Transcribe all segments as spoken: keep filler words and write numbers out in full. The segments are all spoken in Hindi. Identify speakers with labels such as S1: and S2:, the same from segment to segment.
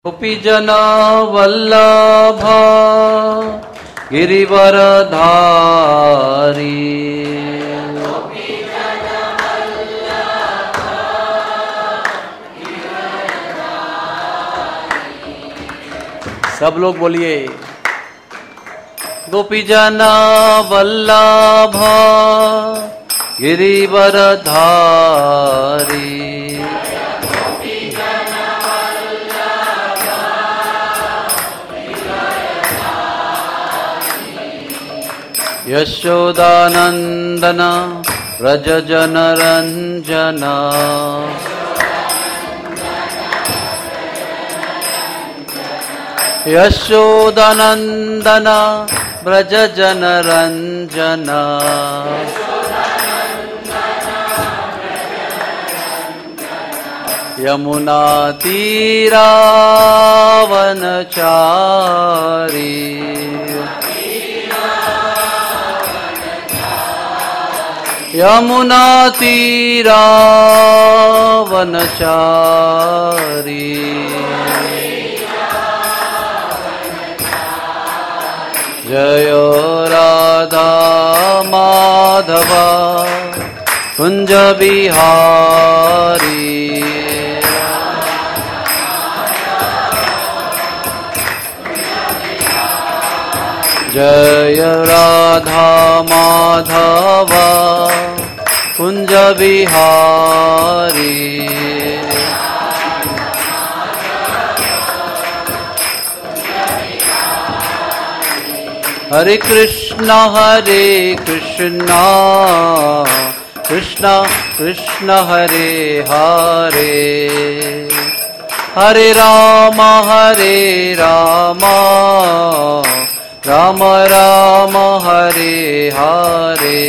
S1: गोपीजन वल्लभ गिरिवरधारी सब लोग बोलिए गोपीजन वल्लभ गिरिवरधारी यशोदानंदन व्रज जन रंजन यशोदानंदन व्रज जन रंजन यमुना तीरावनचारी यमुना तीरावनचारी जय राधा माधव कुंज बिहारी जय राधा माधव कुंज बिहारी हरे कृष्णा हरे कृष्णा कृष्णा कृष्णा हरे हरे हरे राम हरे राम राम राम हरे हरे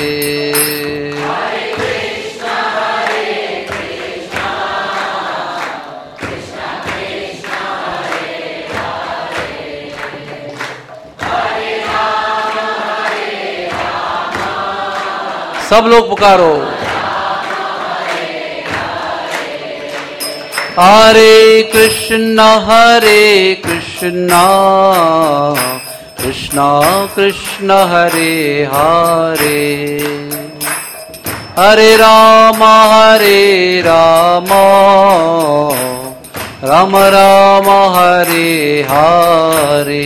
S1: सब लोग पुकारो हरे कृष्णा हरे कृष्णा कृष्णा कृष्णा हरे हरे हरे राम हरे राम राम राम हरे हरे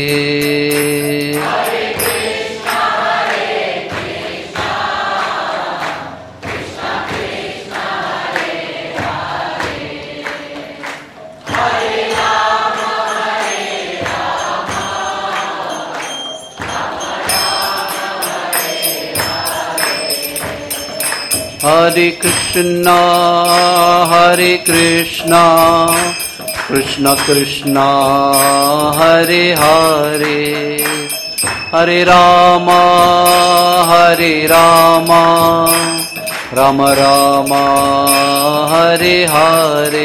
S1: हरे कृष्णा हरे कृष्णा कृष्णा कृष्णा हरे हरे हरे राम हरे राम राम राम हरे हरे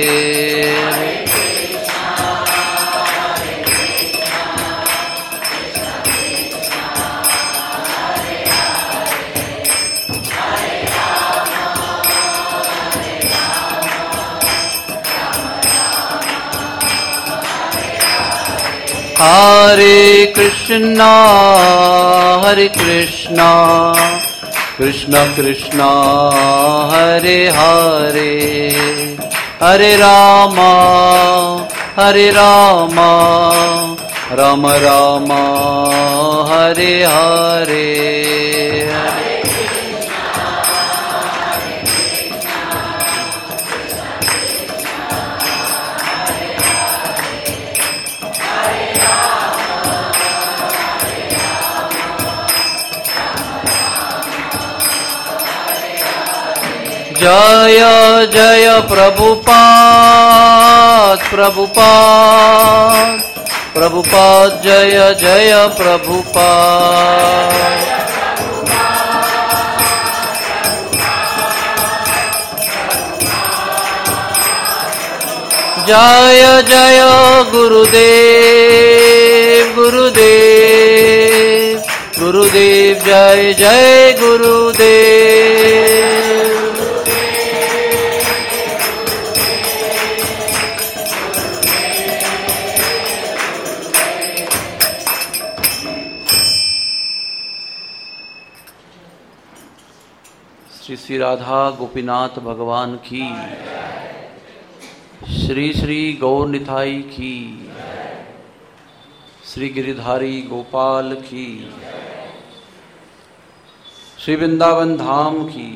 S1: हरे कृष्णा हरे कृष्णा कृष्णा कृष्णा हरे हरे हरे राम हरे राम राम राम हरे हरे जय जय प्रभुपाद प्रभुपाद प्रभुपाद जय जय प्रभुपाद जय जय गुरुदेव गुरुदेव गुरुदेव जय जय गुरुदेव श्री श्री राधा गोपीनाथ भगवान की, श्री श्री गौर निताई की, श्री गिरिधारी गोपाल की, श्री वृंदावन धाम की,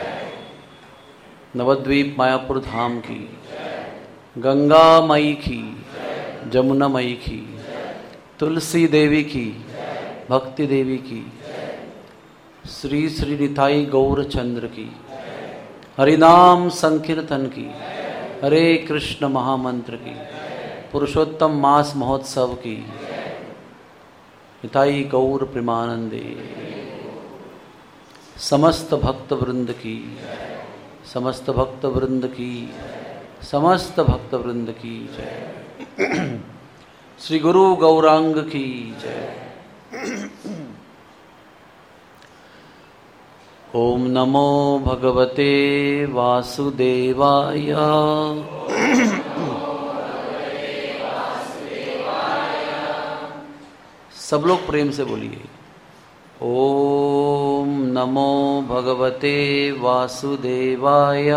S1: नवद्वीप मायापुर धाम की, गंगा मई की, जमुना मई की, तुलसी देवी की, भक्ति देवी की, श्री श्री निताई गौर चंद्र की, हरिनाम संकीर्तन की, हरे कृष्ण महामंत्र की, पुरुषोत्तम मास महोत्सव की, निताई गौर प्रेमानंदे, समस्त भक्त वृंद की, समस्त भक्त वृंद की, समस्त भक्त वृंद की जय। श्री गुरु गौरांग की जय। ओम नमो भगवते वासुदेवाय। सब लोग प्रेम से बोलिए, ओम नमो भगवते वासुदेवाय।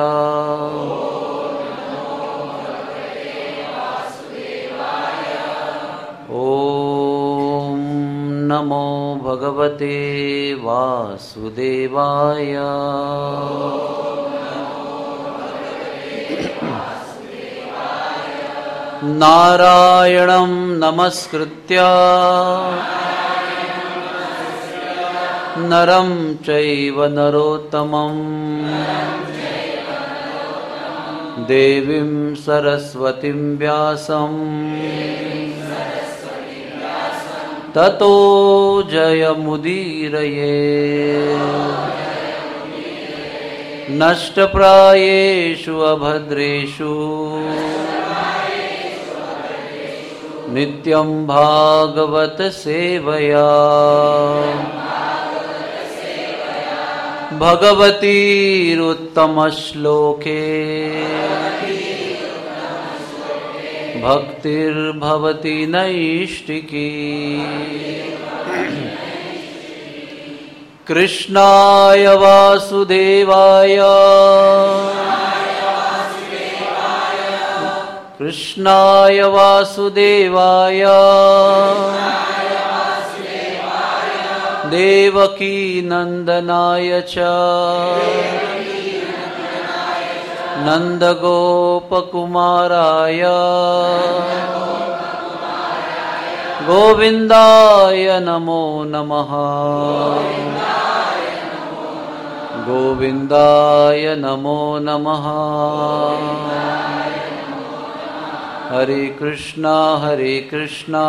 S1: ओम नमो भगवते वासुदेवाय। नारायणं नमस्कृत्य नरं चैव नरोत्तमं देवीं सरस्वतीं व्यासं ततो जयमुदीरये। नष्टप्रायेषु अभद्रेषु नित्यं भागवत सेवया भगवतीरुत्तमश्लोके भक्तिर्भवति नैष्टिकी। कृष्णाय वासुदेवाय कृष्णाय वासुदेवाय देवकी नंदनाय च नंदगोपकुमाराय गोविंदाय नमो नमः। गोविंदाय नमो नमः। हरे कृष्णा हरे कृष्णा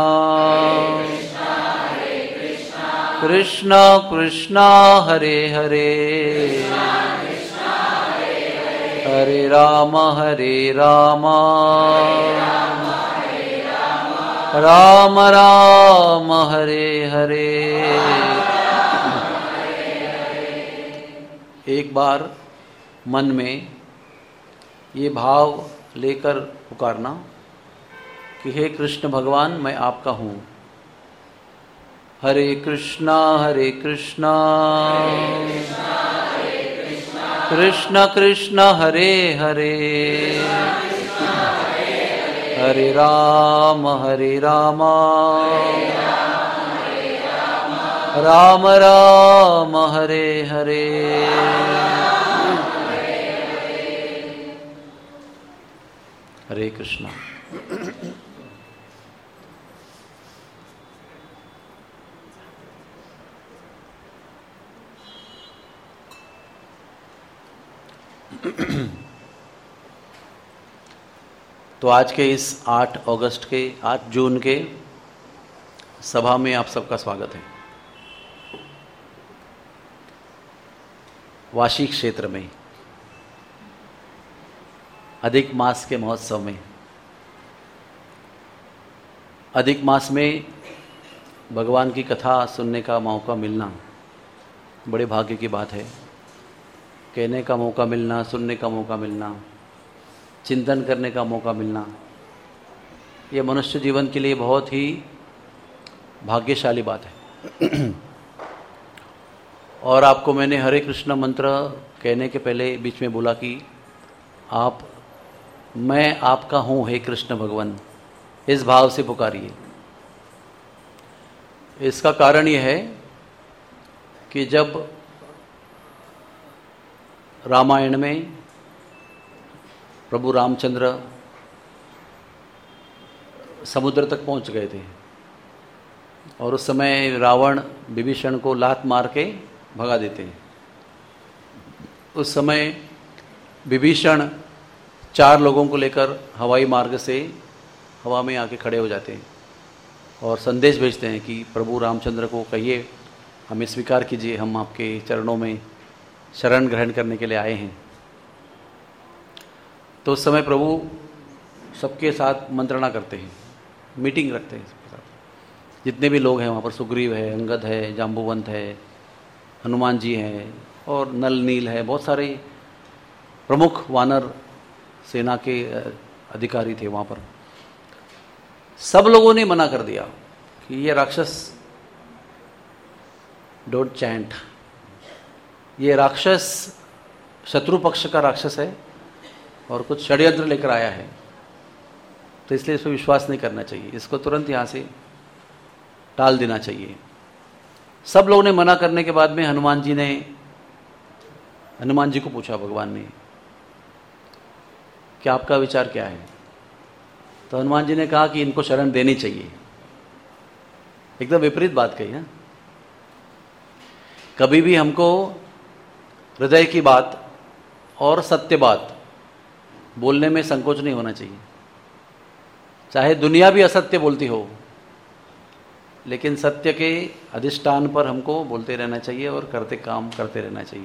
S1: कृष्णा कृष्णा हरे हरे हरे राम हरे राम राम राम हरे हरे। एक बार मन में ये भाव लेकर पुकारना कि हे कृष्ण भगवान, मैं आपका हूँ। हरे कृष्णा हरे कृष्णा कृष्ण कृष्ण हरे हरे हरे राम हरे राम राम राम हरे हरे। हरे कृष्णा। तो आज के इस आठ अगस्त के आठ जून के सभा में आप सबका स्वागत है। वाशी क्षेत्र में अधिक मास के महोत्सव में, अधिक मास में भगवान की कथा सुनने का मौका मिलना बड़े भाग्य की बात है। कहने का मौका मिलना, सुनने का मौका मिलना, चिंतन करने का मौका मिलना, यह मनुष्य जीवन के लिए बहुत ही भाग्यशाली बात है। और आपको मैंने हरे कृष्ण मंत्र कहने के पहले बीच में बोला कि आप, मैं आपका हूँ हे कृष्ण भगवान, इस भाव से पुकारिए। इसका कारण यह है कि जब रामायण में प्रभु रामचंद्र समुद्र तक पहुंच गए थे और उस समय रावण विभीषण को लात मार के भगा देते हैं। उस समय विभीषण चार लोगों को लेकर हवाई मार्ग से हवा में आके खड़े हो जाते हैं और संदेश भेजते हैं कि प्रभु रामचंद्र को कहिए हमें स्वीकार कीजिए, हम आपके चरणों में शरण ग्रहण करने के लिए आए हैं। तो उस समय प्रभु सबके साथ मंत्रणा करते हैं, मीटिंग रखते हैं सबके साथ। जितने भी लोग हैं वहाँ पर, सुग्रीव है, अंगद है, जाम्बुवंत है, हनुमान जी हैं और नल नील है, बहुत सारे प्रमुख वानर सेना के अधिकारी थे वहाँ पर। सब लोगों ने मना कर दिया कि ये राक्षस डोंट चैंट, ये राक्षस शत्रु पक्ष का राक्षस है और कुछ षड्यंत्र लेकर आया है, तो इसलिए इस पर विश्वास नहीं करना चाहिए, इसको तुरंत यहाँ से टाल देना चाहिए। सब लोगों ने मना करने के बाद में हनुमान जी ने हनुमान जी को पूछा भगवान ने कि आपका विचार क्या है। तो हनुमान जी ने कहा कि इनको शरण देनी चाहिए। एकदम विपरीत बात कही ना। कभी भी हमको हृदय की बात और सत्य बात बोलने में संकोच नहीं होना चाहिए, चाहे दुनिया भी असत्य बोलती हो, लेकिन सत्य के अधिष्ठान पर हमको बोलते रहना चाहिए और करते काम करते रहना चाहिए।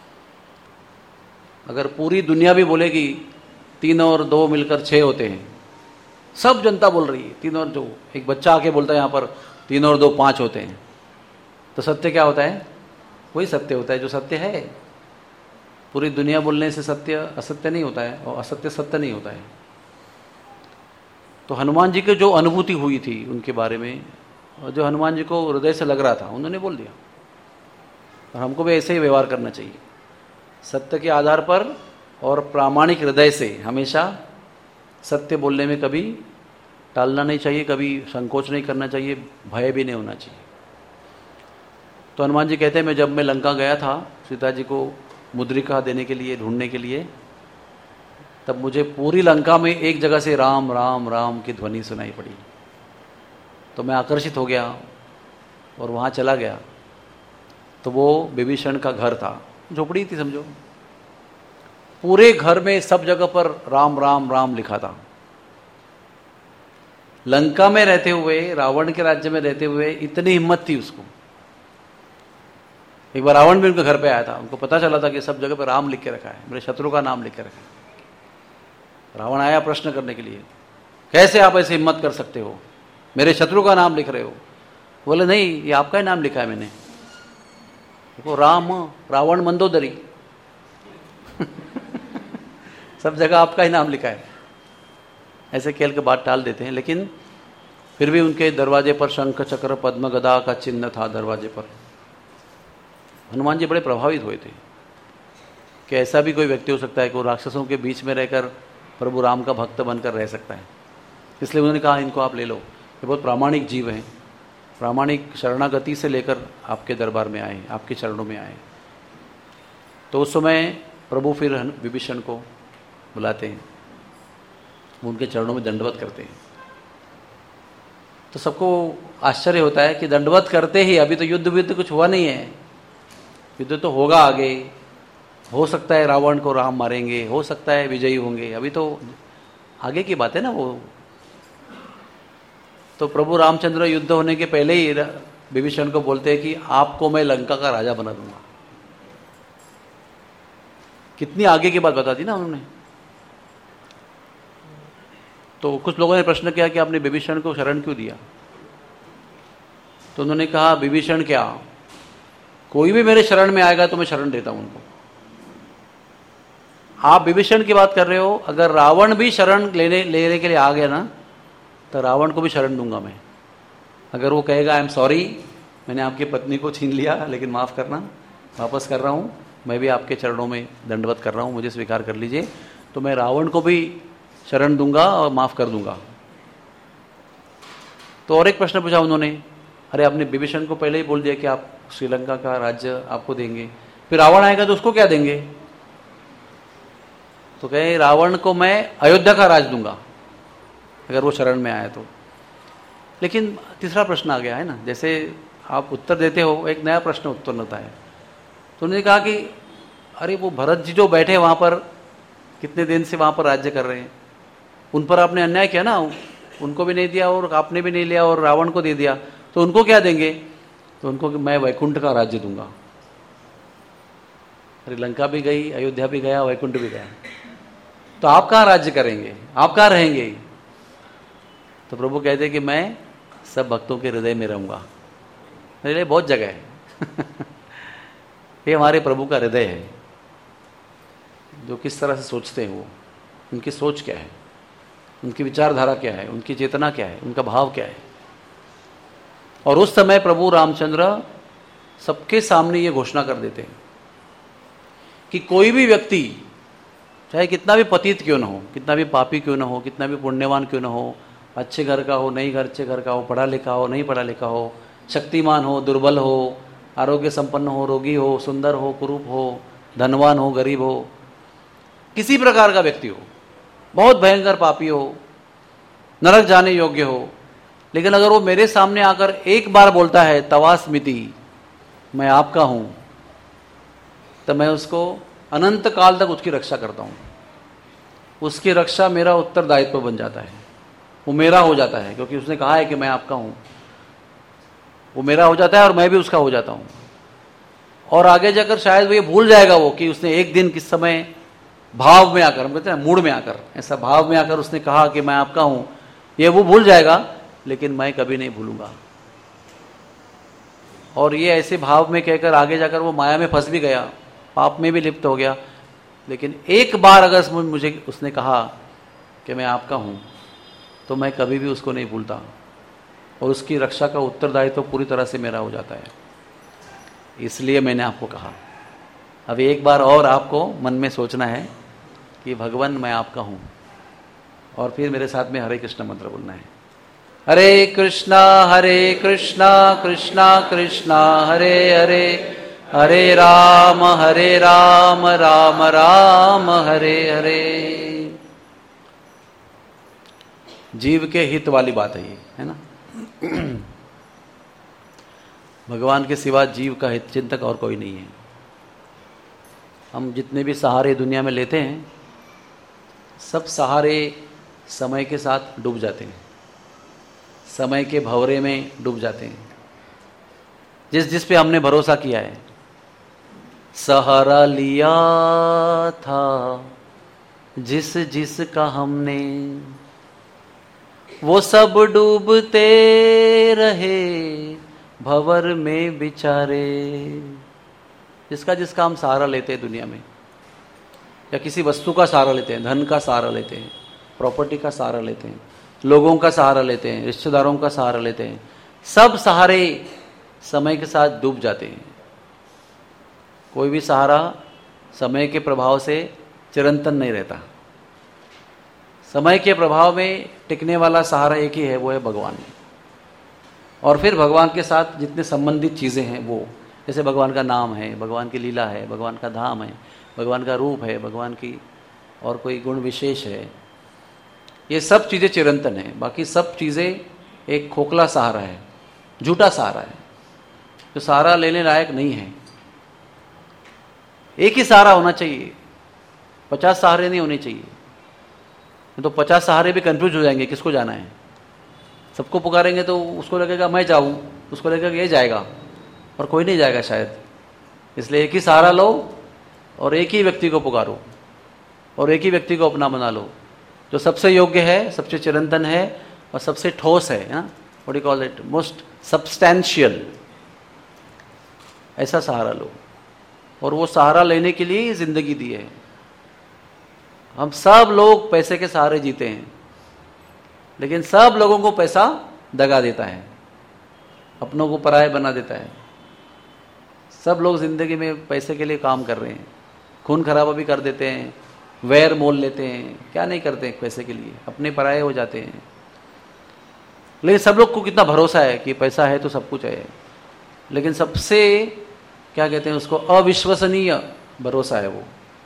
S1: अगर पूरी दुनिया भी बोलेगी तीन और दो मिलकर छः होते हैं, सब जनता बोल रही है तीन और दो, एक बच्चा आके बोलता है यहाँ पर तीन और दो पाँच होते हैं, तो सत्य क्या होता है? वही सत्य होता है जो सत्य है। पूरी दुनिया बोलने से सत्य असत्य नहीं होता है और असत्य सत्य नहीं होता है। तो हनुमान जी की जो अनुभूति हुई थी उनके बारे में, और जो हनुमान जी को हृदय से लग रहा था, उन्होंने बोल दिया। और हमको भी ऐसे ही व्यवहार करना चाहिए, सत्य के आधार पर और प्रामाणिक हृदय से हमेशा सत्य बोलने में कभी टालना नहीं चाहिए, कभी संकोच नहीं करना चाहिए, भय भी नहीं होना चाहिए। तो हनुमान जी कहते हैं, मैं जब मैं लंका गया था सीता जी को मुद्रिका देने के लिए, ढूंढने के लिए, तब मुझे पूरी लंका में एक जगह से राम राम राम की ध्वनि सुनाई पड़ी। तो मैं आकर्षित हो गया और वहाँ चला गया। तो वो विभीषण का घर था, झोपड़ी थी समझो, पूरे घर में सब जगह पर राम राम राम लिखा था। लंका में रहते हुए, रावण के राज्य में रहते हुए इतनी हिम्मत थी उसको। एक बार रावण भी उनके घर पे आया था, उनको पता चला था कि सब जगह पर राम लिख के रखा है, मेरे शत्रु का नाम लिख के रखा है। रावण आया प्रश्न करने के लिए, कैसे आप ऐसे हिम्मत कर सकते हो, मेरे शत्रु का नाम लिख रहे हो? बोले नहीं, ये आपका ही नाम लिखा है मैंने। देखो राम, रावण मंदोदरी सब जगह आपका ही नाम लिखा है। ऐसे खेल के बात टाल देते हैं, लेकिन फिर भी उनके दरवाजे पर शंख चक्र पद्म गदा का चिन्ह था दरवाजे पर। हनुमान जी बड़े प्रभावित हुए थे कि ऐसा भी कोई व्यक्ति हो सकता है कि वो राक्षसों के बीच में रहकर प्रभु राम का भक्त बनकर रह सकता है। इसलिए उन्होंने कहा इनको आप ले लो, ये बहुत प्रामाणिक जीव हैं, प्रामाणिक शरणागति से लेकर आपके दरबार में आए, आपके चरणों में आए। तो उस समय प्रभु फिर विभीषण को बुलाते हैं, उनके चरणों में दंडवत करते हैं। तो सबको आश्चर्य होता है कि दंडवत करते ही, अभी तो युद्ध युद्ध कुछ हुआ नहीं है, युद्ध तो होगा आगे, हो सकता है रावण को राम मारेंगे, हो सकता है विजयी होंगे, अभी तो आगे की बात है ना वो। तो प्रभु रामचंद्र युद्ध होने के पहले ही विभीषण को बोलते हैं कि आपको मैं लंका का राजा बना दूंगा। कितनी आगे की बात बता दी ना उन्होंने। तो कुछ लोगों ने प्रश्न किया कि आपने विभीषण को शरण क्यों दिया? तो उन्होंने कहा विभीषण क्या, कोई भी मेरे शरण में आएगा तो मैं शरण देता हूं उनको। आप विभीषण की बात कर रहे हो, अगर रावण भी शरण लेने लेने के लिए आ गया ना, तो रावण को भी शरण दूंगा मैं। अगर वो कहेगा आई एम सॉरी, मैंने आपकी पत्नी को छीन लिया लेकिन माफ करना, वापस कर रहा हूँ, मैं भी आपके चरणों में दंडवत कर रहा हूँ, मुझे स्वीकार कर लीजिए। तो मैं रावण को भी शरण दूंगा और माफ़ कर दूंगा। तो और एक प्रश्न पूछा उन्होंने, अरे आपने विभीषण को पहले ही बोल दिया कि आप श्रीलंका का राज्य आपको देंगे, फिर रावण आएगा तो उसको क्या देंगे? तो कहे रावण को मैं अयोध्या का राज दूंगा अगर वो शरण में आए तो। लेकिन तीसरा प्रश्न आ गया है ना, जैसे आप उत्तर देते हो एक नया प्रश्न उत्पन्न होता है। तो उन्होंने कहा कि अरे वो भरत जी जो बैठे वहाँ पर कितने दिन से वहाँ पर राज्य कर रहे हैं, उन पर आपने अन्याय किया ना, उनको भी नहीं दिया और आपने भी नहीं लिया और रावण को दे दिया, तो उनको क्या देंगे? तो उनको कि मैं वैकुंठ का राज्य दूंगा। अरे लंका भी गई, अयोध्या भी गया, वैकुंठ भी गया, तो आप कहाँ राज्य करेंगे, आप कहाँ रहेंगे? तो प्रभु कहते कि मैं सब भक्तों के हृदय में रहूंगा। मेरे लिए बहुत जगह है ये हमारे प्रभु का हृदय है, जो किस तरह से सोचते हैं, वो उनकी सोच क्या है, उनकी विचारधारा क्या है, उनकी चेतना क्या है, उनका भाव क्या है। और उस समय प्रभु रामचंद्र सबके सामने ये घोषणा कर देते हैं कि कोई भी व्यक्ति चाहे कितना भी पतित क्यों ना हो, कितना भी पापी क्यों ना हो, कितना भी पुण्यवान क्यों ना हो, अच्छे घर का हो, नहीं घर अच्छे घर का हो, पढ़ा लिखा हो, नहीं पढ़ा लिखा हो, शक्तिमान हो, दुर्बल हो, आरोग्य संपन्न हो, रोगी हो, सुंदर हो, कुरूप हो, धनवान हो, गरीब हो, किसी प्रकार का व्यक्ति हो, बहुत भयंकर पापी हो, नरक जाने योग्य हो, लेकिन अगर वो मेरे सामने आकर एक बार बोलता है तवास्मिति, मैं आपका हूं, तो मैं उसको अनंत काल तक उसकी रक्षा करता हूं। उसकी रक्षा मेरा उत्तरदायित्व बन जाता है, वो मेरा हो जाता है, क्योंकि उसने कहा है कि मैं आपका हूं। वो मेरा हो जाता है और मैं भी उसका हो जाता हूं। और आगे जाकर शायद वो ये भूल जाएगा वो कि उसने एक दिन किस समय भाव में आकर, हम कहते हैं मूड में आकर, ऐसा भाव में आकर उसने कहा कि मैं आपका हूं, ये वो भूल जाएगा, लेकिन मैं कभी नहीं भूलूंगा। और ये ऐसे भाव में कहकर आगे जाकर वो माया में फंस भी गया, पाप में भी लिप्त हो गया, लेकिन एक बार अगर मुझे उसने कहा कि मैं आपका हूं, तो मैं कभी भी उसको नहीं भूलता और उसकी रक्षा का उत्तरदायित्व तो पूरी तरह से मेरा हो जाता है। इसलिए मैंने आपको कहा। अब एक बार और आपको मन में सोचना है कि भगवान मैं आपका हूं, और फिर मेरे साथ में हरे कृष्ण मंत्र बोलना है। हरे कृष्णा हरे कृष्णा कृष्णा कृष्णा हरे हरे, हरे राम हरे राम राम राम हरे हरे। जीव के हित वाली बात है ये, है ना। भगवान के सिवा जीव का हित चिंतक और कोई नहीं है। हम जितने भी सहारे दुनिया में लेते हैं, सब सहारे समय के साथ डूब जाते हैं, समय के भंवरे में डूब जाते हैं। जिस जिस पे हमने भरोसा किया है, सहारा लिया था जिस जिस का हमने, वो सब डूबते रहे भंवर में बिचारे। जिसका जिसका हम सहारा लेते हैं दुनिया में, या किसी वस्तु का सहारा लेते हैं, धन का सहारा लेते हैं, प्रॉपर्टी का सहारा लेते हैं, लोगों का सहारा लेते हैं, रिश्तेदारों का सहारा लेते हैं, सब सहारे समय के साथ डूब जाते हैं। कोई भी सहारा समय के प्रभाव से चिरंतन नहीं रहता। समय के प्रभाव में टिकने वाला सहारा एक ही है, वो है भगवान। और फिर भगवान के साथ जितने संबंधित चीज़ें हैं वो, जैसे भगवान का नाम है, भगवान की लीला है, भगवान का धाम है, भगवान का रूप है, भगवान की और कोई गुण विशेष है, ये सब चीज़ें चिरंतन है। बाकी सब चीज़ें एक खोखला सहारा है, झूठा सहारा है, जो सहारा लेने लायक नहीं है। एक ही सहारा होना चाहिए, पचास सहारे नहीं होने चाहिए। तो पचास सहारे भी कंफ्यूज हो जाएंगे, किसको जाना है। सबको पुकारेंगे तो उसको लगेगा मैं जाऊं, उसको लगेगा ये जाएगा, और कोई नहीं जाएगा शायद। इसलिए एक ही सहारा लो और एक ही व्यक्ति को पुकारो और एक ही व्यक्ति को अपना बना लो, जो सबसे योग्य है, सबसे चिरंतन है और सबसे ठोस है। What do call it, most substantial. ऐसा सहारा लो, और वो सहारा लेने के लिए जिंदगी दी है। हम सब लोग पैसे के सहारे जीते हैं, लेकिन सब लोगों को पैसा दगा देता है, अपनों को पराये बना देता है। सब लोग जिंदगी में पैसे के लिए काम कर रहे हैं, खून खराबा भी कर देते हैं, वैर मोल लेते हैं, क्या नहीं करते हैं पैसे के लिए, अपने पराये हो जाते हैं। लेकिन सब लोग को कितना भरोसा है कि पैसा है तो सब कुछ है, लेकिन सबसे क्या कहते हैं उसको, अविश्वसनीय भरोसा है वो।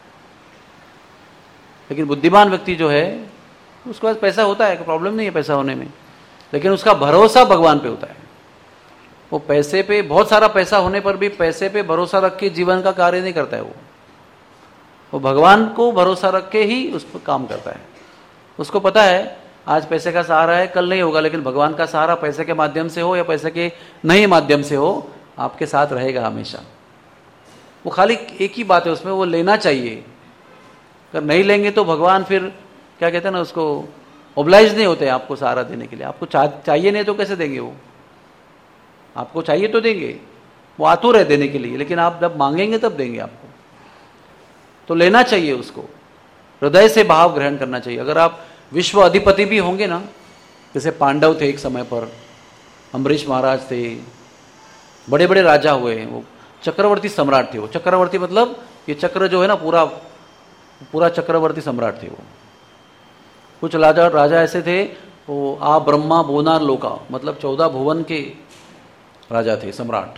S1: लेकिन बुद्धिमान व्यक्ति जो है उसके पास पैसा होता है, प्रॉब्लम नहीं है पैसा होने में, लेकिन उसका भरोसा भगवान पे होता है। वो पैसे पे, बहुत सारा पैसा होने पर भी पैसे पे भरोसा रख के जीवन का कार्य नहीं करता है। वो वो भगवान को भरोसा रख के ही उस पर काम करता है। उसको पता है आज पैसे का सहारा है, कल नहीं होगा, लेकिन भगवान का सहारा पैसे के माध्यम से हो या पैसे के नहीं माध्यम से हो, आपके साथ रहेगा हमेशा। वो खाली एक ही बात है उसमें, वो लेना चाहिए। अगर नहीं लेंगे तो भगवान फिर क्या कहते हैं ना उसको, ओब्लाइज नहीं होते आपको सहारा देने के लिए। आपको चा, चाहिए नहीं तो कैसे देंगे वो? आपको चाहिए तो देंगे, वो आतुर है देने के लिए, लेकिन आप जब मांगेंगे तब देंगे आपको। तो लेना चाहिए उसको, हृदय से भाव ग्रहण करना चाहिए। अगर आप विश्व अधिपति भी होंगे ना, जैसे पांडव थे एक समय पर, अम्बरीश महाराज थे, बड़े बड़े राजा हुए, वो चक्रवर्ती सम्राट थे। वो चक्रवर्ती मतलब ये चक्र जो है ना, पूरा पूरा चक्रवर्ती सम्राट थे वो। कुछ राजा राजा ऐसे थे, वो आ ब्रह्मा बोनार लोका, मतलब चौदह भुवन के राजा थे, सम्राट।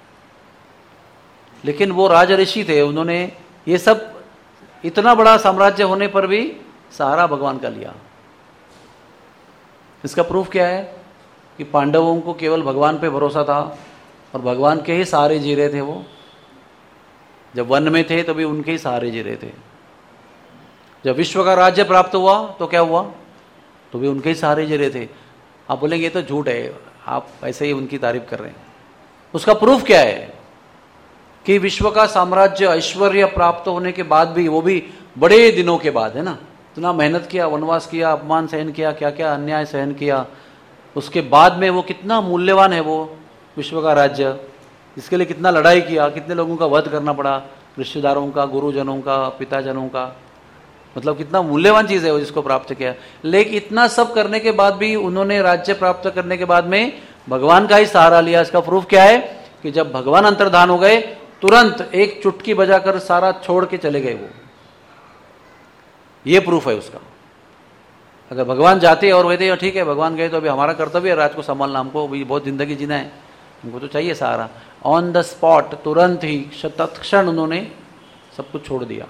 S1: लेकिन वो राज ऋषि थे, उन्होंने ये सब इतना बड़ा साम्राज्य होने पर भी सहारा भगवान का लिया। इसका प्रूफ क्या है कि पांडवों को केवल भगवान पे भरोसा था और भगवान के ही सहारे जी रहे थे। वो जब वन में थे तभी उनके ही सहारे जी रहे थे। जब विश्व का राज्य प्राप्त हुआ तो क्या हुआ, तो भी उनके ही सहारे जी रहे थे। आप बोलेंगे ये तो झूठ है, आप ऐसे ही उनकी तारीफ कर रहे हैं। उसका प्रूफ क्या है कि विश्व का साम्राज्य ऐश्वर्य प्राप्त होने के बाद भी, वो भी बड़े दिनों के बाद, है ना, इतना मेहनत किया, वनवास किया, अपमान सहन किया, क्या क्या अन्याय सहन किया, उसके बाद में वो कितना मूल्यवान है वो विश्व का राज्य, इसके लिए कितना लड़ाई किया, कितने लोगों का वध करना पड़ा, रिश्तेदारों का, गुरुजनों का, पिताजनों का, मतलब कितना मूल्यवान चीज है वो जिसको प्राप्त किया। लेकिन इतना सब करने के बाद भी उन्होंने राज्य प्राप्त करने के बाद में भगवान का ही सहारा लिया। इसका प्रूफ क्या है कि जब भगवान अंतर्धान हो गए, तुरंत एक चुटकी बजाकर सारा छोड़ के चले गए वो। ये प्रूफ है उसका। अगर भगवान जाते और वैसे ठीक है भगवान गए तो अभी हमारा कर्तव्य है राज को संभालना, हमको अभी बहुत जिंदगी जीना है, हमको तो चाहिए सहारा। ऑन द स्पॉट, तुरंत ही, तत्क्षण उन्होंने सब कुछ छोड़ दिया,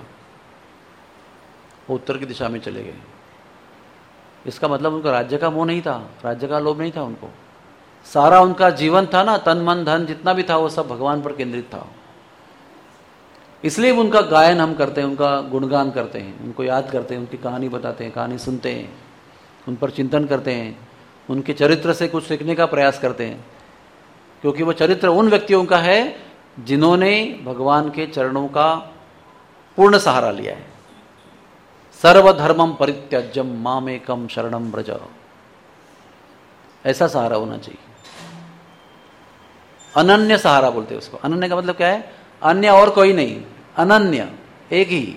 S1: वो उत्तर की दिशा में चले गए। इसका मतलब उनका राज्य का मोह नहीं था, राज्य का लोभ नहीं था उनको। सारा उनका जीवन था ना, तन मन धन जितना भी था वो सब भगवान पर केंद्रित था। इसलिए उनका गायन हम करते हैं, उनका गुणगान करते हैं, उनको याद करते हैं, उनकी कहानी बताते हैं, कहानी सुनते हैं, उन पर चिंतन करते हैं, उनके चरित्र से कुछ सीखने का प्रयास करते हैं। क्योंकि वो चरित्र उन व्यक्तियों का है जिन्होंने भगवान के चरणों का पूर्ण सहारा लिया है। सर्वधर्मम परित्यज्यम मामेकम शरणम व्रज, ऐसा सहारा होना चाहिए। अनन्य सहारा बोलते हैं उसको। अनन्य का मतलब क्या है? अन्य और कोई नहीं, अनन्य, एक ही।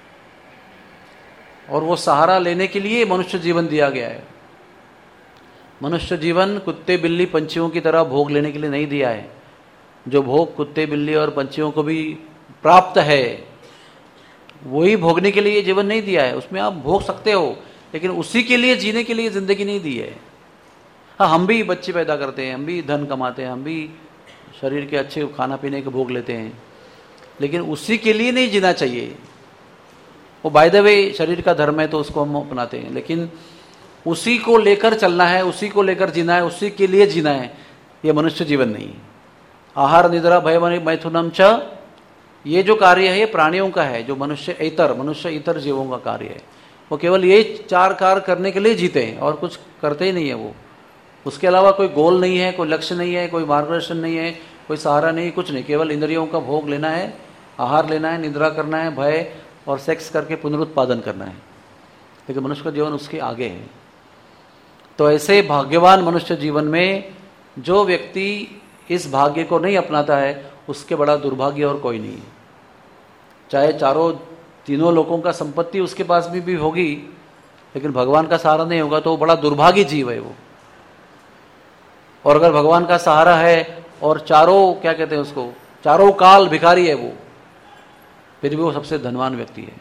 S1: और वो सहारा लेने के लिए मनुष्य जीवन दिया गया है। मनुष्य जीवन कुत्ते बिल्ली पंछियों की तरह भोग लेने के लिए नहीं दिया है। जो भोग कुत्ते बिल्ली और पंछियों को भी प्राप्त है वही भोगने के लिए ये जीवन नहीं दिया है। उसमें आप भोग सकते हो, लेकिन उसी के लिए जीने के लिए जिंदगी नहीं दी है। हाँ, हम भी बच्चे पैदा करते हैं, हम भी धन कमाते हैं, हम भी शरीर के अच्छे खाना पीने के भोग लेते हैं, लेकिन उसी के लिए नहीं जीना चाहिए। वो बाय द वे शरीर का धर्म है तो उसको हम अपनाते हैं, लेकिन उसी को लेकर चलना है, उसी को लेकर जीना है, उसी के लिए जीना है, ये मनुष्य जीवन नहीं है। आहार निद्रा भय मैथुनम च, ये जो कार्य है ये प्राणियों का है, जो मनुष्य इतर मनुष्य इतर जीवों का कार्य है। वो केवल ये चार कार्य करने के लिए जीते हैं और कुछ करते ही नहीं है वो। उसके अलावा कोई गोल नहीं है, कोई लक्ष्य नहीं है, कोई मार्गदर्शन नहीं है, कोई सहारा नहीं, कुछ नहीं। केवल इंद्रियों का भोग लेना है, आहार लेना है, निद्रा करना है, भय और सेक्स करके पुनरुत्पादन करना है। लेकिन मनुष्य का जीवन उसके आगे है। तो ऐसे भाग्यवान मनुष्य जीवन में जो व्यक्ति इस भाग्य को नहीं अपनाता है उसके बड़ा दुर्भाग्य और कोई नहीं है। चाहे चारों तीनों लोगों का संपत्ति उसके पास भी, भी होगी, लेकिन भगवान का सहारा नहीं होगा तो वो बड़ा दुर्भागी जीव है वो। और अगर भगवान का सहारा है और चारों क्या कहते हैं उसको, चारों काल भिखारी है वो, फिर भी वो सबसे धनवान व्यक्ति है।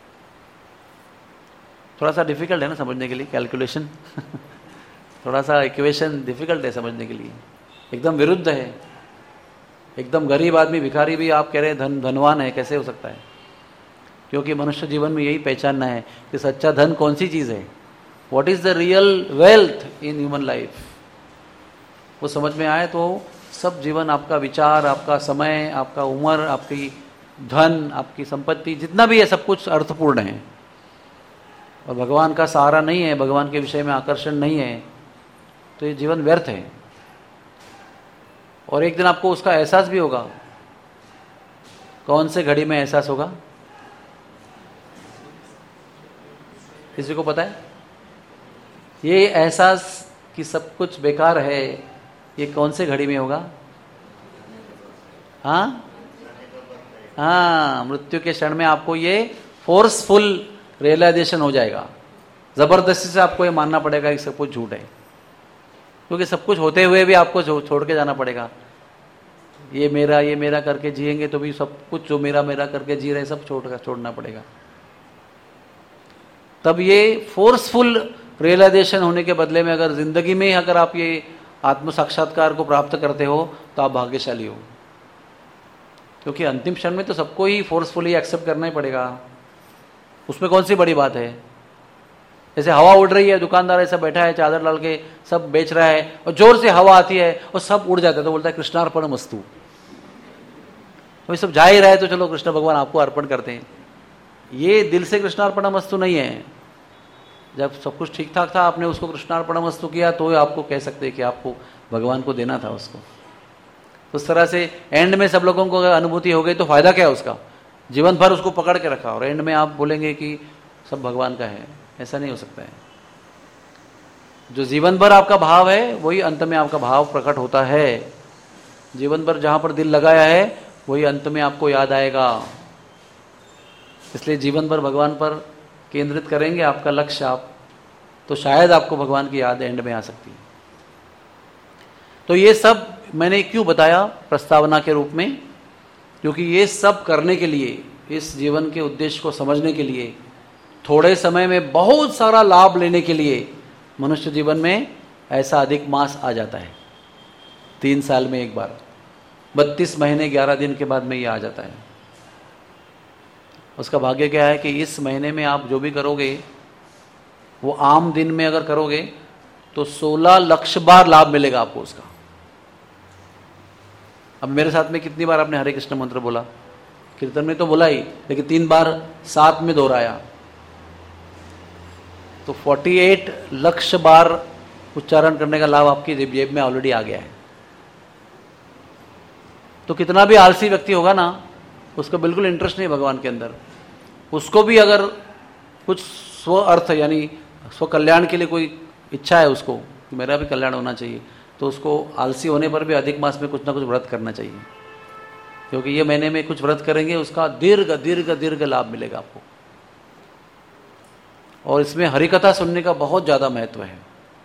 S1: थोड़ा सा डिफिकल्ट है ना समझने के लिए कैलकुलेशन थोड़ा सा इक्वेशन डिफिकल्ट है समझने के लिए, एकदम विरुद्ध है। एकदम गरीब आदमी भिखारी भी आप कह रहे हैं धन धनवान है, कैसे हो सकता है? क्योंकि मनुष्य जीवन में यही पहचानना है कि सच्चा धन कौन सी चीज़ है, what is the real wealth in human life. वो समझ में आए तो सब जीवन, आपका विचार, आपका समय, आपका उम्र, आपकी धन, आपकी संपत्ति, जितना भी है सब कुछ अर्थपूर्ण है। और भगवान का सहारा नहीं है, भगवान के विषय में आकर्षण नहीं है, तो ये जीवन व्यर्थ है। और एक दिन आपको उसका एहसास भी होगा। कौन से घड़ी में एहसास होगा? किसी को पता है? ये एहसास कि सब कुछ बेकार है, ये कौन से घड़ी में होगा? हाँ हाँ, मृत्यु के क्षण में आपको ये फोर्सफुल रियलाइजेशन हो जाएगा। जबरदस्ती से आपको ये मानना पड़ेगा कि सब कुछ झूठ है, क्योंकि सब कुछ होते हुए भी आपको छोड़ के जाना पड़ेगा। ये मेरा ये मेरा करके जिएंगे तो भी सब कुछ जो मेरा मेरा करके जी रहे सब छोड़ छोड़ना पड़ेगा। तब ये फोर्सफुल रियलाइजेशन होने के बदले में अगर जिंदगी में अगर आप ये आत्म साक्षात्कार को प्राप्त करते हो तो आप भाग्यशाली हो, क्योंकि अंतिम क्षण में तो सबको ही फोर्सफुली एक्सेप्ट करना ही पड़ेगा। उसमें कौन सी बड़ी बात है? जैसे हवा उड़ रही है, दुकानदार ऐसा बैठा है चादर डाल के सब बेच रहा है और जोर से हवा आती है और सब उड़ जाता है, तो बोलता है कृष्णार्पणमस्तु। तो ये सब जा ही रहा है तो चलो कृष्ण भगवान आपको अर्पण करते हैं। ये दिल से कृष्णार्पणमस्तु नहीं है। जब सब कुछ ठीक ठाक था, आपने उसको कृष्णार्पणमस्तु किया तो आपको कह सकते हैं कि आपको भगवान को देना था उसको। तो उस तरह से एंड में सब लोगों को अगर अनुभूति हो गई तो फायदा क्या है उसका? जीवन भर उसको पकड़ के रखा और एंड में आप बोलेंगे कि सब भगवान का है, ऐसा नहीं हो सकता है। जो जीवन भर आपका भाव है वही अंत में आपका भाव प्रकट होता है। जीवन भर जहां पर दिल लगाया है वही अंत में आपको याद आएगा। इसलिए जीवन भर भगवान पर केंद्रित करेंगे आपका लक्ष्य, आप तो शायद आपको भगवान की याद एंड में आ सकती है। तो ये सब मैंने क्यों बताया प्रस्तावना के रूप में? क्योंकि ये सब करने के लिए, इस जीवन के उद्देश्य को समझने के लिए, थोड़े समय में बहुत सारा लाभ लेने के लिए मनुष्य जीवन में ऐसा अधिक मास आ जाता है। तीन साल में एक बार, बत्तीस महीने ग्यारह दिन के बाद में ये आ जाता है। उसका भाग्य क्या है कि इस महीने में आप जो भी करोगे वो आम दिन में अगर करोगे तो सोलह लक्ष बार लाभ मिलेगा आपको उसका। अब मेरे साथ में कितनी बार आपने हरे कृष्ण मंत्र बोला? कीर्तन में तो बोला ही, लेकिन तीन बार साथ में दोहराया, तो अड़तालीस लक्ष बार उच्चारण करने का लाभ आपकी जेब में ऑलरेडी आ गया है। तो कितना भी आलसी व्यक्ति होगा ना, उसको बिल्कुल इंटरेस्ट नहीं भगवान के अंदर, उसको भी अगर कुछ स्व अर्थ यानी स्व कल्याण के लिए कोई इच्छा है उसको कि मेरा भी कल्याण होना चाहिए, तो उसको आलसी होने पर भी अधिक मास में कुछ ना कुछ व्रत करना चाहिए, क्योंकि ये महीने में कुछ व्रत करेंगे उसका दीर्घ दीर्घ दीर्घ लाभ मिलेगा आपको। और इसमें हरिकथा सुनने का बहुत ज़्यादा महत्व है।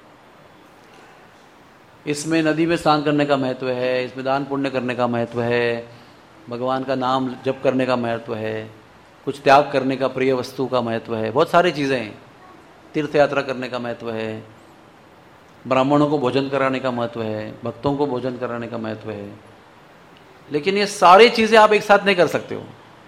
S1: इसमें नदी में स्नान करने का महत्व है, इसमें दान पुण्य करने का महत्व है, भगवान का नाम जप करने का महत्व है, कुछ त्याग करने का, प्रिय वस्तु का महत्व है, बहुत सारी चीज़ें हैं। तीर्थ यात्रा करने का महत्व है, ब्राह्मणों को भोजन कराने का महत्व है, भक्तों को भोजन कराने का महत्व है। लेकिन ये सारी चीज़ें आप एक साथ नहीं कर सकते हो।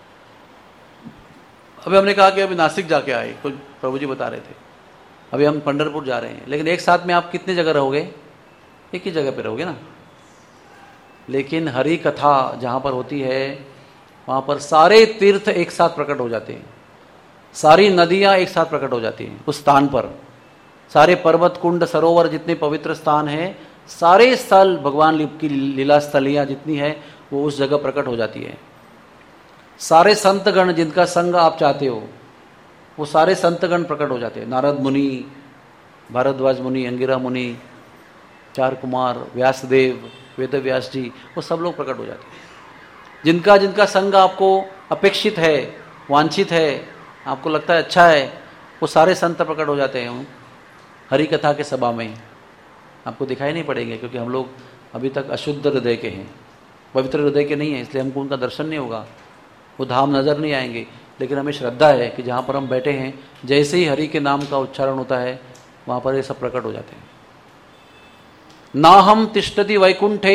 S1: अभी हमने कहा कि अभी नासिक जाके आए, कुछ प्रभु जी बता रहे थे, अभी हम पंढरपुर जा रहे हैं, लेकिन एक साथ में आप कितनी जगह रहोगे? एक ही जगह पे रहोगे ना। लेकिन हरि कथा जहाँ पर होती है वहाँ पर सारे तीर्थ एक साथ प्रकट हो जाते हैं, सारी नदियाँ एक साथ प्रकट हो जाती हैं उस स्थान पर। सारे पर्वत, कुंड, सरोवर, जितने पवित्र स्थान हैं, सारे स्थल, भगवान की लीला स्थलियाँ जितनी है वो उस जगह प्रकट हो जाती है। सारे संतगण जिनका संग आप चाहते हो वो सारे संतगण प्रकट हो जाते हैं। नारद मुनि, भारद्वाज मुनि, अंगिरा मुनि, चार कुमार, व्यासदेव, वेद व्यास जी, वो सब लोग प्रकट हो जाते हैं। जिनका जिनका संग आपको अपेक्षित है, वांछित है, आपको लगता है अच्छा है, वो सारे संत प्रकट हो जाते हैं हरि कथा के सभा में। आपको दिखाई नहीं पड़ेंगे क्योंकि हम लोग अभी तक अशुद्ध हृदय के हैं, पवित्र हृदय के नहीं है, इसलिए हमको उनका दर्शन नहीं होगा, वो धाम नजर नहीं आएंगे। लेकिन हमें श्रद्धा है कि जहाँ पर हम बैठे हैं, जैसे ही हरि के नाम का उच्चारण होता है वहाँ पर ये सब प्रकट हो जाते हैं। ना हम तिष्ठति वैकुंठे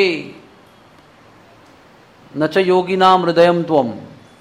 S1: न च योगिनाम हृदयम त्वम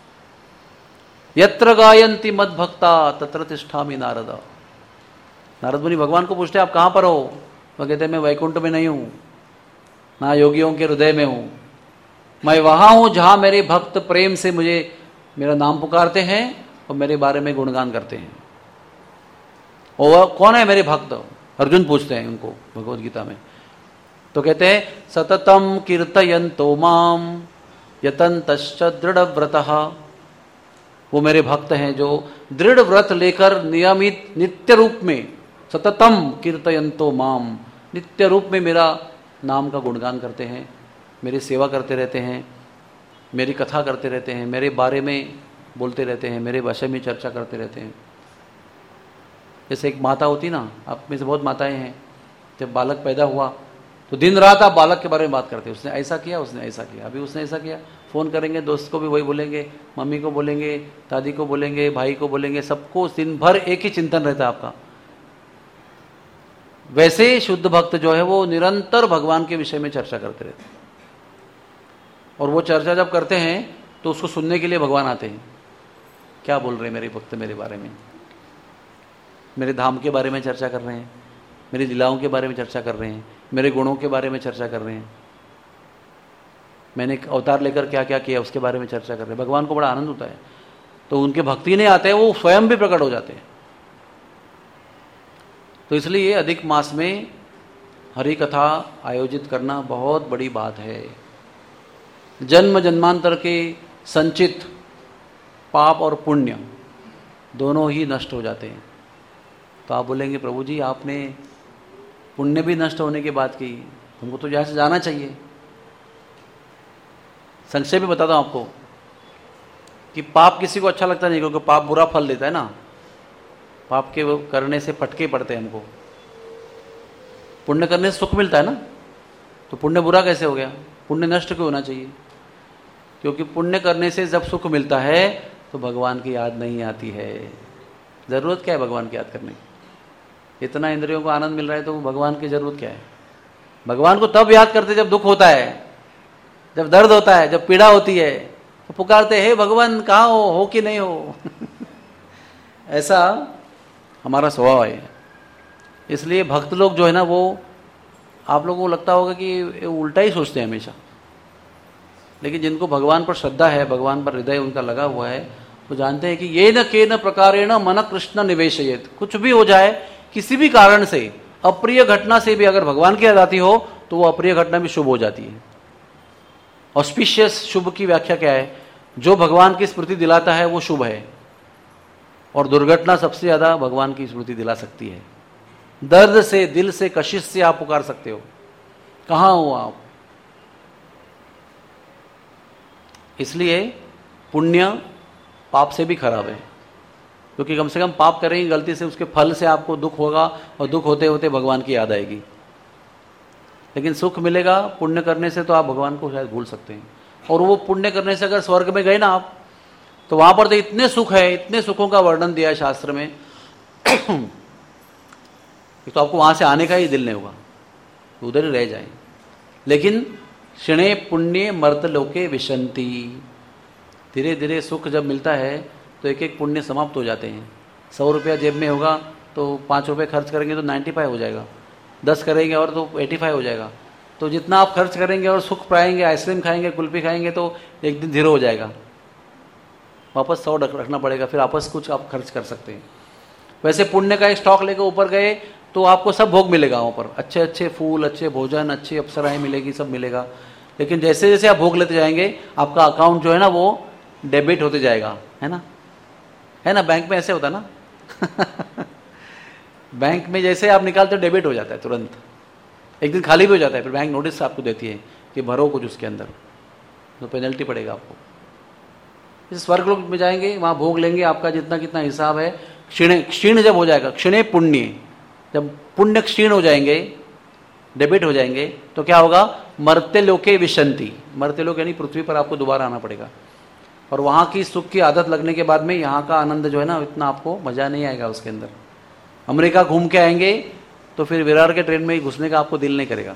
S1: यत्र गायन्ति मद्भक्ता तत्र तिष्ठामि नारद। नारद मुनि भगवान को पूछते आप कहाँ पर हो? वो कहते हैं मैं वैकुंठ में नहीं हूँ, ना योगियों के हृदय में हूँ, मैं वहाँ हूँ जहाँ मेरे भक्त प्रेम से मुझे मेरा नाम पुकारते हैं और मेरे बारे में गुणगान करते हैं। और वह कौन है मेरे भक्त? अर्जुन पूछते हैं उनको भगवद गीता में। तो कहते हैं सततम कीर्तयन्तो माम यतन्तश्च दृढ़व्रतः। वो मेरे भक्त हैं जो दृढ़ व्रत लेकर नियमित नित्य रूप में, सततम कीर्तयन्तो माम, नित्य रूप में मेरा नाम का गुणगान करते हैं, मेरी सेवा करते रहते हैं, मेरी कथा करते रहते हैं, मेरे बारे में बोलते रहते हैं, मेरे विषय में चर्चा करते रहते हैं। जैसे एक माता होती ना, आप में से बहुत माताएं हैं, जब बालक पैदा हुआ तो दिन रात आप बालक के बारे में बात करते हैं, उसने ऐसा किया, उसने ऐसा किया, अभी उसने ऐसा किया। फ़ोन करेंगे, दोस्त को भी वही बोलेंगे, मम्मी को बोलेंगे, दादी को बोलेंगे, भाई को बोलेंगे, सबको दिन भर एक ही चिंतन रहता है आपका। वैसे शुद्ध भक्त जो है वो निरंतर भगवान के विषय में चर्चा करते रहते हैं, और वो चर्चा जब करते हैं तो उसको सुनने के लिए भगवान आते हैं। क्या बोल रहे हैं मेरे भक्त मेरे बारे में, मेरे धाम के बारे में चर्चा कर रहे हैं, मेरी लीलाओं के बारे में चर्चा कर रहे हैं, मेरे गुणों के बारे में चर्चा कर रहे हैं, मैंने अवतार लेकर क्या क्या किया उसके बारे में चर्चा कर रहे हैं। भगवान को बड़ा आनंद होता है, तो उनके भक्ति नहीं आते हैं, वो स्वयं भी प्रकट हो जाते हैं। तो इसलिए अधिक मास में हरि कथा आयोजित करना बहुत बड़ी बात है। जन्म जन्मांतर के संचित पाप और पुण्य दोनों ही नष्ट हो जाते हैं। तो आप बोलेंगे प्रभु जी आपने पुण्य भी नष्ट होने की बात की, हमको तो यहाँ से जाना चाहिए। संक्षेप में बताता हूँ आपको कि पाप किसी को अच्छा लगता नहीं, क्योंकि पाप बुरा फल देता है ना, पाप के वो करने से फटके पड़ते हैं हमको। पुण्य करने से सुख मिलता है ना, तो पुण्य बुरा कैसे हो गया? पुण्य नष्ट क्यों होना चाहिए? क्योंकि पुण्य करने से जब सुख मिलता है तो भगवान की याद नहीं आती है। जरूरत क्या है भगवान की याद करने की? इतना इंद्रियों को आनंद मिल रहा है तो भगवान की जरूरत क्या है? भगवान को तब याद करते जब दुख होता है, जब दर्द होता है, जब पीड़ा होती है, तो पुकारते हे भगवान कहाँ हो, हो कि नहीं हो। ऐसा हमारा स्वभाव है। इसलिए भक्त लोग जो है ना, वो आप लोगों को लगता होगा कि उल्टा ही सोचते हैं हमेशा, लेकिन जिनको भगवान पर श्रद्धा है, भगवान पर हृदय उनका लगा हुआ है, वो जानते हैं कि ये न के न प्रकारेण मन कृष्ण निवेशयेत। कुछ भी हो जाए, किसी भी कारण से, अप्रिय घटना से भी अगर भगवान की याद आती हो तो वो अप्रिय घटना भी शुभ हो जाती है। ऑस्पिशियस शुभ की व्याख्या क्या है? जो भगवान की स्मृति दिलाता है वो शुभ है, और दुर्घटना सबसे ज्यादा भगवान की स्मृति दिला सकती है। दर्द से, दिल से, कशिश से आप पुकार सकते हो, कहाँ हो आप? इसलिए पुण्य पाप से भी खराब है, क्योंकि कम से कम पाप करेंगे गलती से, उसके फल से आपको दुख होगा, और दुख होते होते भगवान की याद आएगी। लेकिन सुख मिलेगा पुण्य करने से तो आप भगवान को शायद भूल सकते हैं। और वो पुण्य करने से अगर स्वर्ग में गए ना आप, तो वहां पर तो इतने सुख है, इतने सुखों का वर्णन दिया है शास्त्र में, तो आपको वहां से आने का ही दिल नहीं होगा, तो उधर ही रह जाए। लेकिन क्षणे पुण्य मर्त लोके विशंति, धीरे धीरे सुख जब मिलता है तो एक एक पुण्य समाप्त हो जाते हैं। सौ रुपया जेब में होगा तो पाँच रुपये खर्च करेंगे तो नाइन्टी फाइव हो जाएगा, दस करेंगे और तो एटी फाइव हो जाएगा। तो जितना आप खर्च करेंगे और सुख पाएंगे, आइसक्रीम खाएंगे, कुल्फी खाएंगे, तो एक दिन जीरो हो जाएगा, वापस सौ रखना पड़ेगा, फिर वापस कुछ आप खर्च कर सकते हैं। वैसे पुण्य का एक स्टॉक लेकर ऊपर गए तो आपको सब भोग मिलेगा वहाँ पर, अच्छे अच्छे फूल, अच्छे भोजन, अच्छी अप्सराएं मिलेगी, सब मिलेगा। लेकिन जैसे जैसे आप भोग लेते जाएंगे आपका अकाउंट जो है ना वो डेबिट होते जाएगा, है ना, है ना। बैंक में ऐसे होता है ना बैंक में जैसे आप निकालते हो डेबिट हो जाता है तुरंत, एक दिन खाली भी हो जाता है, फिर बैंक नोटिस आपको देती है कि भरो कुछ उसके अंदर, तो पेनल्टी पड़ेगा आपको। इस स्वर्ग लोक में जाएंगे, वहाँ भोग लेंगे, आपका जितना कितना हिसाब है क्षीण क्षीण जब हो जाएगा, क्षीणे पुण्य, जब पुण्य क्षीण हो जाएंगे, डेबिट हो जाएंगे, तो क्या होगा, मर्त्य लोके विशंति, मर्त्य लोक यानी पृथ्वी पर आपको दोबारा आना पड़ेगा। और वहाँ की सुख की आदत लगने के बाद में यहाँ का आनंद जो है ना, इतना आपको मजा नहीं आएगा उसके अंदर। अमेरिका घूम के आएंगे तो फिर विरार के ट्रेन में ही घुसने का आपको दिल नहीं करेगा,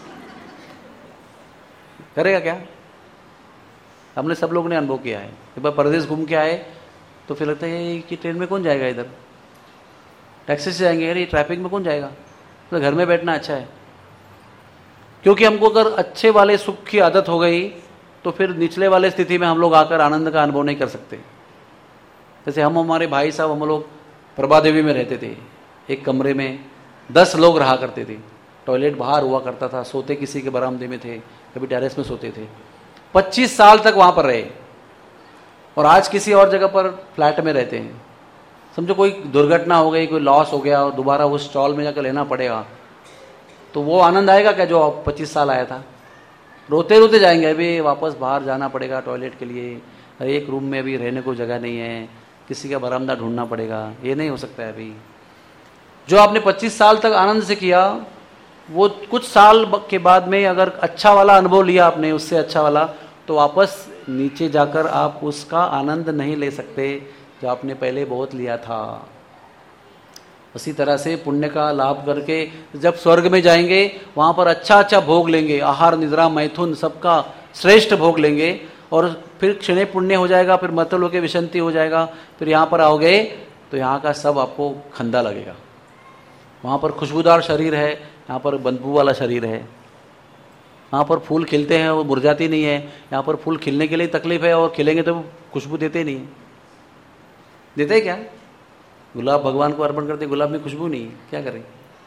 S1: करेगा क्या? हमने सब लोग ने अनुभव किया है। एक बार परदेश घूम के आए तो फिर लगता है कि ट्रेन में कौन जाएगा, इधर टैक्सी से जाएंगे, अरे ट्रैफिक में कौन जाएगा, तो घर में बैठना अच्छा है। क्योंकि हमको अगर अच्छे वाले सुख की आदत हो गई तो फिर निचले वाले स्थिति में हम लोग आकर आनंद का अनुभव नहीं कर सकते। जैसे हम हमारे भाई साहब हम लोग प्रभा देवी में रहते थे, एक कमरे में दस लोग रहा करते थे, टॉयलेट बाहर हुआ करता था, सोते किसी के बरामदे में थे, कभी टेरेस में सोते थे। पच्चीस साल तक वहां पर रहे और आज किसी और जगह पर फ्लैट में रहते हैं। समझो कोई दुर्घटना हो गई, कोई लॉस हो गया और दोबारा उस स्टॉल में जाकर लेना पड़ेगा, तो वो आनंद आएगा क्या जो पच्चीस साल आया था? रोते रोते जाएंगे, अभी वापस बाहर जाना पड़ेगा टॉयलेट के लिए, एक रूम में अभी रहने को जगह नहीं है, किसी का बरामदा ढूंढना पड़ेगा, ये नहीं हो सकता है। अभी जो आपने पच्चीस साल तक आनंद से किया, वो कुछ साल के बाद में अगर अच्छा वाला अनुभव लिया आपने, उससे अच्छा वाला, तो वापस नीचे जाकर आप उसका आनंद नहीं ले सकते जो आपने पहले बहुत लिया था। उसी तरह से पुण्य का लाभ करके जब स्वर्ग में जाएंगे वहां पर अच्छा अच्छा भोग लेंगे, आहार निद्रा मैथुन सबका श्रेष्ठ भोग लेंगे, और फिर क्षणे पुण्य हो जाएगा, फिर मतलों के विशंति हो जाएगा। फिर यहाँ पर आओगे तो यहाँ का सब आपको खंदा लगेगा। वहाँ पर खुशबूदार शरीर है, यहाँ पर बदबू वाला शरीर है। वहाँ पर फूल खिलते हैं वो मुरझाती नहीं है, यहाँ पर फूल खिलने के लिए तकलीफ है और खिलेंगे तो खुशबू देते नहीं है। देते क्या? गुलाब भगवान को अर्पण करते, गुलाब में खुशबू नहीं, क्या करें?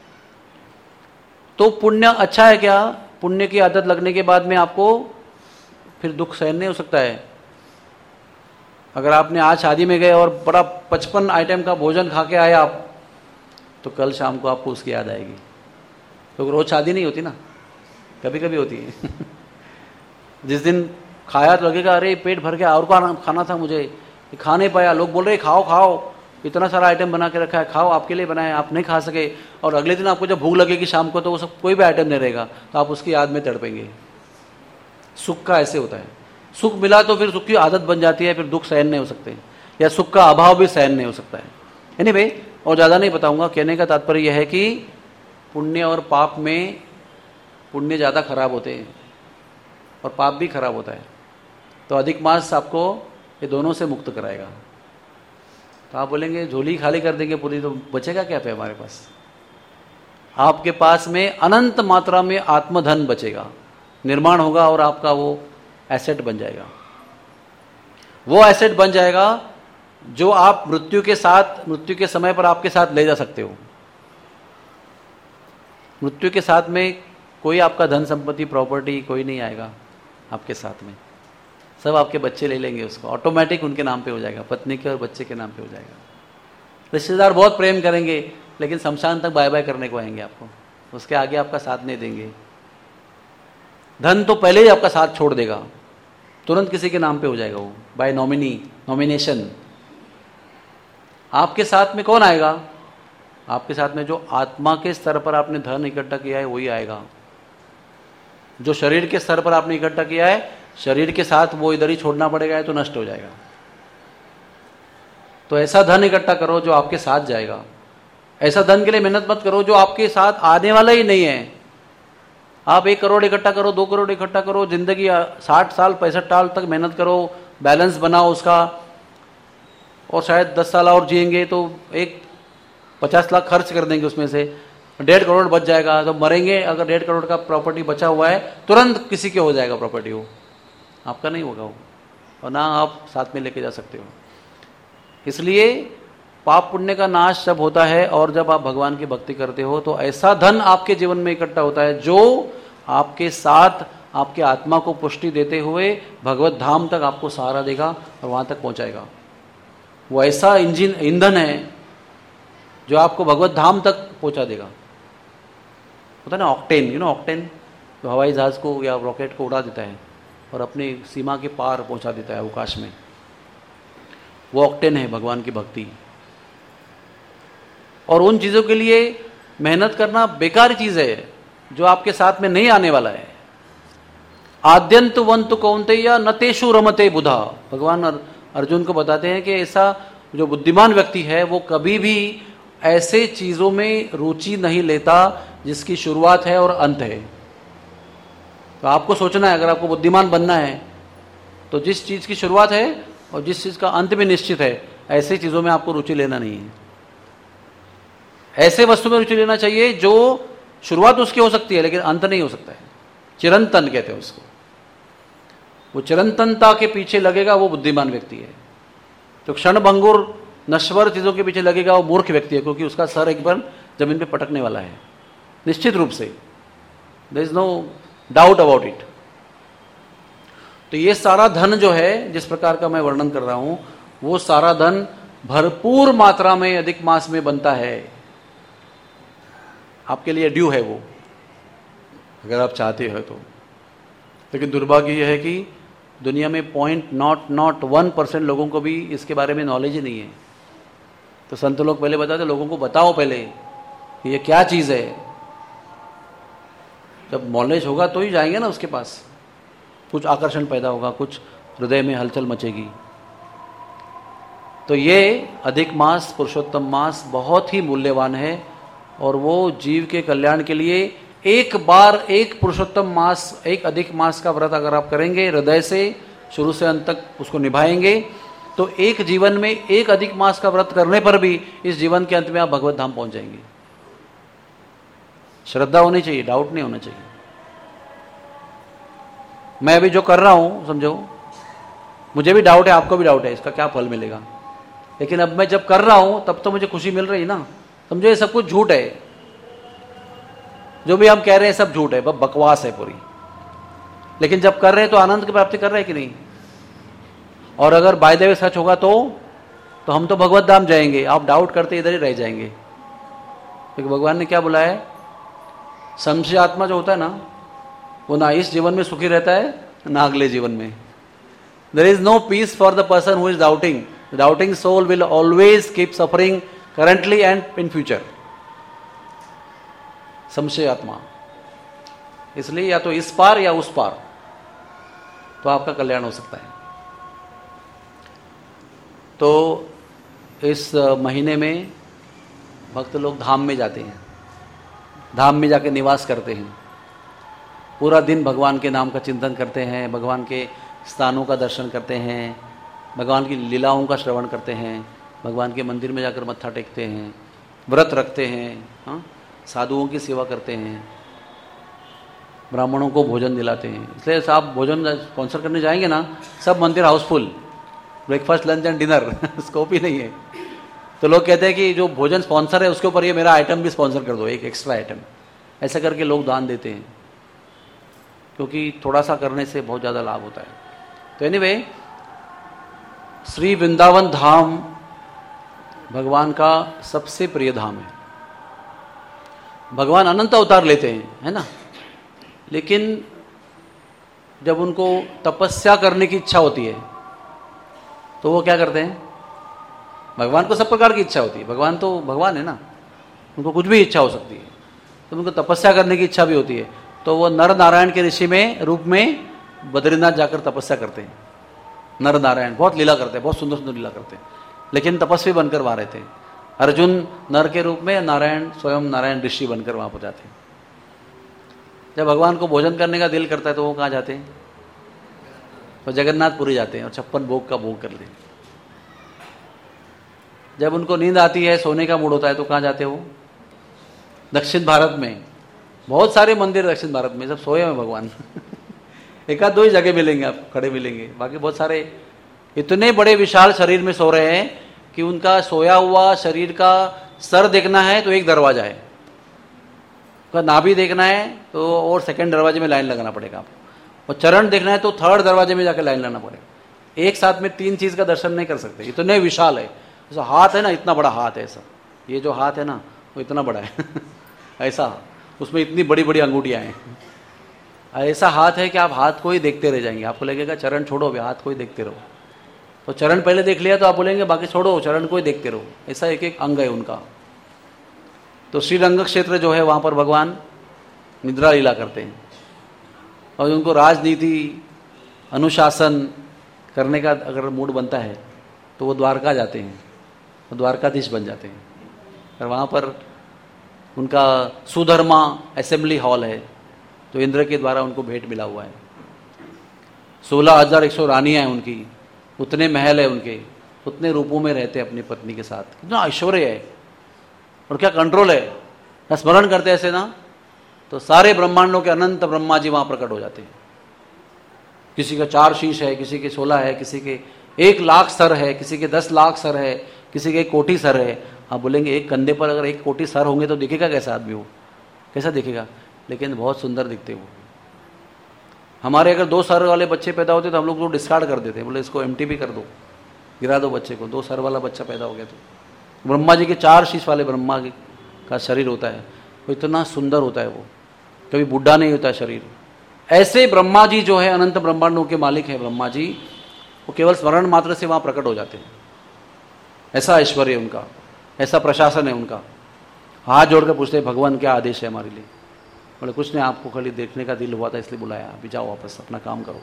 S1: तो पुण्य अच्छा है क्या? पुण्य की आदत लगने के बाद में आपको फिर दुख सहन नहीं हो सकता है। अगर आपने आज शादी में गए और बड़ा पचपन आइटम का भोजन खा के आए आप, तो कल शाम को आपको उसकी याद आएगी। तो रोज शादी नहीं होती ना, कभी कभी होती है। जिस दिन खाया तो लगेगा अरे पेट भर गया, और खाना था मुझे, खा नहीं पाया। लोग बोल रहे खाओ खाओ, इतना सारा आइटम बना के रखा है, खाओ, आपके लिए बनाया, आप नहीं खा सके। और अगले दिन आपको जब भूख लगेगी शाम को, तो वो सब कोई भी आइटम नहीं रहेगा, तो आप उसकी याद में तड़पेंगे। सुख का ऐसे होता है, सुख मिला तो फिर सुख की आदत बन जाती है, फिर दुख सहन नहीं हो सकते, या सुख का अभाव भी सहन नहीं हो सकता है। एनीवे, और ज़्यादा नहीं बताऊंगा। कहने का तात्पर्य यह है कि पुण्य और पाप में पुण्य ज़्यादा खराब होते हैं और पाप भी खराब होता है। तो अधिक मास आपको ये दोनों से मुक्त कराएगा। तो आप बोलेंगे झोली खाली कर देंगे पूरी, तो बचेगा क्या पे हमारे पास? आपके पास में अनंत मात्रा में आत्मधन बचेगा, निर्माण होगा, और आपका वो एसेट बन जाएगा। वो एसेट बन जाएगा जो आप मृत्यु के साथ, मृत्यु के समय पर आपके साथ ले जा सकते हो। मृत्यु के साथ में कोई आपका धन संपत्ति प्रॉपर्टी कोई नहीं आएगा आपके साथ में, सब आपके बच्चे ले लेंगे उसको, ऑटोमेटिक उनके नाम पे हो जाएगा, पत्नी के और बच्चे के नाम पे हो जाएगा। रिश्तेदार बहुत प्रेम करेंगे, लेकिन शमशान तक बाय बाय करने को आएंगे आपको, उसके आगे आपका साथ नहीं देंगे। धन तो पहले ही आपका साथ छोड़ देगा, तुरंत किसी के नाम पे हो जाएगा वो, बाय नॉमिनी, नॉमिनेशन। आपके साथ में कौन आएगा? आपके साथ में जो आत्मा के स्तर पर आपने धन इकट्ठा किया है वही आएगा। जो शरीर के स्तर पर आपने इकट्ठा किया है, शरीर के साथ वो इधर ही छोड़ना पड़ेगा, तो नष्ट हो जाएगा। तो ऐसा धन इकट्ठा करो जो आपके साथ जाएगा। ऐसा धन के लिए मेहनत मत करो जो आपके साथ आने वाला ही नहीं है। आप एक करोड़ इकट्ठा करो, दो करोड़ इकट्ठा करो, जिंदगी साठ साल पैंसठ साल तक मेहनत करो, बैलेंस बनाओ उसका, और शायद दस साल और जिएंगे तो एक पचास लाख खर्च कर देंगे, उसमें से डेढ़ करोड़ बच जाएगा। तो मरेंगे, अगर डेढ़ करोड़ का प्रॉपर्टी बचा हुआ है, तुरंत किसी के हो जाएगा प्रॉपर्टी, वो आपका नहीं होगा वो, और ना आप साथ में लेके जा सकते हो। इसलिए पाप पुण्य का नाश जब होता है और जब आप भगवान की भक्ति करते हो, तो ऐसा धन आपके जीवन में इकट्ठा होता है जो आपके साथ आपके आत्मा को पुष्टि देते हुए भगवत धाम तक आपको सहारा देगा और वहां तक पहुंचाएगा। वो ऐसा इंजन ईंधन है जो आपको भगवत धाम तक पहुंचा देगा। होता है ना ऑक्टेन, यू नो ऑक्टेन, जो हवाई जहाज को या रॉकेट को उड़ा देता है और अपनी सीमा के पार पहुंचा देता है अवकाश में, वो ऑक्टेन है भगवान की भक्ति। और उन चीज़ों के लिए मेहनत करना बेकार चीज़ है जो आपके साथ में नहीं आने वाला है। आद्यंतवंत कौन्तेय न तेषु रमते बुधा। भगवान अर्जुन को बताते हैं कि ऐसा जो बुद्धिमान व्यक्ति है वो कभी भी ऐसे चीजों में रुचि नहीं लेता जिसकी शुरुआत है और अंत है। तो आपको सोचना है, अगर आपको बुद्धिमान बनना है तो जिस चीज की शुरुआत है और जिस चीज का अंत भी निश्चित है, ऐसे चीजों में आपको रुचि लेना नहीं है। ऐसे वस्तु में रुचि लेना चाहिए जो शुरुआत उसकी हो सकती है लेकिन अंत नहीं हो सकता है। चिरंतन कहते हैं उसको। वो चिरंतनता के पीछे लगेगा वो बुद्धिमान व्यक्ति है। तो क्षणभंगुर नश्वर चीजों के पीछे लगेगा वो मूर्ख व्यक्ति है, क्योंकि उसका सर एक बार जमीन पे पटकने वाला है निश्चित रूप से। There is no doubt about it. तो ये सारा धन जो है जिस प्रकार का मैं वर्णन कर रहा हूं, वो सारा धन भरपूर मात्रा में अधिक मास में बनता है। आपके लिए ड्यू है वो, अगर आप चाहते हो तो। लेकिन दुर्भाग्य यह है कि दुनिया में point naught naught one percent लोगों को भी इसके बारे में नॉलेज ही नहीं है। तो संत लोग पहले बताते लोगों को बताओ पहले कि ये क्या चीज है। जब नॉलेज होगा तो ही जाएंगे ना उसके पास, कुछ आकर्षण पैदा होगा, कुछ हृदय में हलचल मचेगी। तो ये अधिक मास, पुरुषोत्तम मास बहुत ही मूल्यवान है और वो जीव के कल्याण के लिए एक बार एक पुरुषोत्तम मास, एक अधिक मास का व्रत अगर आप करेंगे हृदय से शुरू से अंत तक उसको निभाएंगे, तो एक जीवन में एक अधिक मास का व्रत करने पर भी इस जीवन के अंत में आप भगवत धाम पहुंच जाएंगे। श्रद्धा होनी चाहिए, डाउट नहीं होना चाहिए। मैं अभी जो कर रहा हूं, समझो मुझे भी डाउट है, आपको भी डाउट है इसका क्या फल मिलेगा, लेकिन अब मैं जब कर रहा हूं तब तो मुझे खुशी मिल रही है ना। समझो ये सब कुछ झूठ है, जो भी हम कह रहे हैं सब झूठ है, बस बकवास है पूरी। लेकिन जब कर रहे हैं तो आनंद की प्राप्ति कर रहे हैं कि नहीं। और अगर बाय द वे सच होगा तो तो हम तो भगवत धाम जाएंगे। आप डाउट करते इधर ही रह जाएंगे, क्योंकि भगवान ने क्या बोला है, संशय आत्मा जो होता है ना, वो ना इस जीवन में सुखी रहता है ना अगले जीवन में। There is no peace for the person who is doubting. Doubting soul will always keep suffering currently and in future. संशय आत्मा। इसलिए या तो इस पार या उस पार, तो आपका कल्याण हो सकता है। तो इस महीने में भक्त लोग धाम में जाते हैं, धाम में जाकर निवास करते हैं, पूरा दिन भगवान के नाम का चिंतन करते हैं, भगवान के स्थानों का दर्शन करते हैं, भगवान की लीलाओं का श्रवण करते हैं, भगवान के मंदिर में जाकर मत्था टेकते हैं, व्रत रखते हैं, हाँ, साधुओं की सेवा करते हैं, ब्राह्मणों को भोजन दिलाते हैं। इसलिए आप भोजन स्पॉन्सर करने जाएंगे ना, सब मंदिर housefull, breakfast lunch and dinner, scope ही नहीं है। तो लोग कहते हैं कि जो भोजन स्पॉन्सर है उसके ऊपर ये मेरा आइटम भी स्पॉन्सर कर दो, एक एक्स्ट्रा आइटम। ऐसा करके लोग दान देते हैं, क्योंकि थोड़ा सा करने से बहुत ज़्यादा लाभ होता है। तो एनीवे, श्री वृंदावन धाम भगवान का सबसे प्रिय धाम है। भगवान अनंत अवतार लेते हैं, है ना, लेकिन जब उनको तपस्या करने की इच्छा होती है तो वो क्या करते हैं, भगवान को सब प्रकार की इच्छा होती है, भगवान तो भगवान है ना, उनको कुछ भी इच्छा हो सकती है। तो उनको तपस्या करने की इच्छा भी होती है, तो वो नर नारायण के ऋषि में रूप में बद्रीनाथ जाकर तपस्या करते हैं। नर नारायण बहुत लीला करते हैं, बहुत सुंदर सुंदर लीला करते हैं, लेकिन तपस्वी बनकर वहां रहते हैं। अर्जुन नर के रूप में, नारायण स्वयं नारायण ऋषि बनकर वहां पर जाते हैं। जब भगवान को भोजन करने का दिल करता है तो वो कहाँ जाते हैं, तो जगन्नाथपुरी जाते हैं और छप्पन भोग का भोग कर लेते हैं। जब उनको नींद आती है, सोने का मूड होता है, तो कहाँ जाते हैं वो, दक्षिण भारत में बहुत सारे मंदिर, दक्षिण भारत में सब सोए हैं भगवान। एक आध दो ही जगह मिलेंगे आपको खड़े मिलेंगे, बाकी बहुत सारे इतने बड़े विशाल शरीर में सो रहे हैं कि उनका सोया हुआ शरीर का सर देखना है तो एक दरवाजा है, उनका नाभि देखना है तो और सेकंड दरवाजे में लाइन लगाना पड़ेगा आपको, और चरण देखना है तो थर्ड दरवाजे में जाकर लाइन लगाना पड़ेगा। एक साथ में तीन चीज का दर्शन नहीं कर सकते, इतने विशाल है। जैसा हाथ है ना, इतना बड़ा हाथ है ऐसा, ये जो हाथ है ना वो इतना बड़ा है ऐसा, उसमें इतनी बड़ी बड़ी अंगूठियां हैं। ऐसा हाथ है कि आप हाथ को ही देखते रह जाएंगे, आपको लगेगा चरण छोड़ो, हाथ को ही देखते रहो। तो चरण पहले देख लिया तो आप बोलेंगे बाकी छोड़ो, चरण को ही देखते रहो। ऐसा एक एक अंग है उनका। तो श्रीरंग क्षेत्र जो है वहां पर भगवान निद्रा लीला करते हैं। और उनको राजनीति अनुशासन करने का अगर मूड बनता है तो वो द्वारका जाते हैं, वो द्वारकाधीश बन जाते हैं। और वहाँ पर उनका सुधर्मा असेंबली हॉल है, तो इंद्र के द्वारा उनको भेंट मिला हुआ है। सोलह हजार एक सौ रानियाँ हैं उनकी, उतने महल है उनके, उतने रूपों में रहते हैं अपनी पत्नी के साथ। कितना ऐश्वर्य है और क्या कंट्रोल है। ना स्मरण करते ऐसे ना तो सारे ब्रह्मांडों के अनंत ब्रह्मा जी वहाँ प्रकट हो जाते हैं। किसी का चार शीश है, किसी के सोलह है, किसी के एक लाख सर है, किसी के दस लाख सर है, किसी के एक कोटि सर है। आप बोलेंगे एक कंधे पर अगर एक कोटि सर होंगे तो दिखेगा कैसा आदमी वो, कैसा दिखेगा? लेकिन बहुत सुंदर दिखते वो। हमारे अगर दो सर वाले बच्चे पैदा होते तो हम लोग तो डिस्कार्ड कर देते, बोले इसको एम्प्टी भी कर दो, गिरा दो बच्चे को। दो सर वाला बच्चा पैदा हो गया तो ब्रह्मा जी के चार शीश वाले ब्रह्मा का शरीर होता है, वो इतना सुंदर होता है, वो कभी बुढ़ा नहीं होता शरीर। ऐसे ब्रह्मा जी जो है अनंत ब्रह्मांडों के मालिक है ब्रह्मा जी, वो केवल स्मरण मात्र से वहाँ प्रकट हो जाते हैं। ऐसा ऐश्वर्य है उनका, ऐसा प्रशासन है उनका। हाथ जोड़कर पूछते हैं भगवान क्या आदेश है हमारे लिए? बोले कुछ नहीं, आपको खाली देखने का दिल हुआ था इसलिए बुलाया, अभी जाओ वापस अपना काम करो।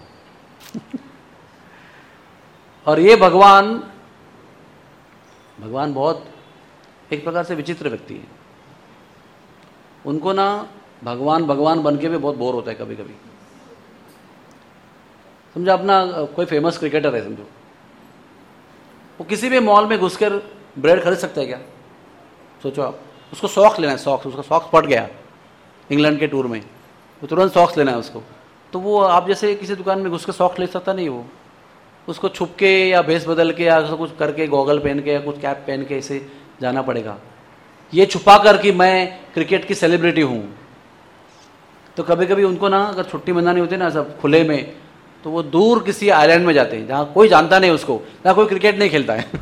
S1: और ये भगवान भगवान बहुत एक प्रकार से विचित्र व्यक्ति है। उनको ना भगवान भगवान बन के भी बहुत बोर होता है कभी कभी। समझो अपना कोई फेमस क्रिकेटर है, समझो वो किसी भी मॉल में घुसकर ब्रेड खरीद सकता है क्या? सोचो आप, उसको सॉक्स लेना है, सॉक्स, उसका सॉक्स फट गया इंग्लैंड के टूर में, वो तुरंत सॉक्स लेना है उसको, तो वो आप जैसे किसी दुकान में घुस के सॉक्स ले सकता नहीं। वो उसको छुप के या भेस बदल के या कुछ करके गॉगल पहन के या कुछ कैप पहन के ऐसे जाना पड़ेगा, ये छुपा कर कि मैं क्रिकेट की सेलिब्रिटी हूँ। तो कभी कभी उनको ना अगर छुट्टी मनानी होती है ना सब खुले में, तो वो दूर किसी आइलैंड में जाते हैं जहाँ कोई जानता नहीं उसको, जहाँ कोई क्रिकेट नहीं खेलता है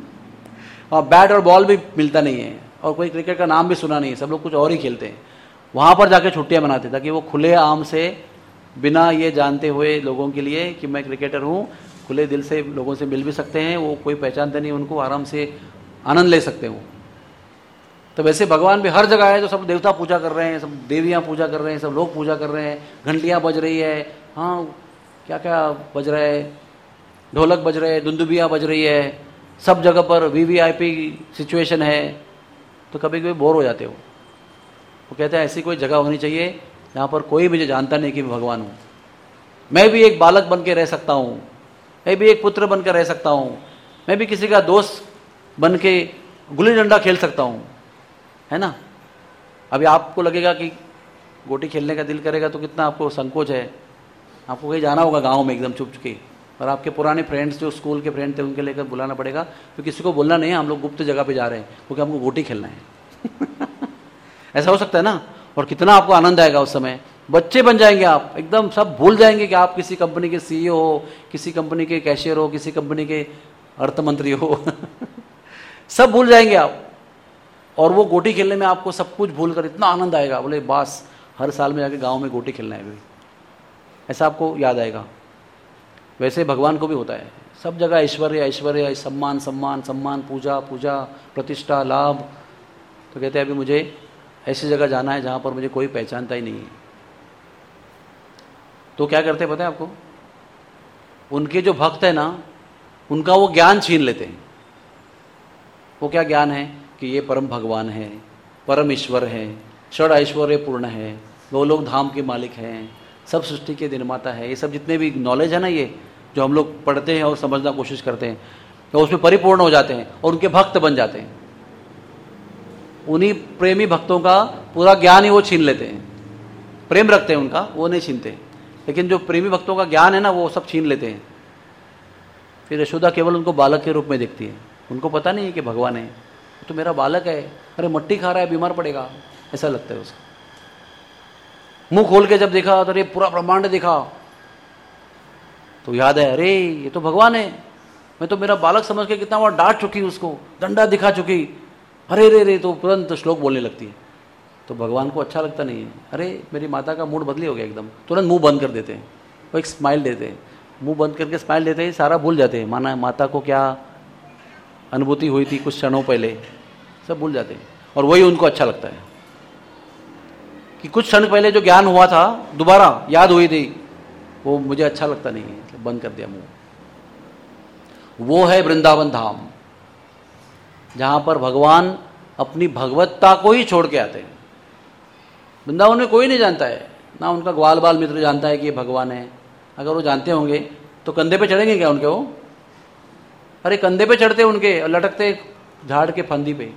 S1: और बैट और बॉल भी मिलता नहीं है और कोई क्रिकेट का नाम भी सुना नहीं है, सब लोग कुछ और ही खेलते हैं। वहाँ पर जाके छुट्टियाँ मनाते ताकि वो खुले आम से बिना ये जानते हुए लोगों के लिए कि मैं क्रिकेटर हूँ, खुले दिल से लोगों से मिल भी सकते हैं, वो कोई पहचानते नहीं उनको, आराम से आनंद ले सकते हो। तो वैसे भगवान भी हर जगह है, तो सब देवता पूजा कर रहे हैं, सब देवियाँ पूजा कर रहे हैं, सब लोग पूजा कर रहे हैं, घंटियाँ बज रही है, हाँ क्या क्या बज रहा है, ढोलक बज रहे हैं, दुंदुबियाँ बज रही है, सब जगह पर V V I P situation है। तो कभी कभी बोर हो जाते हो। वो कहते हैं ऐसी कोई जगह होनी चाहिए जहाँ पर कोई मुझे जानता नहीं कि मैं भगवान हूँ। मैं भी एक बालक बन के रह सकता हूँ, मैं भी एक पुत्र बन के रह सकता हूँ, मैं भी किसी का दोस्त बन के गुल्ली डंडा खेल सकता हूँ, है ना। अभी आपको लगेगा कि गोटी खेलने का दिल करेगा तो कितना आपको संकोच है, आपको कहीं जाना होगा गांव में एकदम चुप के, और आपके पुराने फ्रेंड्स जो स्कूल के फ्रेंड थे उनके लेकर बुलाना पड़ेगा, तो किसी को बोलना नहीं है हम लोग गुप्त जगह पे जा रहे हैं क्योंकि हमको गोटी खेलना है ऐसा हो सकता है ना। और कितना आपको आनंद आएगा उस समय, बच्चे बन जाएंगे आप, एकदम सब भूल जाएंगे कि आप किसी कंपनी के सीईओ हो, किसी कंपनी के कैशियर हो, किसी कंपनी के अर्थमंत्री हो सब भूल जाएंगे आप। और वो गोटी खेलने में आपको सब कुछ भूल कर इतना आनंद आएगा, बोले बस हर साल में जाके गांव में गोटी खेलना है भी, ऐसा आपको याद आएगा। वैसे भगवान को भी होता है, सब जगह ऐश्वर्य ऐश्वर्य, सम्मान सम्मान सम्मान, पूजा पूजा, प्रतिष्ठा, लाभ। तो कहते हैं अभी मुझे ऐसी जगह जाना है जहाँ पर मुझे कोई पहचानता ही नहीं है। तो क्या करते हैं पता है आपको, उनके जो भक्त है ना उनका वो ज्ञान छीन लेते हैं। वो क्या ज्ञान है कि ये परम भगवान है, परम ईश्वर है, षड ऐश्वर्य पूर्ण है, गोलोक धाम के मालिक हैं, सब सृष्टि के निर्माता है। ये सब जितने भी नॉलेज है ना, ये जो हम लोग पढ़ते हैं और समझना कोशिश करते हैं, तो उसमें परिपूर्ण हो जाते हैं और उनके भक्त बन जाते हैं। उन्हीं प्रेमी भक्तों का पूरा ज्ञान ही वो छीन लेते हैं। प्रेम रखते हैं उनका, वो नहीं छीनते, लेकिन जो प्रेमी भक्तों का ज्ञान है ना वो सब छीन लेते हैं। फिर यशोदा केवल उनको बालक के रूप में देखती है, उनको पता नहीं है कि भगवान है, तो मेरा बालक है, अरे मट्टी खा रहा है, बीमार पड़ेगा, ऐसा लगता है उसको। मुंह खोल के जब देखा तो अरे पूरा ब्रह्मांड देखा, तो याद है अरे ये तो भगवान है, मैं तो मेरा बालक समझ के कितना बार डांट चुकी, उसको डंडा दिखा चुकी, अरे रे रे, तो तुरंत श्लोक बोलने लगती है। तो भगवान को अच्छा लगता नहीं है, अरे मेरी माता का मूड बदली हो गया एकदम, तुरंत मुंह बंद कर देते हैं, वो एक स्माइल देते हैं, मुंह बंद करके स्माइल देते हैं, सारा भूल जाते हैं, माना माता को क्या अनुभूति हुई थी कुछ क्षणों पहले, सब भूल जाते हैं, और वही उनको अच्छा लगता है। कि कुछ क्षण पहले जो ज्ञान हुआ था दोबारा याद हुई थी, वो मुझे अच्छा लगता नहीं है, बंद कर दिया मुंह। वो है वृंदावन धाम, जहां पर भगवान अपनी भगवत्ता को ही छोड़ के आते हैं। वृंदावन में कोई नहीं जानता है, ना उनका ग्वाल बाल मित्र जानता है कि ये भगवान है। अगर वो जानते होंगे तो कंधे पे चढ़ेंगे क्या उनके? वो अरे कंधे पे चढ़ते उनके, लटकते झाड़ के फंदी पे,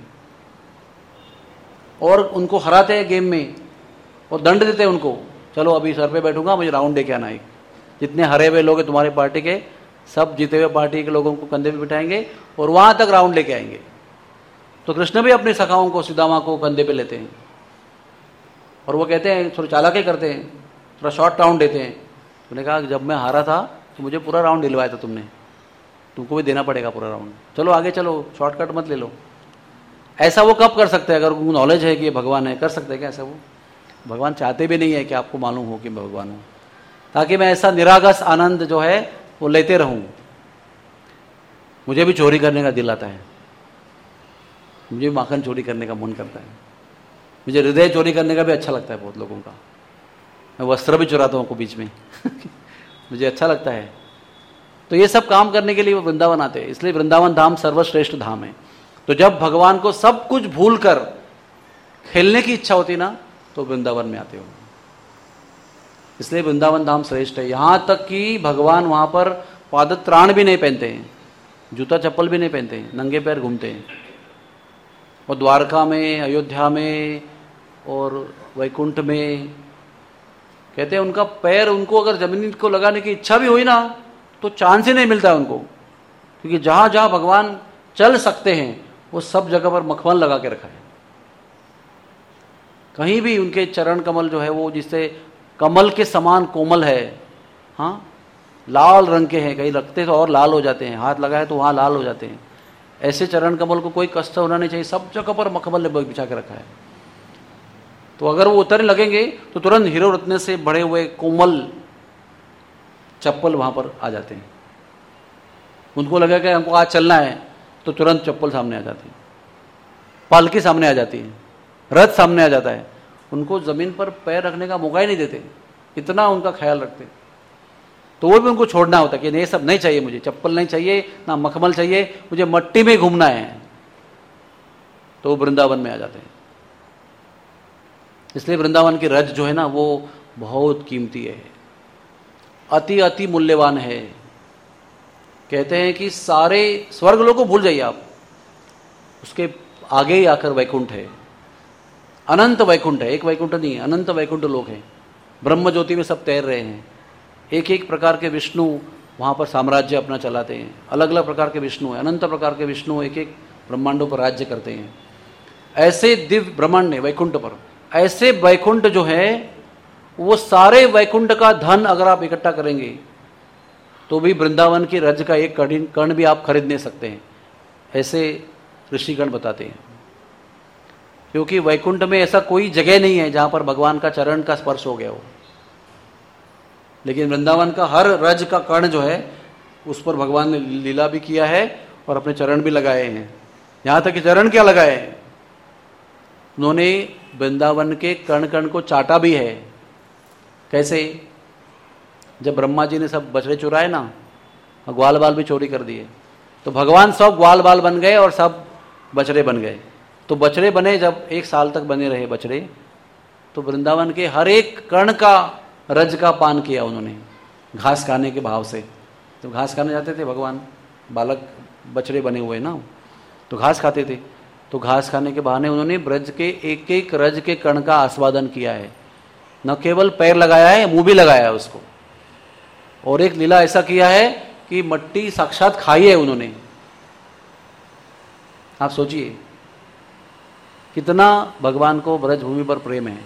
S1: और उनको हराते हैं गेम में और दंड देते हैं उनको, चलो अभी सर पे बैठूंगा, मुझे राउंड दे के आना है। जितने हरे हुए लोग हैं तुम्हारे पार्टी के, सब जीते हुए पार्टी के लोगों को कंधे पे बिठाएंगे और वहां तक राउंड लेके आएंगे। तो कृष्ण भी अपनी सखाओं को, सुदामा को कंधे पे लेते हैं और वो कहते हैं, थोड़ी चालाकी करते हैं, थोड़ा शॉर्ट राउंड देते हैं। उन्होंने कहा जब मैं हारा था तो मुझे पूरा राउंड दिलवाया था तुमने, तुमको भी देना पड़ेगा पूरा राउंड, चलो आगे चलो, शॉर्टकट मत ले लो। ऐसा वो कब कर सकते हैं? अगर उनको नॉलेज है कि ये भगवान है, कर सकते हैं क्या ऐसा? वो भगवान चाहते भी नहीं है कि आपको मालूम हो कि मैं भगवान हूँ, ताकि मैं ऐसा निरागस आनंद जो है वो लेते रहूं। मुझे भी चोरी करने का दिल आता है, मुझे भी माखन चोरी करने का मन करता है, मुझे हृदय चोरी करने का भी अच्छा लगता है बहुत लोगों का। मैं वस्त्र भी चुराता हूँ बीच में मुझे अच्छा लगता है। तो ये सब काम करने के लिए वो वृंदावन आते हैं, इसलिए वृंदावन धाम सर्वश्रेष्ठ धाम है। तो जब भगवान को सब कुछ भूल कर खेलने की इच्छा होती ना, तो वृंदावन में आते हो। इसलिए वृंदावन धाम श्रेष्ठ है। यहां तक कि भगवान वहां पर पादत्राण भी नहीं पहनते हैं, जूता चप्पल भी नहीं पहनते हैं, नंगे पैर घूमते हैं। और द्वारका में, अयोध्या में और वैकुंठ में कहते हैं उनका पैर, उनको अगर जमीन को लगाने की इच्छा भी हुई ना तो चांस ही नहीं मिलता है उनको, क्योंकि जहां जहां भगवान चल सकते हैं वो सब जगह पर मखमल लगा के रखा है। कहीं भी उनके चरण कमल जो है वो जिससे कमल के समान कोमल है, हाँ, लाल रंग के हैं, कहीं रखते तो और लाल हो जाते हैं, हाथ लगाए तो वहां लाल हो जाते हैं। ऐसे चरण कमल को कोई कष्ट होना नहीं चाहिए, सब जगह पर मखमल ने बिछा के रखा है। तो अगर वो उतरने लगेंगे तो तुरंत हीरो रत्न से बड़े हुए कोमल चप्पल वहां पर आ जाते हैं। उनको लगा कि हमको आज चलना है तो तुरंत चप्पल सामने आ जाती है, पालकी सामने आ जाती है, रथ सामने आ जाता है। उनको जमीन पर पैर रखने का मौका ही नहीं देते, इतना उनका ख्याल रखते। तो वो भी उनको छोड़ना होता कि ये सब नहीं चाहिए, मुझे चप्पल नहीं चाहिए, ना मखमल चाहिए, मुझे मट्टी में घूमना है। तो वो वृंदावन में आ जाते हैं। इसलिए वृंदावन की रज जो है ना वो बहुत कीमती है, अति अति मूल्यवान है। कहते हैं कि सारे स्वर्ग लोग को भूल जाइए आप, उसके आगे ही आकर वैकुंठ है, अनंत वैकुंठ है, एक वैकुंठ नहीं है, अनंत वैकुंठ लोग हैं। ब्रह्म ज्योति में सब तैर रहे हैं, एक एक प्रकार के विष्णु वहाँ पर साम्राज्य अपना चलाते हैं, अलग अलग प्रकार के विष्णु हैं, अनंत प्रकार के विष्णु एक एक ब्रह्मांडों पर राज्य करते हैं। ऐसे दिव्य ब्रह्मांड है वैकुंठ पर, ऐसे वैकुंठ जो है वो सारे वैकुंठ का धन अगर आप इकट्ठा करेंगे तो भी वृंदावन की रज का एक कर्ण कर्ण भी आप खरीद नहीं सकते हैं, ऐसे ऋषिगण बताते हैं। क्योंकि वैकुंठ में ऐसा कोई जगह नहीं है जहां पर भगवान का चरण का स्पर्श हो गया हो, लेकिन वृंदावन का हर रज का कर्ण जो है उस पर भगवान ने लीला भी किया है और अपने चरण भी लगाए हैं। यहां तक कि चरण क्या लगाए हैं, उन्होंने वृंदावन के कर्ण कर्ण को चाटा भी है। कैसे? जब ब्रह्मा जी ने सब बछड़े चुराए ना, ग्वाल बाल भी चोरी कर दिए, तो भगवान सब ग्वाल बाल बन गए और सब बछड़े बन गए। तो बछड़े बने, जब एक साल तक बने रहे बछड़े, तो वृंदावन के हर एक कर्ण का रज का पान किया उन्होंने, घास खाने के भाव से। तो घास खाने जाते थे भगवान, बालक बछड़े बने हुए ना, तो घास खाते थे। तो घास खाने के बहाने उन्होंने ब्रज के एक एक रज के कण का आस्वादन किया है, न केवल पैर लगाया है, मुंह भी लगाया है उसको। और एक लीला ऐसा किया है कि मट्टी साक्षात खाई है उन्होंने। आप सोचिए कितना भगवान को ब्रज भूमि पर प्रेम है।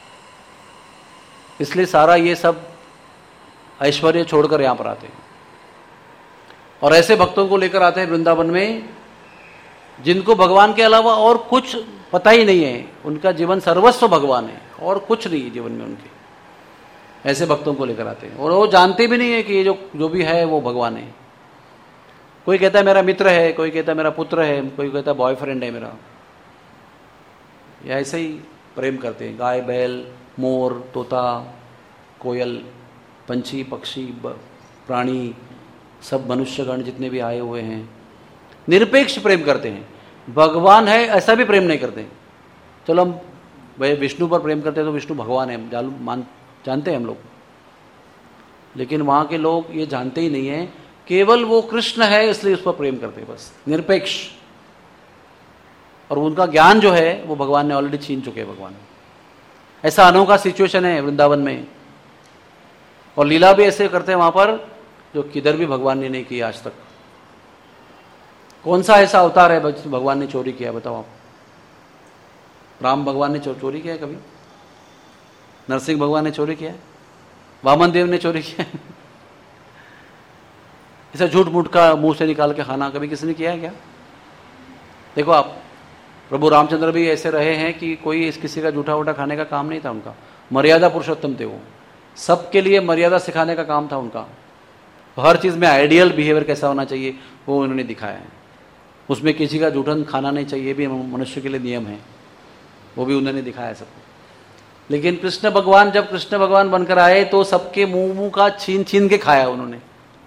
S1: इसलिए सारा ये सब ऐश्वर्य छोड़कर यहां पर आते हैं और ऐसे भक्तों को लेकर आते हैं वृंदावन में जिनको भगवान के अलावा और कुछ पता ही नहीं है, उनका जीवन सर्वस्व भगवान है और कुछ नहीं है जीवन में उनके। ऐसे भक्तों को लेकर आते हैं और वो जानते भी नहीं है कि ये जो जो भी है वो भगवान है। कोई कहता है मेरा मित्र है, कोई कहता है मेरा पुत्र है, कोई कहता है बॉयफ्रेंड है मेरा, या ऐसे ही प्रेम करते हैं। गाय, बैल, मोर, तोता, कोयल, पंछी, पक्षी, प्राणी, सब मनुष्यगण जितने भी आए हुए हैं, निरपेक्ष प्रेम करते हैं। भगवान है ऐसा भी प्रेम नहीं करते। चलो हम भाई विष्णु पर प्रेम करते हैं तो विष्णु भगवान है जालू मान जानते हैं हम लोग, लेकिन वहाँ के लोग ये जानते ही नहीं है, केवल वो कृष्ण है इसलिए उस पर प्रेम करते हैं, बस निरपेक्ष। और उनका ज्ञान जो है वो भगवान ने ऑलरेडी छीन चुके हैं भगवान। ऐसा अनोखा सिचुएशन है वृंदावन में, और लीला भी ऐसे करते हैं वहाँ पर जो किधर भी भगवान ने नहीं किया आज तक। कौन सा ऐसा अवतार है भगवान ने चोरी किया, बताओ आप? राम भगवान ने चोरी किया है कभी? नरसिंह भगवान ने चोरी किया है? वामन देव ने चोरी किया है? ऐसा झूठ मूठ का मुंह से निकाल के खाना कभी किसी ने किया है क्या? देखो आप, प्रभु रामचंद्र भी ऐसे रहे हैं कि कोई इस किसी का झूठा वूठा खाने का काम नहीं था उनका। मर्यादा पुरुषोत्तम थे वो, सबके लिए मर्यादा सिखाने का काम था उनका। हर चीज़ में आइडियल बिहेवियर कैसा होना चाहिए वो उन्होंने दिखाया है। उसमें किसी का जूठन खाना नहीं चाहिए, भी मनुष्य के लिए नियम है, वो भी उन्होंने दिखाया है सबको। लेकिन कृष्ण भगवान जब कृष्ण भगवान बनकर आए तो सबके मुंह मुंह का छीन छीन के खाया उन्होंने,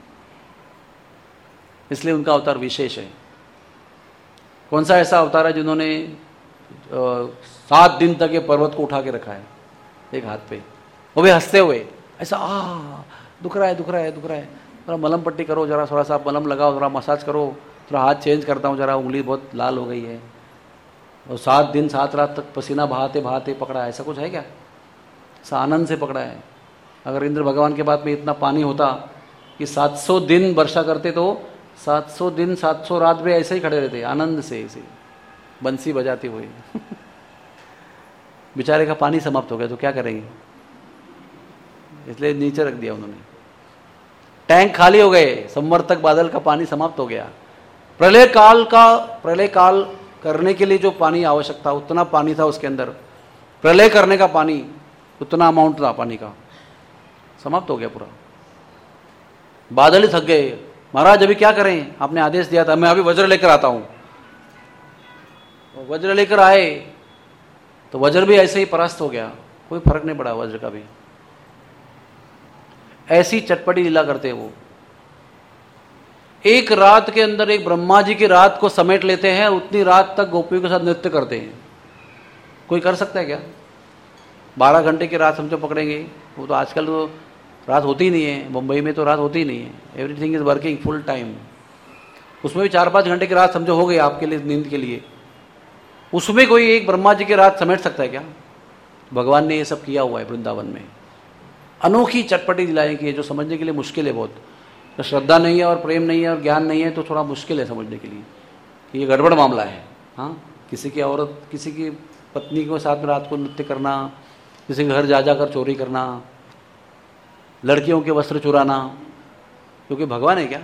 S1: इसलिए उनका अवतार विशेष है। कौन सा ऐसा अवतार है जिन्होंने सात दिन तक ये पर्वत को उठा के रखा है एक हाथ पे, वो भी हंसते हुए, ऐसा आ दुख रहा है दुख रहा है दुख रहा है, थोड़ा मलम पट्टी करो, जरा थोड़ा सा मलम लगाओ, थोड़ा मसाज करो, थोड़ा हाथ चेंज करता हूँ, जरा उंगली बहुत लाल हो गई है। और सात दिन सात रात तक पसीना बहाते बहाते पकड़ा है। ऐसा कुछ है क्या? ऐसा आनंद से पकड़ा है। अगर इंद्र भगवान के बाद में इतना पानी होता कि सात सौ दिन वर्षा करते तो सात सौ दिन सात सौ रात भी ऐसे ही खड़े रहते आनंद से, ऐसे बंसी बजाते हुए। बेचारे का पानी समाप्त हो गया तो क्या करेंगे, इसलिए नीचे रख दिया उन्होंने। टैंक खाली हो गए, संवर्तक बादल का पानी समाप्त हो गया। प्रलय काल का प्रलय काल करने के लिए जो पानी आवश्यक था उतना पानी था उसके अंदर, प्रलय करने का पानी उतना अमाउंट था पानी का, समाप्त हो गया पूरा। बादल ही थक गए, महाराज अभी क्या करें, आपने आदेश दिया था, मैं अभी वज्र लेकर आता हूं। वज्र लेकर आए तो वज्र भी ऐसे ही परास्त हो गया, कोई फर्क नहीं पड़ा वज्र का भी। ऐसी चटपटी लीला करते वो। एक रात के अंदर एक ब्रह्मा जी की रात को समेट लेते हैं, उतनी रात तक गोपियों के साथ नृत्य करते हैं। कोई कर सकता है क्या? बारह घंटे की रात समझो पकड़ेंगे, वो तो आजकल तो रात होती ही नहीं है, मुंबई में तो रात होती ही नहीं है, everything is working full time. उसमें भी चार पाँच घंटे की रात समझो हो गई आपके लिए नींद के लिए, उसमें कोई एक ब्रह्मा जी की रात समेट सकता है क्या? भगवान ने ये सब किया हुआ है वृंदावन में। अनोखी चटपटी लीलाएं की है जो समझने के लिए मुश्किल है बहुत। तो श्रद्धा नहीं है और प्रेम नहीं है और ज्ञान नहीं है तो थोड़ा मुश्किल है समझने के लिए कि ये गड़बड़ मामला है। हाँ, किसी की औरत किसी की पत्नी के साथ में रात को नृत्य करना, किसी के घर जा जाकर चोरी करना, लड़कियों के वस्त्र चुराना, क्योंकि भगवान है क्या?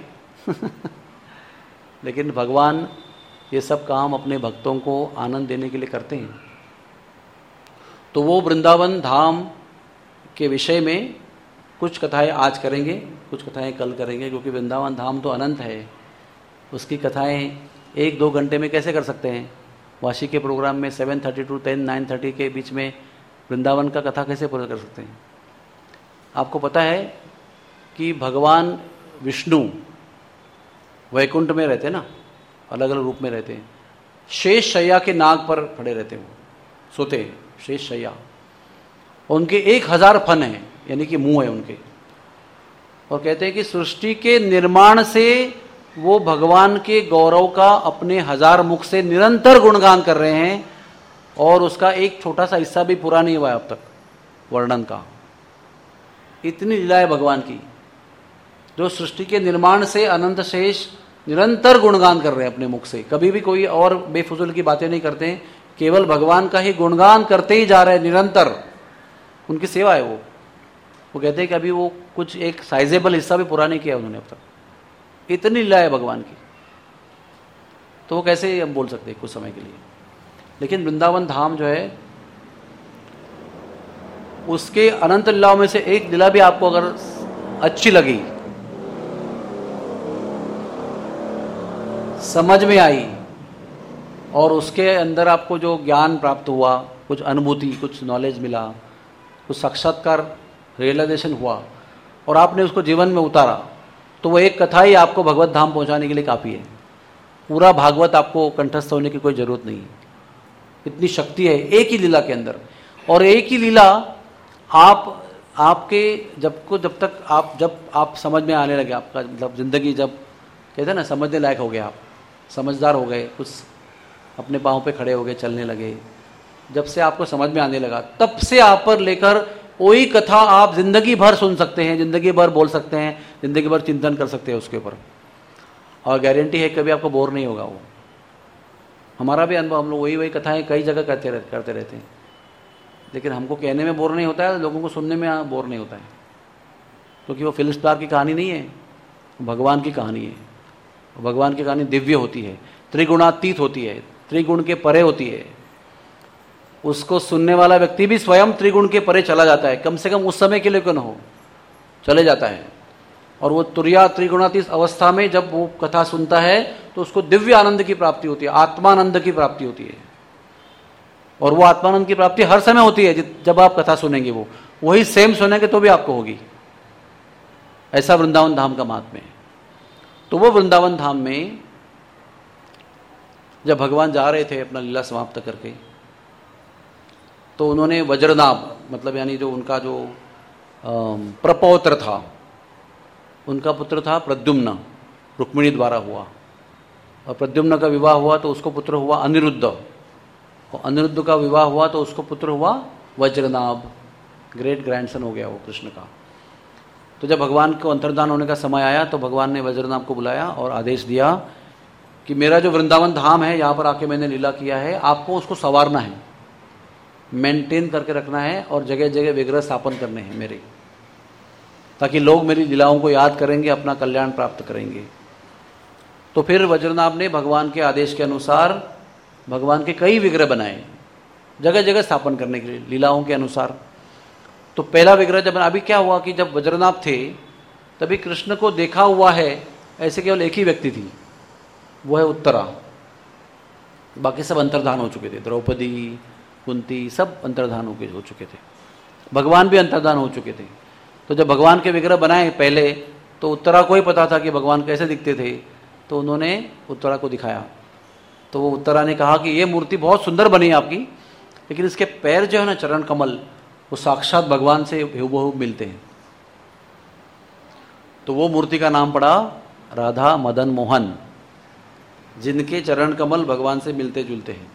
S1: लेकिन भगवान ये सब काम अपने भक्तों को आनंद देने के लिए करते हैं। तो वो वृंदावन धाम के विषय में कुछ कथाएं आज करेंगे, कुछ कथाएं कल करेंगे, क्योंकि वृंदावन धाम तो अनंत है। उसकी कथाएं एक दो घंटे में कैसे कर सकते हैं? वाशी के प्रोग्राम में seven thirty to ten nine thirty के बीच में वृंदावन का कथा कैसे पूरा कर सकते हैं? आपको पता है कि भगवान विष्णु वैकुंठ में रहते ना, अलग अलग रूप में रहते हैं। शेष शैया के नाग पर खड़े रहते हैं, वो सोते हैं शेष शैया। उनके एक हजार फन है, यानी कि मुंह है उनके, और कहते हैं कि सृष्टि के निर्माण से वो भगवान के गौरव का अपने हजार मुख से निरंतर गुणगान कर रहे हैं, और उसका एक छोटा सा हिस्सा भी पूरा नहीं हुआ है अब तक वर्णन का। इतनी लीला है भगवान की, जो सृष्टि के निर्माण से अनंत शेष निरंतर गुणगान कर रहे हैं अपने मुख से। कभी भी कोई और बेफजूल की बातें नहीं करते हैं, केवल भगवान का ही गुणगान करते ही जा रहे हैं निरंतर। उनकी सेवा है वो। वो कहते हैं कि अभी वो कुछ एक साइजेबल हिस्सा भी पूरा नहीं किया उन्होंने अब तक। इतनी लीला है भगवान की, तो वो कैसे हम बोल सकते हैं कुछ समय के लिए। लेकिन वृंदावन धाम जो है उसके अनंत लीलाओं में से एक लीला भी आपको अगर अच्छी लगी, समझ में आई, और उसके अंदर आपको जो ज्ञान प्राप्त हुआ, कुछ अनुभूति, कुछ नॉलेज मिला, कुछ साक्षात्कार, रियलाइजेशन हुआ और आपने उसको जीवन में उतारा, तो वो एक कथा ही आपको भगवत धाम पहुंचाने के लिए काफ़ी है। पूरा भागवत आपको कंठस्थ होने की कोई ज़रूरत नहीं है, इतनी शक्ति है एक ही लीला के अंदर। और एक ही लीला आप आपके जब को जब तक आप जब आप समझ में आने लगे, आपका मतलब ज़िंदगी जब कहते हैं ना समझने लायक हो गए, आप समझदार हो गए, कुछ अपने पाँव पे खड़े हो गए, चलने लगे, जब से आपको समझ में आने लगा, तब से आप पर लेकर वही कथा आप जिंदगी भर सुन सकते हैं, जिंदगी भर बोल सकते हैं, जिंदगी भर चिंतन कर सकते हैं उसके ऊपर, और गारंटी है कभी आपको बोर नहीं होगा। वो हमारा भी अनुभव, हम लोग वही वही कथाएं कई जगह करते रह, करते रहते हैं, लेकिन हमको कहने में बोर नहीं होता है, लोगों को सुनने में बोर नहीं होता है, क्योंकि वो फिल्म स्टार की कहानी नहीं है, भगवान की कहानी है। भगवान की कहानी दिव्य होती है, त्रिगुणातीत होती है, त्रिगुण के परे होती है। उसको सुनने वाला व्यक्ति भी स्वयं त्रिगुण के परे चला जाता है, कम से कम उस समय के लिए क्यों न हो, चले जाता है। और वो तुर्या त्रिगुणातीत अवस्था में जब वो कथा सुनता है तो उसको दिव्य आनंद की प्राप्ति होती है, आत्मानंद की प्राप्ति होती है। और वो आत्मानंद की प्राप्ति हर समय होती है जब आप कथा सुनेंगे, वो वही सेम सुनेंगे तो भी आपको होगी। ऐसा वृंदावन धाम का महात्म्य है। तो वो वृंदावन धाम में जब भगवान जा रहे थे अपना लीला समाप्त करके, तो उन्होंने वज्रनाभ, मतलब यानी जो उनका जो प्रपौत्र था, उनका पुत्र था प्रद्युम्न, रुक्मिणी द्वारा हुआ, और प्रद्युम्न का विवाह हुआ तो उसको पुत्र हुआ अनिरुद्ध, और अनिरुद्ध का विवाह हुआ तो उसको पुत्र हुआ वज्रनाभ, ग्रेट ग्रैंडसन हो गया वो कृष्ण का। तो जब भगवान को अंतर्धान होने का समय आया तो भगवान ने वज्रनाभ को बुलाया और आदेश दिया कि मेरा जो वृंदावन धाम है, यहाँ पर आके मैंने लीला किया है, आपको उसको संवारना है, मेंटेन करके रखना है, और जगह जगह विग्रह स्थापन करने हैं मेरे, ताकि लोग मेरी लीलाओं को याद करेंगे, अपना कल्याण प्राप्त करेंगे। तो फिर वज्रनाभ ने भगवान के आदेश के अनुसार भगवान के कई विग्रह बनाए, जगह जगह स्थापन करने के लिए लीलाओं के अनुसार। तो पहला विग्रह जब, अभी क्या हुआ कि जब वज्रनाभ थे तभी कृष्ण को देखा हुआ है ऐसे केवल एक ही व्यक्ति थी, वो है उत्तरा, बाकी सब अंतर्धान हो चुके थे, द्रौपदी, कुंती, सब अंतर्धान हो हो चुके थे, भगवान भी अंतर्धान हो चुके थे। तो जब भगवान के विग्रह बनाए पहले, तो उत्तरा को ही पता था कि भगवान कैसे दिखते थे, तो उन्होंने उत्तरा को दिखाया। तो वो उत्तरा ने कहा कि ये मूर्ति बहुत सुंदर बनी है आपकी, लेकिन इसके पैर जो है ना, चरण कमल, वो साक्षात भगवान से हूबहू मिलते हैं। तो वो मूर्ति का नाम पड़ा राधा मदन मोहन, जिनके चरण कमल भगवान से मिलते जुलते हैं।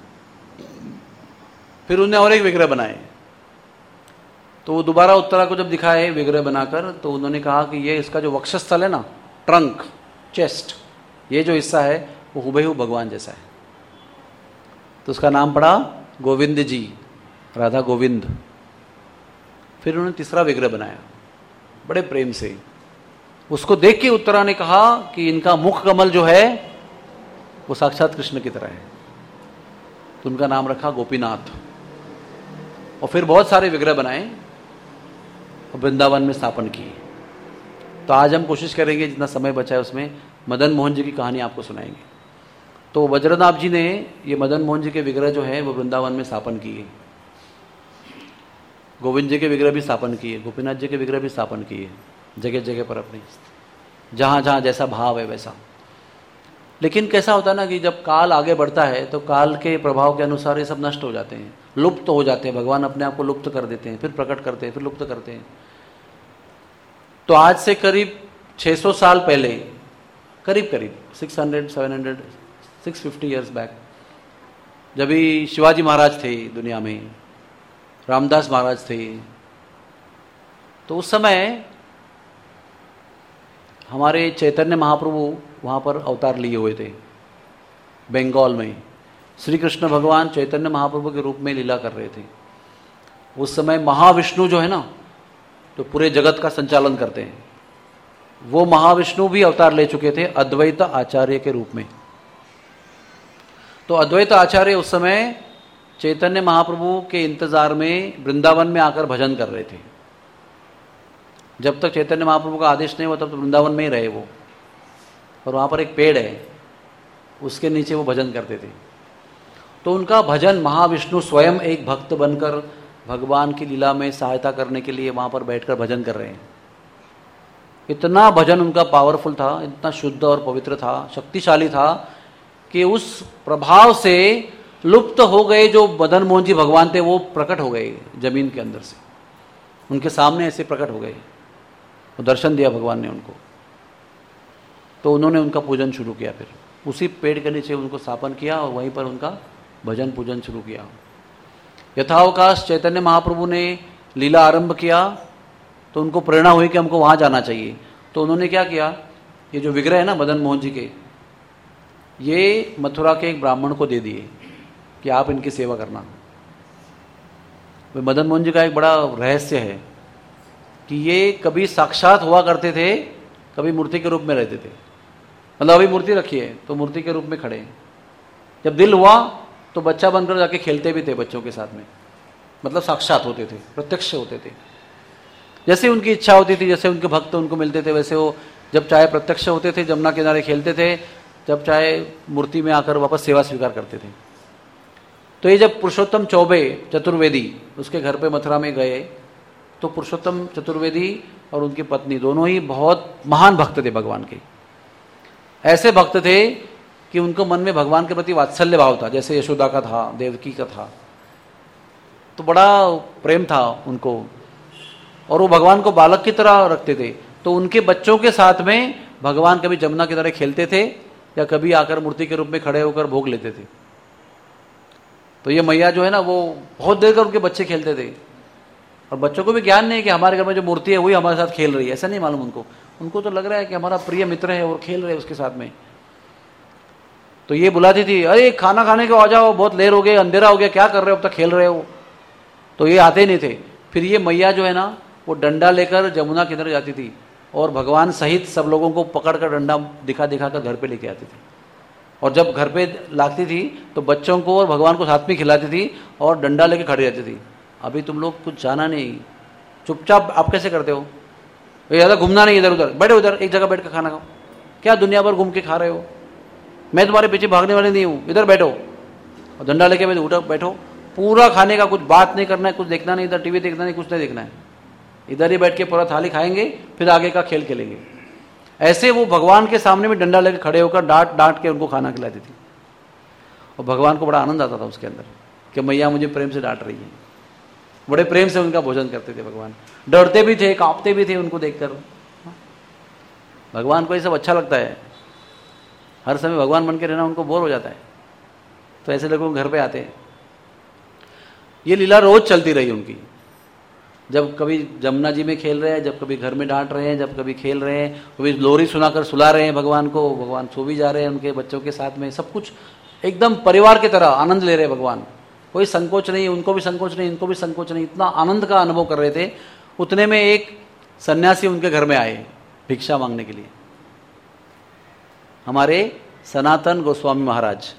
S1: फिर उन्होंने और एक विग्रह बनाए, तो वो दोबारा उत्तरा को जब दिखाए विग्रह बनाकर, तो उन्होंने कहा कि ये इसका जो वक्षस्थल है ना, ट्रंक, चेस्ट, ये जो हिस्सा है वो हुबहू भगवान जैसा है। तो उसका नाम पड़ा गोविंद जी, राधा गोविंद। फिर उन्होंने तीसरा विग्रह बनाया बड़े प्रेम से, उसको देख के उत्तरा ने कहा कि इनका मुख कमल जो है वो साक्षात कृष्ण की तरह है, तो उनका नाम रखा गोपीनाथ। और फिर बहुत सारे विग्रह बनाए और वृंदावन में स्थापन किए। तो आज हम कोशिश करेंगे जितना समय बचा है उसमें मदन मोहन जी की कहानी आपको सुनाएंगे। तो वज्रनाभ जी ने ये मदन मोहन जी के विग्रह जो है वो वृंदावन में स्थापन किए, गोविंद जी के विग्रह भी स्थापन किए, गोपीनाथ जी के विग्रह भी स्थापन किए, जगह जगह पर अपने, जहाँ जहाँ जैसा भाव है वैसा। लेकिन कैसा होता है ना कि जब काल आगे बढ़ता है तो काल के प्रभाव के अनुसार ये सब नष्ट हो जाते हैं, लुप्त तो हो जाते हैं, भगवान अपने आप को लुप्त कर देते हैं, फिर प्रकट करते हैं, फिर लुप्त करते हैं। तो आज से करीब छह सौ साल पहले, करीब करीब छह सौ, सात सौ, छह सौ पचास इयर्स बैक, जब भी शिवाजी महाराज थे दुनिया में, रामदास महाराज थे, तो उस समय हमारे चैतन्य महाप्रभु वहाँ पर अवतार लिए हुए थे बंगाल में। श्री कृष्ण भगवान चैतन्य महाप्रभु के रूप में लीला कर रहे थे। उस समय महाविष्णु जो है ना, तो पूरे जगत का संचालन करते हैं, वो महाविष्णु भी अवतार ले चुके थे अद्वैत आचार्य के रूप में। तो अद्वैत आचार्य उस समय चैतन्य महाप्रभु के इंतजार में वृंदावन में आकर भजन कर रहे थे। जब तक चैतन्य महाप्रभु का आदेश नहीं हुआ तब तो वृंदावन में ही रहे वो, और वहाँ पर एक पेड़ है, उसके नीचे वो भजन करते थे। तो उनका भजन महाविष्णु स्वयं एक भक्त बनकर भगवान की लीला में सहायता करने के लिए वहाँ पर बैठकर भजन कर रहे हैं। इतना भजन उनका पावरफुल था, इतना शुद्ध और पवित्र था, शक्तिशाली था कि उस प्रभाव से लुप्त हो गए जो मदन मोहन जी भगवान थे वो प्रकट हो गए जमीन के अंदर से, उनके सामने ऐसे प्रकट हो गए। वो दर्शन दिया भगवान ने उनको, तो उन्होंने उनका पूजन शुरू किया। फिर उसी पेड़ के नीचे उनको स्थापन किया और वहीं पर उनका भजन पूजन शुरू किया। यथावकाश चैतन्य महाप्रभु ने लीला आरंभ किया तो उनको प्रेरणा हुई कि हमको वहाँ जाना चाहिए। तो उन्होंने क्या किया, ये जो विग्रह है ना मदन मोहन जी के, ये मथुरा के एक ब्राह्मण को दे दिए कि आप इनकी सेवा करना। मदन मोहन जी का एक बड़ा रहस्य है कि ये कभी साक्षात हुआ करते थे, कभी मूर्ति के रूप में रहते थे। मतलब अभी मूर्ति रखी है तो मूर्ति के रूप में खड़े, जब दिल हुआ तो बच्चा बनकर जाके खेलते भी थे बच्चों के साथ में। मतलब साक्षात होते थे, प्रत्यक्ष होते थे। जैसे उनकी इच्छा होती थी, जैसे उनके भक्त उनको मिलते थे, वैसे वो जब चाहे प्रत्यक्ष होते थे, जमुना किनारे खेलते थे, जब चाहे मूर्ति में आकर वापस सेवा स्वीकार करते थे। तो ये जब पुरुषोत्तम चौबे चतुर्वेदी उसके घर पे मथुरा में गए तो पुरुषोत्तम चतुर्वेदी और उनकी पत्नी दोनों ही बहुत महान भक्त थे भगवान के। ऐसे भक्त थे कि उनको मन में भगवान के प्रति वात्सल्य भाव था, जैसे यशोदा का था, देवकी का था। तो बड़ा प्रेम था उनको और वो भगवान को बालक की तरह रखते थे। तो उनके बच्चों के साथ में भगवान कभी जमुना की तरह खेलते थे या कभी आकर मूर्ति के रूप में खड़े होकर भोग लेते थे। तो ये मैया जो है ना, वो बहुत देर कर उनके बच्चे खेलते थे और बच्चों को भी ज्ञान नहीं कि हमारे घर में जो मूर्ति है वही हमारे साथ खेल रही है, ऐसा नहीं मालूम उनको। उनको तो लग रहा है कि हमारा प्रिय मित्र है और खेल रहे हैं उसके साथ में। तो ये बुलाती थी, अरे खाना खाने को आ जाओ, बहुत देर हो गई, अंधेरा हो गया, क्या कर रहे हो, अब तक खेल रहे हो। तो ये आते नहीं थे। फिर ये मैया जो है ना, वो डंडा लेकर जमुना किनारे जाती थी और भगवान सहित सब लोगों को पकड़कर डंडा दिखा दिखा कर घर पे लेके आती थी। और जब घर पे लाती थी तो बच्चों को और भगवान को साथ में खिलाती थी और डंडा लेके खड़ी रहती थी। अभी तुम लोग कुछ जाना नहीं, चुपचाप आप कैसे करते हो, ज़्यादा घूमना नहीं, इधर उधर बैठो, उधर एक जगह बैठ कर खाना खाओ, क्या दुनिया भर घूम के खा रहे हो, मैं तुम्हारे पीछे भागने वाली नहीं हूँ, इधर बैठो। और डंडा लेके मैं उठो बैठो, पूरा खाने का, कुछ बात नहीं करना है, कुछ देखना नहीं, इधर टीवी देखना नहीं, कुछ नहीं देखना है, इधर ही बैठ के पूरा थाली खाएंगे, फिर आगे का खेल खेलेंगे। ऐसे वो भगवान के सामने में डंडा लेकर खड़े होकर डांट डांट के उनको खाना खिलाती थी। और भगवान को बड़ा आनंद आता था उसके अंदर कि मैया मुझे प्रेम से डांट रही है। बड़े प्रेम से उनका भोजन करते थे भगवान, डरते भी थे, कांपते भी थे उनको देखकर। भगवान को ये सब अच्छा लगता है, हर समय भगवान बन के रहना उनको बोर हो जाता है, तो ऐसे लोग घर पे आते हैं। ये लीला रोज चलती रही उनकी, जब कभी जमुना जी में खेल रहे हैं, जब कभी घर में डांट रहे हैं, जब कभी खेल रहे हैं, कभी लोरी सुनाकर सुला रहे हैं भगवान को, भगवान सो भी जा रहे हैं उनके बच्चों के साथ में, सब कुछ एकदम परिवार की तरह आनंद ले रहे हैं भगवान। कोई संकोच नहीं, उनको भी संकोच नहीं, इनको भी संकोच नहीं, इतना आनंद का अनुभव कर रहे थे। उतने में एक सन्यासी उनके घर में आए भिक्षा मांगने के लिए, हमारे Sanatan Goswami Maharaj.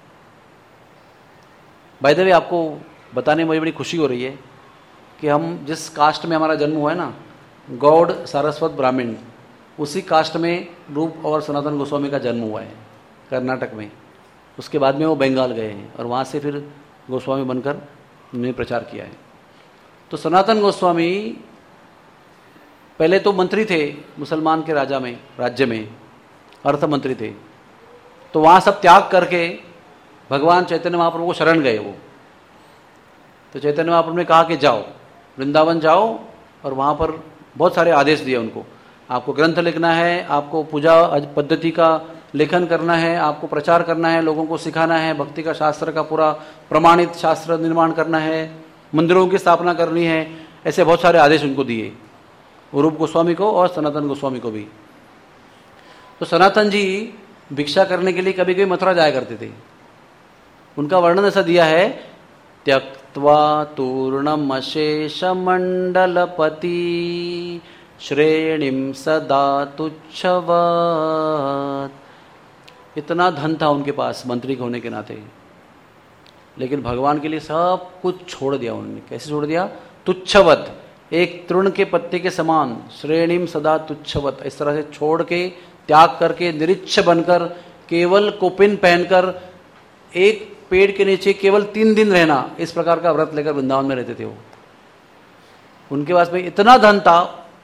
S1: By the way आपको बताने में मुझे बड़ी खुशी हो रही है कि हम जिस कास्ट में हमारा जन्म हुआ है ना, गौड़ सारस्वत ब्राह्मण, उसी कास्ट में रूप और सनातन गोस्वामी का जन्म हुआ है कर्नाटक में। उसके बाद में वो बंगाल गए हैं और वहाँ से फिर गोस्वामी बनकर उन्होंने प्रचार किया है। तो सनातन गोस्वामी पहले तो मंत्री थे मुसलमान के राजा में, राज्य में अर्थ मंत्री थे। तो वहाँ सब त्याग करके भगवान चैतन्य महाप्रभु को शरण गए वो। तो चैतन्य महाप्रभु ने कहा कि जाओ वृंदावन जाओ, और वहाँ पर बहुत सारे आदेश दिए उनको, आपको ग्रंथ लिखना है, आपको पूजा पद्धति का लेखन करना है, आपको प्रचार करना है, लोगों को सिखाना है, भक्ति का शास्त्र का पूरा प्रमाणित शास्त्र निर्माण करना है, मंदिरों की स्थापना करनी है। ऐसे बहुत सारे आदेश उनको दिए, रूप गोस्वामी को और सनातन गोस्वामी को भी। तो सनातन जी भिक्षा करने के लिए कभी कभी मथुरा जाया करते थे। उनका वर्णन ऐसा दिया है, त्यक्त्वा तूर्णम अशेष मंडलपति श्रेणीम सदा तुच्छवत्। इतना धन था उनके पास मंत्री होने के नाते, लेकिन भगवान के लिए सब कुछ छोड़ दिया उन्होंने। कैसे छोड़ दिया? तुच्छवत, एक तृण के पत्ते के समान, श्रेणीम सदा तुच्छवत, इस तरह से छोड़ के त्याग करके निरिच्छ बनकर केवल कोपिन पहनकर एक पेड़ के नीचे केवल तीन दिन रहना, इस प्रकार का व्रत लेकर वृंदावन में रहते थे वो। उनके पास में इतना धन था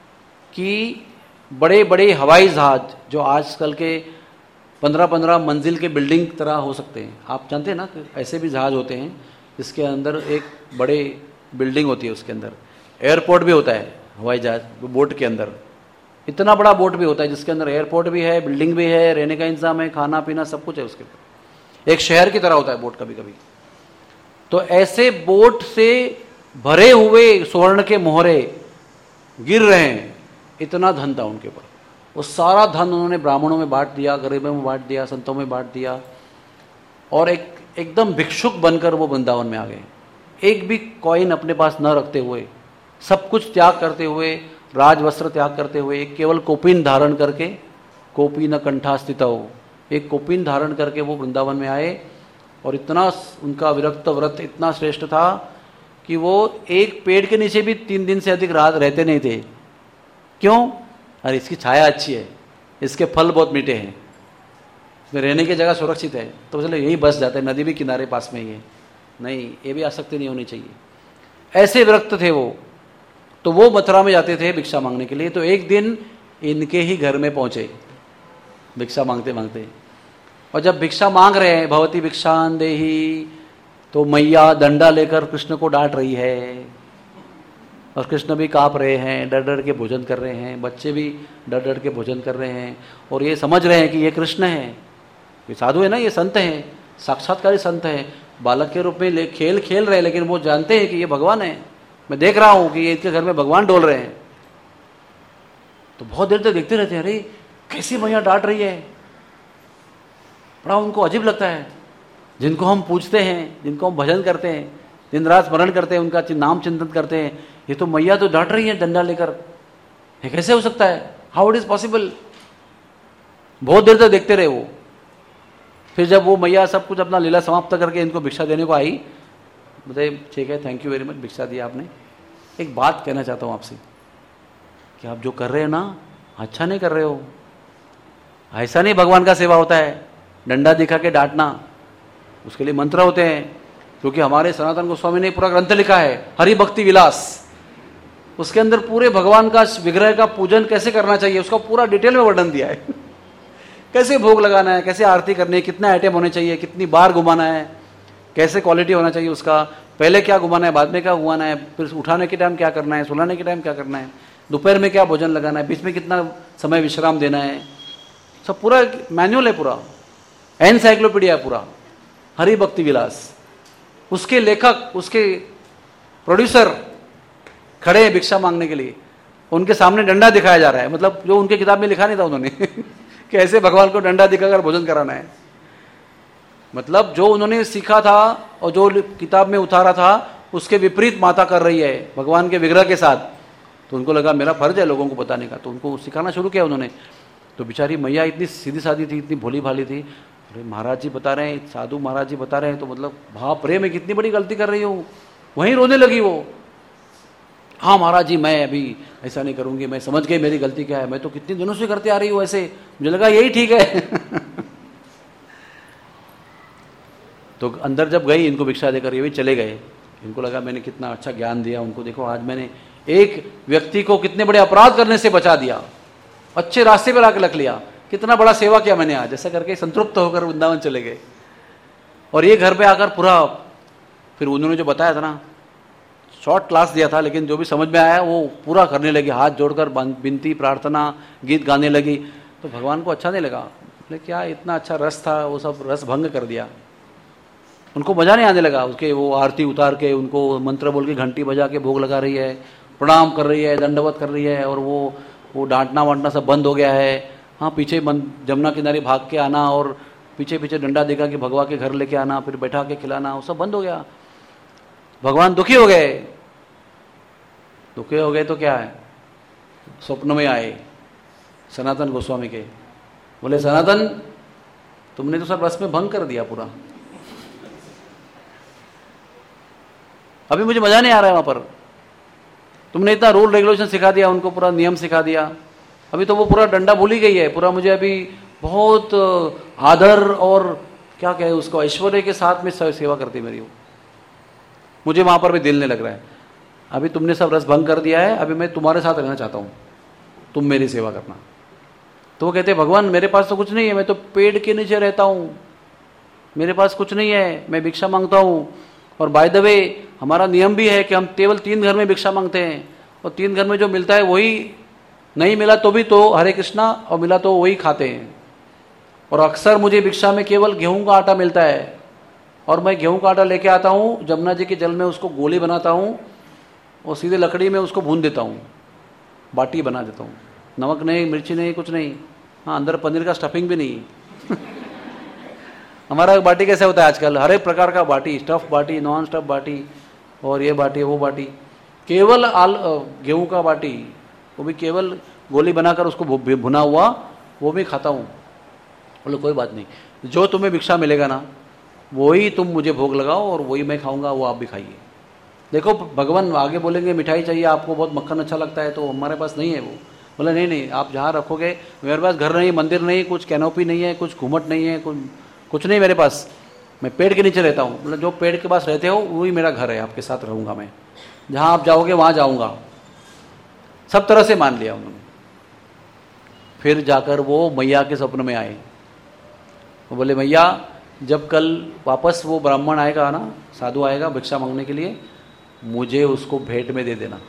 S1: कि बड़े बड़े हवाई जहाज जो आजकल के पंद्रह पंद्रह मंजिल के बिल्डिंग तरह हो सकते हैं, आप जानते हैं ना, ऐसे भी जहाज होते हैं जिसके अंदर एक बड़े बिल्डिंग होती है, उसके अंदर एयरपोर्ट भी होता है, हवाई जहाज बोट के अंदर इतना बड़ा बोट भी होता है जिसके अंदर एयरपोर्ट भी है, बिल्डिंग भी है, रहने का इंतजाम है, खाना पीना सब कुछ है उसके अंदर, एक शहर की तरह होता है बोट कभी कभी। तो ऐसे बोट से भरे हुए स्वर्ण के मोहरे गिर रहे हैं, इतना धन था उनके ऊपर। वो सारा धन उन्होंने ब्राह्मणों में बांट दिया, गरीबों में बांट दिया, संतों में बांट दिया, और एक एकदम भिक्षुक बनकर वो वृंदावन में आ गए, एक भी कॉइन अपने पास न रखते हुए, सब कुछ त्याग करते हुए, राजवस्त्र त्याग करते हुए, एक केवल कोपिन धारण करके, कोपिन कंठा स्थित हो, एक कोपिन धारण करके वो वृंदावन में आए। और इतना उनका विरक्त व्रत इतना श्रेष्ठ था कि वो एक पेड़ के नीचे भी तीन दिन से अधिक रात रहते नहीं थे। क्यों? अरे इसकी छाया अच्छी है, इसके फल बहुत मीठे हैं, इसमें रहने की जगह सुरक्षित है, तो चलो यही बस जाते हैं, नदी भी किनारे पास में ही है। नहीं, ये भी आसक्ति नहीं होनी चाहिए, ऐसे विरक्त थे वो। तो वो मथुरा में जाते थे भिक्षा मांगने के लिए। तो एक दिन इनके ही घर में पहुंचे भिक्षा मांगते मांगते, और जब भिक्षा मांग रहे हैं, भवती भिक्षान देही, तो मैया डंडा लेकर कृष्ण को डांट रही है, और कृष्ण भी कांप रहे हैं, डर डर के भोजन कर रहे हैं, बच्चे भी डर डर के भोजन कर रहे हैं, और ये समझ रहे हैं कि ये कृष्ण है, ये साधु है ना, ये संत हैं, साक्षात्कारी संत हैं, बालक के रूप में खेल खेल रहे हैं, लेकिन वो जानते हैं कि ये भगवान है, मैं देख रहा हूं कि ये इनके घर में भगवान डोल रहे हैं। तो बहुत देर तक देखते रहते हैं, अरे कैसी मैया डांट रही है, बड़ा उनको अजीब लगता है। जिनको हम पूछते हैं, जिनको हम भजन करते हैं, दिन रात स्मरण करते हैं, उनका नाम चिंतन करते हैं, ये तो मैया तो डांट रही है डंडा लेकर, ये कैसे हो सकता है, हाउ इट इज पॉसिबल। बहुत देर तक देखते रहे वो। फिर जब वो मैया सब कुछ अपना लीला समाप्त करके इनको भिक्षा देने को आई, बताइए ठीक है, थैंक यू वेरी मच, भिक्षा दिया आपने। एक बात कहना चाहता हूं आपसे कि आप जो कर रहे हो ना, अच्छा नहीं कर रहे हो। ऐसा नहीं भगवान का सेवा होता है, डंडा दिखा के डांटना, उसके लिए मंत्र होते हैं। क्योंकि हमारे सनातन गोस्वामी ने पूरा ग्रंथ लिखा है, हरि भक्ति विलास, उसके अंदर पूरे भगवान का विग्रह का पूजन कैसे करना चाहिए उसका पूरा डिटेल में वर्णन दिया है। कैसे भोग लगाना है, कैसे आरती करनी है, कितने आइटम होने चाहिए, कितनी बार घुमाना है, कैसे क्वालिटी होना चाहिए उसका, पहले क्या घुमाना है, बाद में क्या घुमाना है, फिर उठाने के टाइम क्या करना है, सुलाने के टाइम क्या करना है, दोपहर में क्या भोजन लगाना है, बीच में कितना समय विश्राम देना है, सब पूरा मैनुअल है, पूरा एनसाइक्लोपीडिया है पूरा, हरि भक्ति विलास। उसके लेखक, उसके प्रोड्यूसर खड़े हैं भिक्षा मांगने के लिए, उनके सामने डंडा दिखाया जा रहा है, मतलब जो उनके किताब में लिखा नहीं था उन्होंने कि ऐसे भगवान को डंडा दिखाकर भोजन कराना है। मतलब जो उन्होंने सीखा था और जो किताब में उतारा था उसके विपरीत माता कर रही है भगवान के विग्रह के साथ। तो उनको लगा मेरा फर्ज है लोगों को बताने का, तो उनको सिखाना शुरू किया उन्होंने। तो बेचारी मैया इतनी सीधी सादी थी, इतनी भोली भाली थी। अरे महाराज जी बता रहे हैं, साधु महाराज जी बता रहे हैं, तो मतलब बाप रे मैं कितनी बड़ी गलती कर रही हूँ। वहीं रोने लगी वो, हाँ महाराज जी मैं अभी ऐसा नहीं करूंगी, मैं समझ गई मेरी गलती क्या है, मैं तो कितने दिनों से करते आ रही हूँ ऐसे, मुझे लगा यही ठीक है तो अंदर जब गई इनको भिक्षा देकर, ये भी चले गए। इनको लगा मैंने कितना अच्छा ज्ञान दिया उनको, देखो आज मैंने एक व्यक्ति को कितने बड़े अपराध करने से बचा दिया, अच्छे रास्ते पर आकर रख लिया, कितना बड़ा सेवा किया मैंने आज, ऐसा करके संतृप्त होकर वृंदावन चले गए। और ये घर पे आकर पूरा फिर उन्होंने जो बताया था ना, शॉर्ट क्लास दिया था, लेकिन जो भी समझ में आया वो पूरा करने लगी, हाथ जोड़कर विनती प्रार्थना गीत गाने लगी। तो भगवान को अच्छा नहीं लगा, बोले क्या इतना अच्छा रस था, वो सब रस भंग कर दिया। उनको मजा नहीं आने लगा, उसके वो आरती उतार के उनको मंत्र बोल के घंटी बजा के भोग लगा रही है, प्रणाम कर रही है, दंडवत कर रही है, और वो वो डांटना वांटना सब बंद हो गया है। हाँ पीछे जमुना किनारे भाग के आना और पीछे पीछे डंडा देकर के भगवा के घर लेके आना, फिर बैठा के खिलाना, वो सब बंद हो गया। भगवान दुखी हो गए। दुखी हो गए तो क्या है, स्वप्न में आए सनातन गोस्वामी के, बोले सनातन तुमने तो सब रस में भंग कर दिया पूरा, अभी मुझे मजा नहीं आ रहा है वहां पर, तुमने इतना रूल रेगुलेशन सिखा दिया उनको, पूरा नियम सिखा दिया, अभी तो वो पूरा डंडा भूल ही गई है पूरा। मुझे अभी बहुत आदर और क्या कहे उसको, ऐश्वर्य के साथ में सेवा करती मेरी वो। मुझे वहां पर भी दिल नहीं लग रहा है, अभी तुमने सब रस भंग कर दिया है, अभी मैं तुम्हारे साथ रहना चाहता हूँ, तुम मेरी सेवा करना। तो वो कहते भगवान मेरे पास तो कुछ नहीं है, मैं तो पेड़ के नीचे रहता हूँ, मेरे पास कुछ नहीं है, मैं भिक्षा मांगता हूँ। और बाय द वे हमारा नियम भी है कि हम केवल तीन घर में भिक्षा मांगते हैं, और तीन घर में जो मिलता है वही, नहीं मिला तो भी तो हरे कृष्णा, और मिला तो वही खाते हैं। और अक्सर मुझे भिक्षा में केवल गेहूं का आटा मिलता है, और मैं गेहूं का आटा लेके आता हूँ, जमुना जी के जल में उसको गोली बनाता हूँ और सीधे लकड़ी में उसको भून देता हूँ, बाटी बना देता हूँ, नमक नहीं, मिर्ची नहीं, कुछ नहीं। हाँ, अंदर पनीर का स्टफिंग भी नहीं। हमारा बाटी कैसे होता है आजकल, हर एक प्रकार का baati, stuff baati, non stuff baati, और ये बाटी वो बाटी, केवल आल गेहूं का बाटी, वो भी केवल गोली बनाकर उसको भुना हुआ, वो भी खाता हूँ। बोलो कोई बात नहीं, जो तुम्हें भिक्षा मिलेगा ना वही तुम मुझे भोग लगाओ, और वही मैं खाऊंगा, वो आप भी खाइए। देखो भगवान आगे बोलेंगे मिठाई चाहिए आपको, बहुत मक्खन अच्छा लगता है, तो हमारे पास नहीं है वो। बोला नहीं नहीं, आप जहाँ रखोगे, मेरे पास घर नहीं, मंदिर नहीं, कुछ कैनोपी नहीं है, कुछ घूमट नहीं है, कुछ कुछ नहीं मेरे पास, मैं पेड़ के नीचे रहता हूँ। मतलब जो पेड़ के पास रहते हो वही मेरा घर है, आपके साथ रहूँगा मैं, जहाँ आप जाओगे वहाँ जाऊँगा। सब तरह से मान लिया उन्होंने। फिर जाकर वो मैया के सपन में आए, वो बोले मैया जब कल वापस वो ब्राह्मण आएगा ना, साधु आएगा भिक्षा मांगने के लिए, मुझे उसको भेंट में दे देना।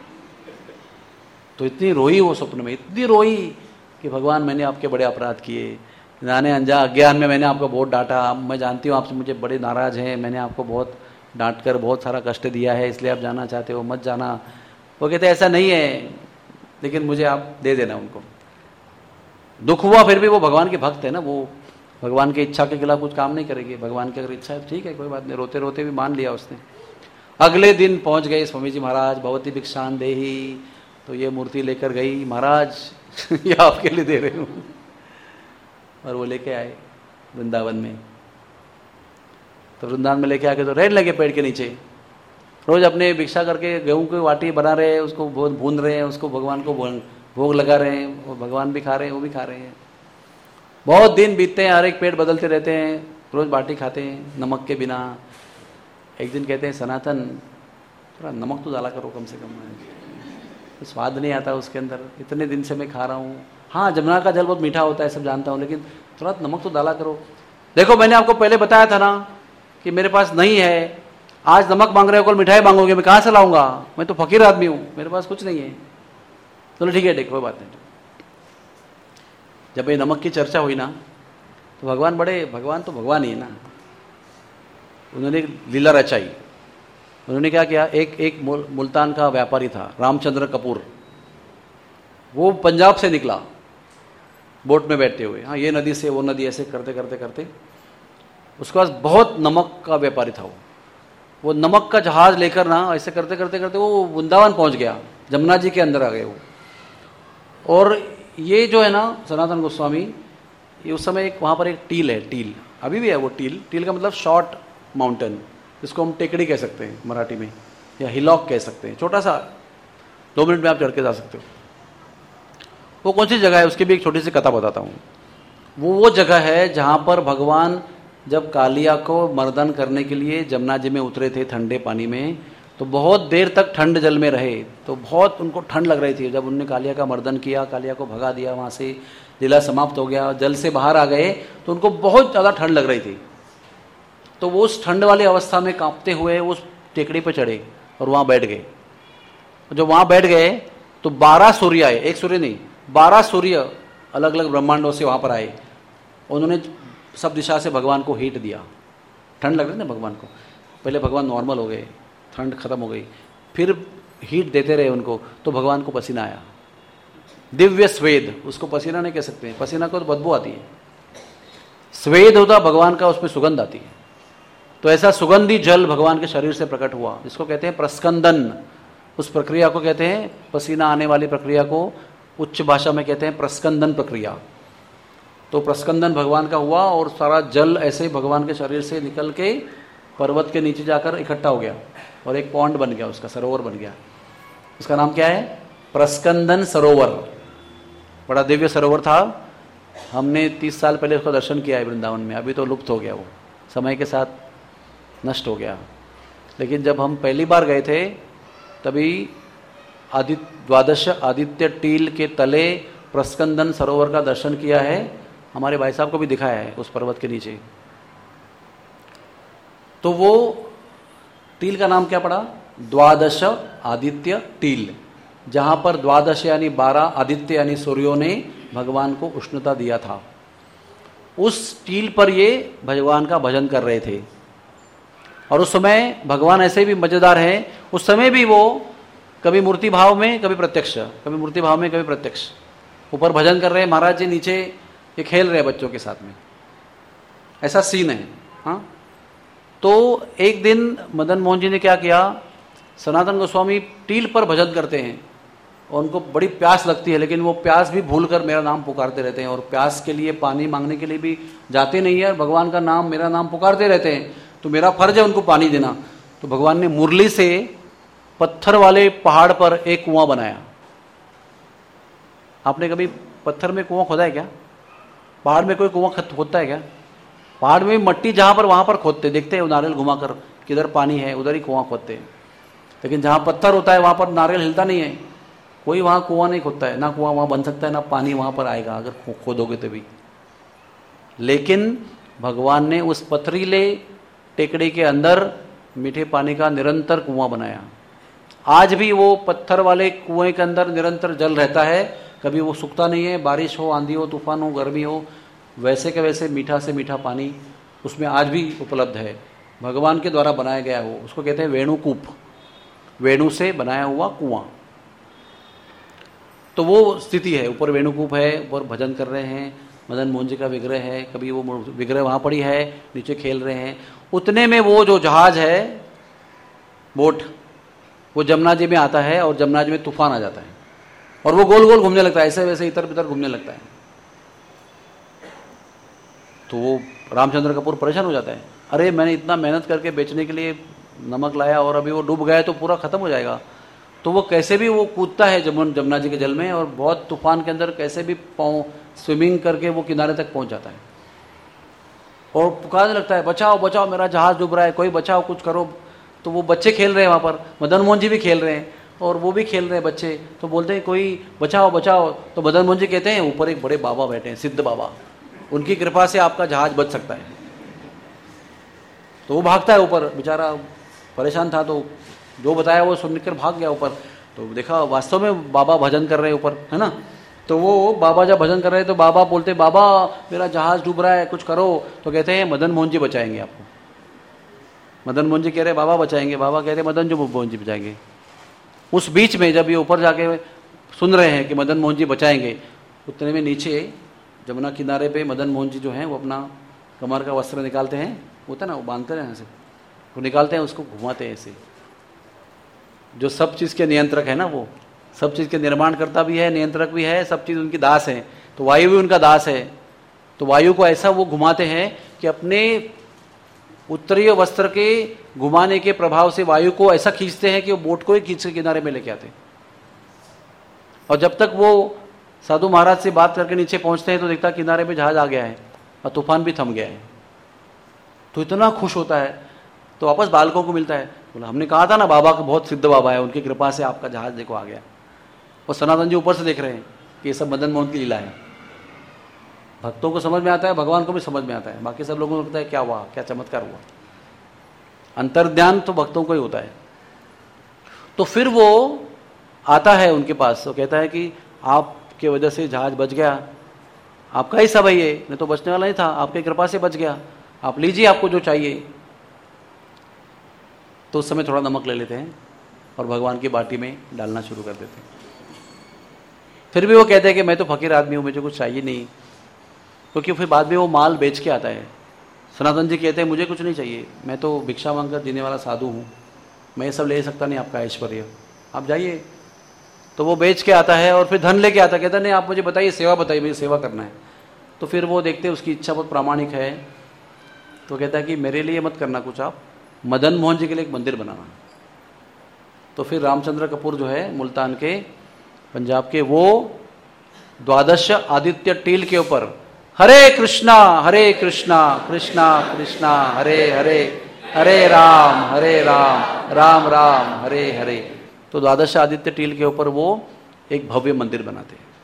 S1: तो इतनी रोई वो सपन में, इतनी रोई कि भगवान मैंने आपके बड़े अपराध किए, जाने अनजा अज्ञान में मैंने आपको बहुत डांटा, मैं जानती हूँ आपसे मुझे बड़े नाराज हैं, मैंने आपको बहुत डांट कर बहुत सारा कष्ट दिया है, इसलिए आप जाना चाहते हो, मत जाना। वो कहते ऐसा नहीं है, लेकिन मुझे आप दे देना उनको। दुख हुआ, फिर भी वो भगवान के भक्त है ना, वो भगवान की इच्छा के खिलाफ कुछ काम नहीं करेगी। भगवान की अगर इच्छा है ठीक है, कोई बात नहीं, रोते रोते भी मान लिया उसने। अगले दिन पहुंच गए स्वामी जी महाराज, भगवती भिक्षान देही, तो ये मूर्ति लेकर गई, महाराज ये आपके लिए दे रही हूँ। और वो लेके आए वृंदावन में, तो वृंदावन में लेके आके तो रहने लगे पेड़ के नीचे, रोज अपने भिक्षा करके गेहूं की वाटी बना रहे हैं, उसको भून रहे हैं, उसको भगवान को भोग लगा रहे हैं, वो भगवान भी खा रहे हैं, वो भी खा रहे हैं। बहुत दिन बीतते हैं, हर एक पेड़ बदलते रहते हैं, रोज बाटी खाते हैं नमक के बिना। एक दिन कहते हैं सनातन थोड़ा नमक तो डाला करो कम से कम, तो स्वाद नहीं आता उसके अंदर, इतने दिन से मैं खा रहा हूँ। हाँ जमुना का जल बहुत मीठा होता है सब जानता हूँ, लेकिन थोड़ा नमक तो डाला करो। देखो मैंने आपको पहले बताया था ना कि मेरे पास नहीं है, आज नमक मांग रहे हो, कल मिठाई मांगोगे, मैं कहाँ से लाऊंगा, मैं तो फकीर आदमी हूँ, मेरे पास कुछ नहीं है। चलो ठीक है, देखो कोई बात नहीं। जब ये नमक की चर्चा हुई ना, तो भगवान बड़े, भगवान तो भगवान ही है ना, उन्होंने लीला रचाई। उन्होंने क्या किया, एक एक मुल्तान का व्यापारी था रामचंद्र कपूर, वो पंजाब से निकला बोट में बैठते हुए, हाँ ये नदी से वो नदी, ऐसे करते करते करते उसके पास बहुत नमक का व्यापारी था। वो वो नमक का जहाज लेकर ना ऐसे करते करते करते वो वृंदावन पहुंच गया, जमुना जी के अंदर आ गए वो। और ये जो है ना सनातन गोस्वामी, ये उस समय एक वहाँ पर एक टील है, टील अभी भी है वो टील, टील का मतलब शॉर्ट माउंटेन, जिसको हम टेकड़ी कह सकते हैं मराठी में, या हिलॉक कह सकते हैं, छोटा सा, दो मिनट में आप चढ़ के जा सकते हो। वो कौन सी जगह है उसकी भी एक छोटी सी कथा बताता हूँ। वो वो जगह है जहाँ पर भगवान जब कालिया को मर्दन करने के लिए जमुना जी में उतरे थे ठंडे पानी में, तो बहुत देर तक ठंड जल में रहे, तो बहुत उनको ठंड लग रही थी। जब उन्होंने कालिया का मर्दन किया, कालिया को भगा दिया, वहाँ से लीला समाप्त हो गया, जल से बाहर आ गए, तो उनको बहुत ज़्यादा ठंड लग रही थी। तो वो उस ठंड वाली अवस्था में कांपते हुए उस टेकड़ी पर चढ़े और वहाँ बैठ गए। जब वहाँ बैठ गए तो बारह सूर्य आए, एक सूर्य नहीं, बारह सूर्य अलग अलग ब्रह्मांडों से वहाँ पर आए। उन्होंने सब दिशा से भगवान को हीट दिया, ठंड लग रही ना भगवान को। पहले भगवान नॉर्मल हो गए, ठंड खत्म हो गई, फिर हीट देते रहे उनको, तो भगवान को पसीना आया, दिव्य स्वेद। उसको पसीना नहीं कह सकते, पसीना को तो बदबू आती है, स्वेद होता भगवान का, उसमें सुगंध आती है। तो ऐसा सुगंधी जल भगवान के शरीर से प्रकट हुआ, जिसको कहते हैं प्रस्कंदन। उस प्रक्रिया को कहते हैं, पसीना आने वाली प्रक्रिया को उच्च भाषा में कहते हैं प्रस्कंदन प्रक्रिया। तो प्रस्कंदन भगवान का हुआ और सारा जल ऐसे भगवान के शरीर से निकल के पर्वत के नीचे जाकर इकट्ठा हो गया और एक पॉन्ड बन गया, उसका सरोवर बन गया। उसका नाम क्या है? प्रस्कंदन सरोवर। बड़ा दिव्य सरोवर था। हमने तीस साल पहले उसका दर्शन किया है वृंदावन में, अभी तो लुप्त हो गया, वो समय के साथ नष्ट हो गया। लेकिन जब हम पहली बार गए थे तभी आदित्य द्वादश आदित्य टील के तले प्रस्कंदन सरोवर का दर्शन किया है। हमारे भाई साहब को भी दिखाया है उस पर्वत के नीचे। तो वो टील का नाम क्या पड़ा? द्वादश आदित्य टील, जहां पर द्वादश यानी बारह, आदित्य यानी सूर्यों ने भगवान को उष्णता दिया था। उस टील पर ये भगवान का भजन कर रहे थे। और उस समय भगवान ऐसे भी मजेदार हैं, उस समय भी वो कभी मूर्ति भाव में, कभी प्रत्यक्ष, कभी मूर्ति भाव में, कभी प्रत्यक्ष ऊपर भजन कर रहे हैं। महाराज जी नीचे ये खेल रहे हैं बच्चों के साथ में, ऐसा सीन है। हाँ, तो एक दिन मदन मोहन जी ने क्या किया, सनातन गोस्वामी टील पर भजन करते हैं और उनको बड़ी प्यास लगती है, लेकिन वो प्यास भी भूलकर मेरा नाम पुकारते रहते हैं और प्यास के लिए पानी मांगने के लिए भी जाते नहीं है, भगवान का नाम, मेरा नाम पुकारते रहते हैं। तो मेरा फर्ज है उनको पानी देना। तो भगवान ने मुरली से पत्थर वाले पहाड़ पर एक कुआं बनाया। आपने कभी पत्थर में कुआं खोदा है क्या? पहाड़ में कोई कुआं खोदता है क्या? पहाड़ में मट्टी जहां पर, वहां पर खोदते, देखते हैं नारियल घुमाकर किधर पानी है उधर ही कुआं खोदते हैं। लेकिन जहां पत्थर होता है वहां पर नारियल हिलता नहीं है, कोई वहां कुआं नहीं खोदता है, ना कुआं वहां बन सकता है, ना पानी वहां पर आएगा अगर खोदोगे तो भी। लेकिन भगवान ने उस पथरीले टेकड़ी के अंदर मीठे पानी का निरंतर कुआं बनाया। आज भी वो पत्थर वाले कुएं के अंदर निरंतर जल रहता है, कभी वो सूखता नहीं है। बारिश हो, आंधी हो, तूफान हो, गर्मी हो, वैसे के वैसे मीठा से मीठा पानी उसमें आज भी उपलब्ध है। भगवान के द्वारा बनाया गया हो, उसको कहते हैं वेणुकूप, वेणु से बनाया हुआ कुआं। तो वो स्थिति है, ऊपर वेणुकूप है, ऊपर भजन कर रहे हैं, मदन मोहन जी का विग्रह है, कभी वो विग्रह वहाँ पड़ी है, नीचे खेल रहे हैं। उतने में वो जो जहाज है, बोट, वो जमुना जी में आता है और जमुना जी में तूफान आ जाता है और वो गोल गोल घूमने लगता है, ऐसे वैसे इधर उधर घूमने लगता है। तो वो रामचंद्र कपूर परेशान हो जाता है, अरे मैंने इतना मेहनत करके बेचने के लिए नमक लाया और अभी वो डूब गया तो पूरा खत्म हो जाएगा। तो वो कैसे भी वो कूदता है जमुन जमुना जी के जल में और बहुत तूफान के अंदर कैसे भी पाँव स्विमिंग करके वो किनारे तक पहुंच जाता है और पुकारने लगता है, बचाओ बचाओ मेरा जहाज डूब रहा है, कोई बचाओ, कुछ करो। तो वो बच्चे खेल रहे हैं वहाँ पर, मदन मोहन जी भी खेल रहे हैं और वो भी खेल रहे हैं बच्चे। तो बोलते हैं कोई बचाओ बचाओ। तो मदन मोहन जी कहते हैं ऊपर एक बड़े बाबा बैठे हैं, सिद्ध बाबा, उनकी कृपा से आपका जहाज बच सकता है। तो वो भागता है ऊपर, बेचारा परेशान था तो जो बताया वो सुनकर भाग गया ऊपर। तो देखा वास्तव में बाबा भजन कर रहे हैं ऊपर, है ना। तो वो बाबा जब भजन कर रहे हैं तो बाबा बोलते, बाबा मेरा जहाज डूब रहा है, कुछ करो। तो कहते हैं मदन मोहन जी बचाएंगे आपको। मदन मोहन जी कह रहे बाबा बचाएंगे, बाबा कह रहे मदन जो मोहन जी बचाएंगे। उस बीच में जब ये ऊपर जाके सुन रहे हैं कि मदन मोहन जी बचाएंगे, उतने में नीचे जमुना किनारे पे मदन मोहन जी जो हैं वो अपना कमर का वस्त्र निकालते हैं, होता है ना, वो बांधते हैं ऐसे, वो निकालते हैं, उसको घुमाते हैं ऐसे। जो सब चीज़ के नियंत्रक है ना, वो सब चीज़ के निर्माण करता भी है, नियंत्रक भी है, सब चीज़ उनकी दास है। तो वायु भी उनका दास है। तो वायु को ऐसा वो घुमाते हैं कि अपने उत्तरीय वस्त्र के घुमाने के प्रभाव से वायु को ऐसा खींचते हैं कि वो बोट को ही खींच के किनारे में लेके आते हैं। और जब तक वो साधु महाराज से बात करके नीचे पहुंचते हैं तो देखता किनारे पे जहाज आ गया है और तूफान भी थम गया है। तो इतना खुश होता है, तो वापस बालकों को मिलता है, बोला हमने कहा था ना बाबा का बहुत सिद्ध बाबा है, उनकी कृपा से आपका जहाज देखो आ गया। और सनातन जी ऊपर से देख रहे हैं कि ये सब मदन मोहन की लीला है। भक्तों को समझ में आता है, भगवान को भी समझ में आता है, बाकी सब लोगों को लगता है क्या हुआ, क्या चमत्कार हुआ। अंतर्ध्यान तो भक्तों को ही होता है। तो फिर वो आता है उनके पास, तो कहता है कि आपके वजह से जहाज बच गया, आपका ही सब है ये, नहीं तो बचने वाला नहीं था, आपकी कृपा से बच गया, आप लीजिए आपको जो चाहिए। तो उस समय थोड़ा नमक ले लेते हैं और भगवान की बाटी में डालना शुरू कर देते हैं। फिर भी वो कहते हैं कि मैं तो फकीर आदमी हूँ, मुझे कुछ चाहिए नहीं, क्योंकि फिर बाद में वो माल बेच के आता है। सनातन जी कहते हैं मुझे कुछ नहीं चाहिए, मैं तो भिक्षा मांगकर जीने वाला साधु हूँ, मैं ये सब ले सकता नहीं आपका ऐश्वर्य, आप जाइए। तो वो बेच के आता है और फिर धन लेके आता है, कहता नहीं आप मुझे बताइए, सेवा बताइए, मुझे सेवा करना है। तो फिर वो देखते हैं उसकी इच्छा बहुत प्रामाणिक है, तो कहता है कि मेरे लिए मत करना कुछ, आप मदन मोहन जी के लिए एक मंदिर बनाना। तो फिर रामचंद्र कपूर जो है मुल्तान के, पंजाब के, वो द्वादश आदित्य टील के ऊपर हरे कृष्णा हरे कृष्णा कृष्णा कृष्णा हरे हरे, हरे राम हरे राम राम राम हरे हरे। तो द्वादश आदित्य टील के ऊपर वो एक भव्य मंदिर बनाते हैं।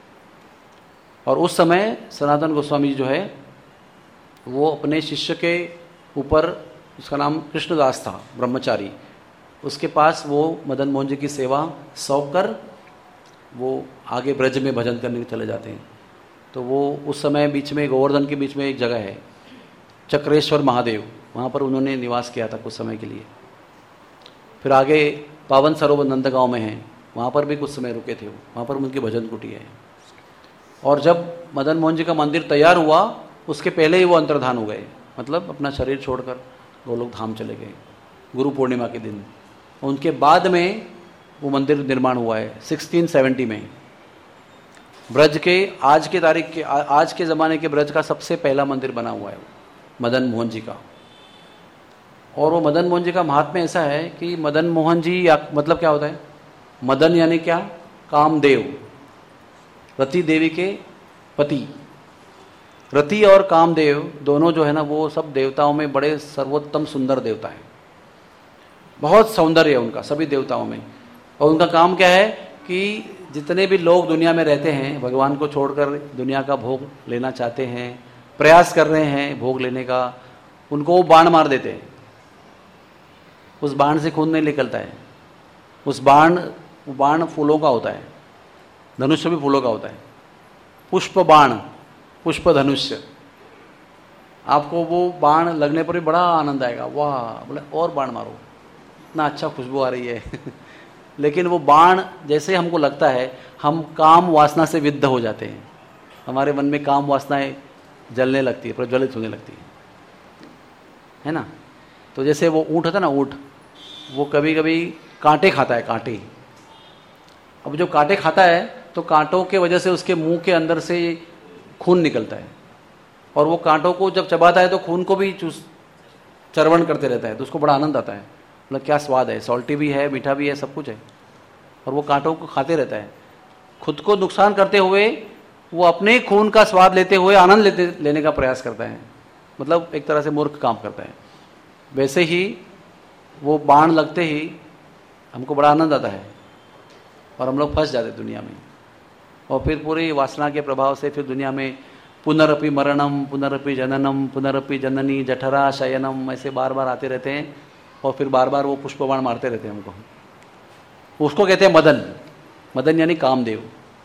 S1: और उस समय सनातन गोस्वामी जी जो है वो अपने शिष्य के ऊपर, उसका नाम कृष्णदास था, ब्रह्मचारी, उसके पास वो मदन मोहन जी की सेवा सौंप कर वो आगे ब्रज में भजन करने चले जाते हैं। तो वो उस समय बीच में गोवर्धन के बीच में एक जगह है चक्रेश्वर महादेव, वहाँ पर उन्होंने निवास किया था कुछ समय के लिए। फिर आगे पावन सरोवर नंदगांव में है, वहाँ पर भी कुछ समय रुके थे वो, वहाँ पर उनकी भजन कुटिया है। और जब मदन मोहन जी का मंदिर तैयार हुआ उसके पहले ही वो अंतर्धान हो गए, मतलब अपना शरीर छोड़कर वो लोग धाम चले गए गुरु पूर्णिमा के दिन। उनके बाद में वो मंदिर निर्माण हुआ है सोलह सौ सत्तर में। ब्रज के आज के तारीख के आज के ज़माने के ब्रज का सबसे पहला मंदिर बना हुआ है वो मदन मोहन जी का। और वो मदन मोहन जी का महात्म्य ऐसा है कि मदन मोहन जी या मतलब क्या होता है, मदन यानी क्या, कामदेव, रति देवी के पति। रति और कामदेव दोनों जो है ना वो सब देवताओं में बड़े सर्वोत्तम सुंदर देवता है, बहुत सौंदर्य है उनका सभी देवताओं में। और उनका काम क्या है कि जितने भी लोग दुनिया में रहते हैं भगवान को छोड़कर दुनिया का भोग लेना चाहते हैं, प्रयास कर रहे हैं भोग लेने का, उनको वो बाण मार देते हैं। उस बाण से खून नहीं निकलता है, उस बाण वो बाण फूलों का होता है, धनुष्य भी फूलों का होता है, पुष्प बाण, पुष्प धनुष्य। आपको वो बाण लगने पर भी बड़ा आनंद आएगा, वाह बोले और बाण मारो, इतना अच्छा खुशबू आ रही है लेकिन वो बाण जैसे हमको लगता है हम काम वासना से विद्ध हो जाते हैं, हमारे मन में काम वासनाएं जलने लगती है, प्रज्वलित होने लगती है, है ना। तो जैसे वो ऊँट होता है ना, ऊँट वो कभी कभी कांटे खाता है, कांटे। अब जो कांटे खाता है तो कांटों के वजह से उसके मुंह के अंदर से खून निकलता है, और वो कांटों को जब चबाता है तो खून को भी चूस चरवण करते रहता है, तो उसको बड़ा आनंद आता है, मतलब क्या स्वाद है, सॉल्टी भी है, मीठा भी है, सब कुछ है। और वो कांटों को खाते रहता है, खुद को नुकसान करते हुए वो अपने खून का स्वाद लेते हुए आनंद लेते लेने का प्रयास करता है, मतलब एक तरह से मूर्ख काम करता है। वैसे ही वो बाण लगते ही हमको बड़ा आनंद आता है और हम लोग फंस जाते दुनिया में, और फिर पूरी वासना के प्रभाव से फिर दुनिया में पुनरपि मरणम पुनरपि जननम पुनरपि जननी जठरा शयनम ऐसे बार बार आते रहते हैं, और फिर बार बार वो पुष्पबाण मारते रहते हैं हमको। उसको कहते हैं मदन, मदन यानी कामदेव।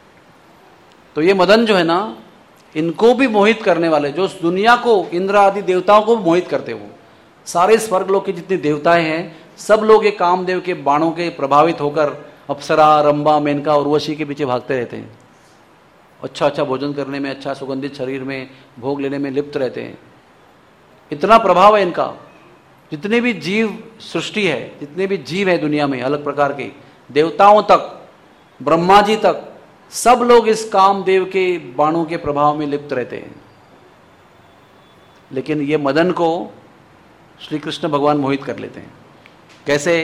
S1: तो ये मदन जो है ना, इनको भी मोहित करने वाले, जो दुनिया को, इंद्र आदि देवताओं को भी मोहित करते, वो सारे स्वर्ग लोक के जितने देवताएं हैं सब लोग ये कामदेव के बाणों के प्रभावित होकर अप्सरा, रंबा, मेनका, उर्वशी के पीछे भागते रहते हैं, अच्छा अच्छा भोजन करने में, अच्छा सुगंधित शरीर में भोग लेने में लिप्त रहते हैं। इतना प्रभाव है इनका। जितने भी जीव सृष्टि है, जितने भी जीव है दुनिया में अलग प्रकार के, देवताओं तक, ब्रह्मा जी तक, सब लोग इस कामदेव के बाणों के प्रभाव में लिप्त रहते हैं। लेकिन ये मदन को श्री कृष्ण भगवान मोहित कर लेते हैं। कैसे?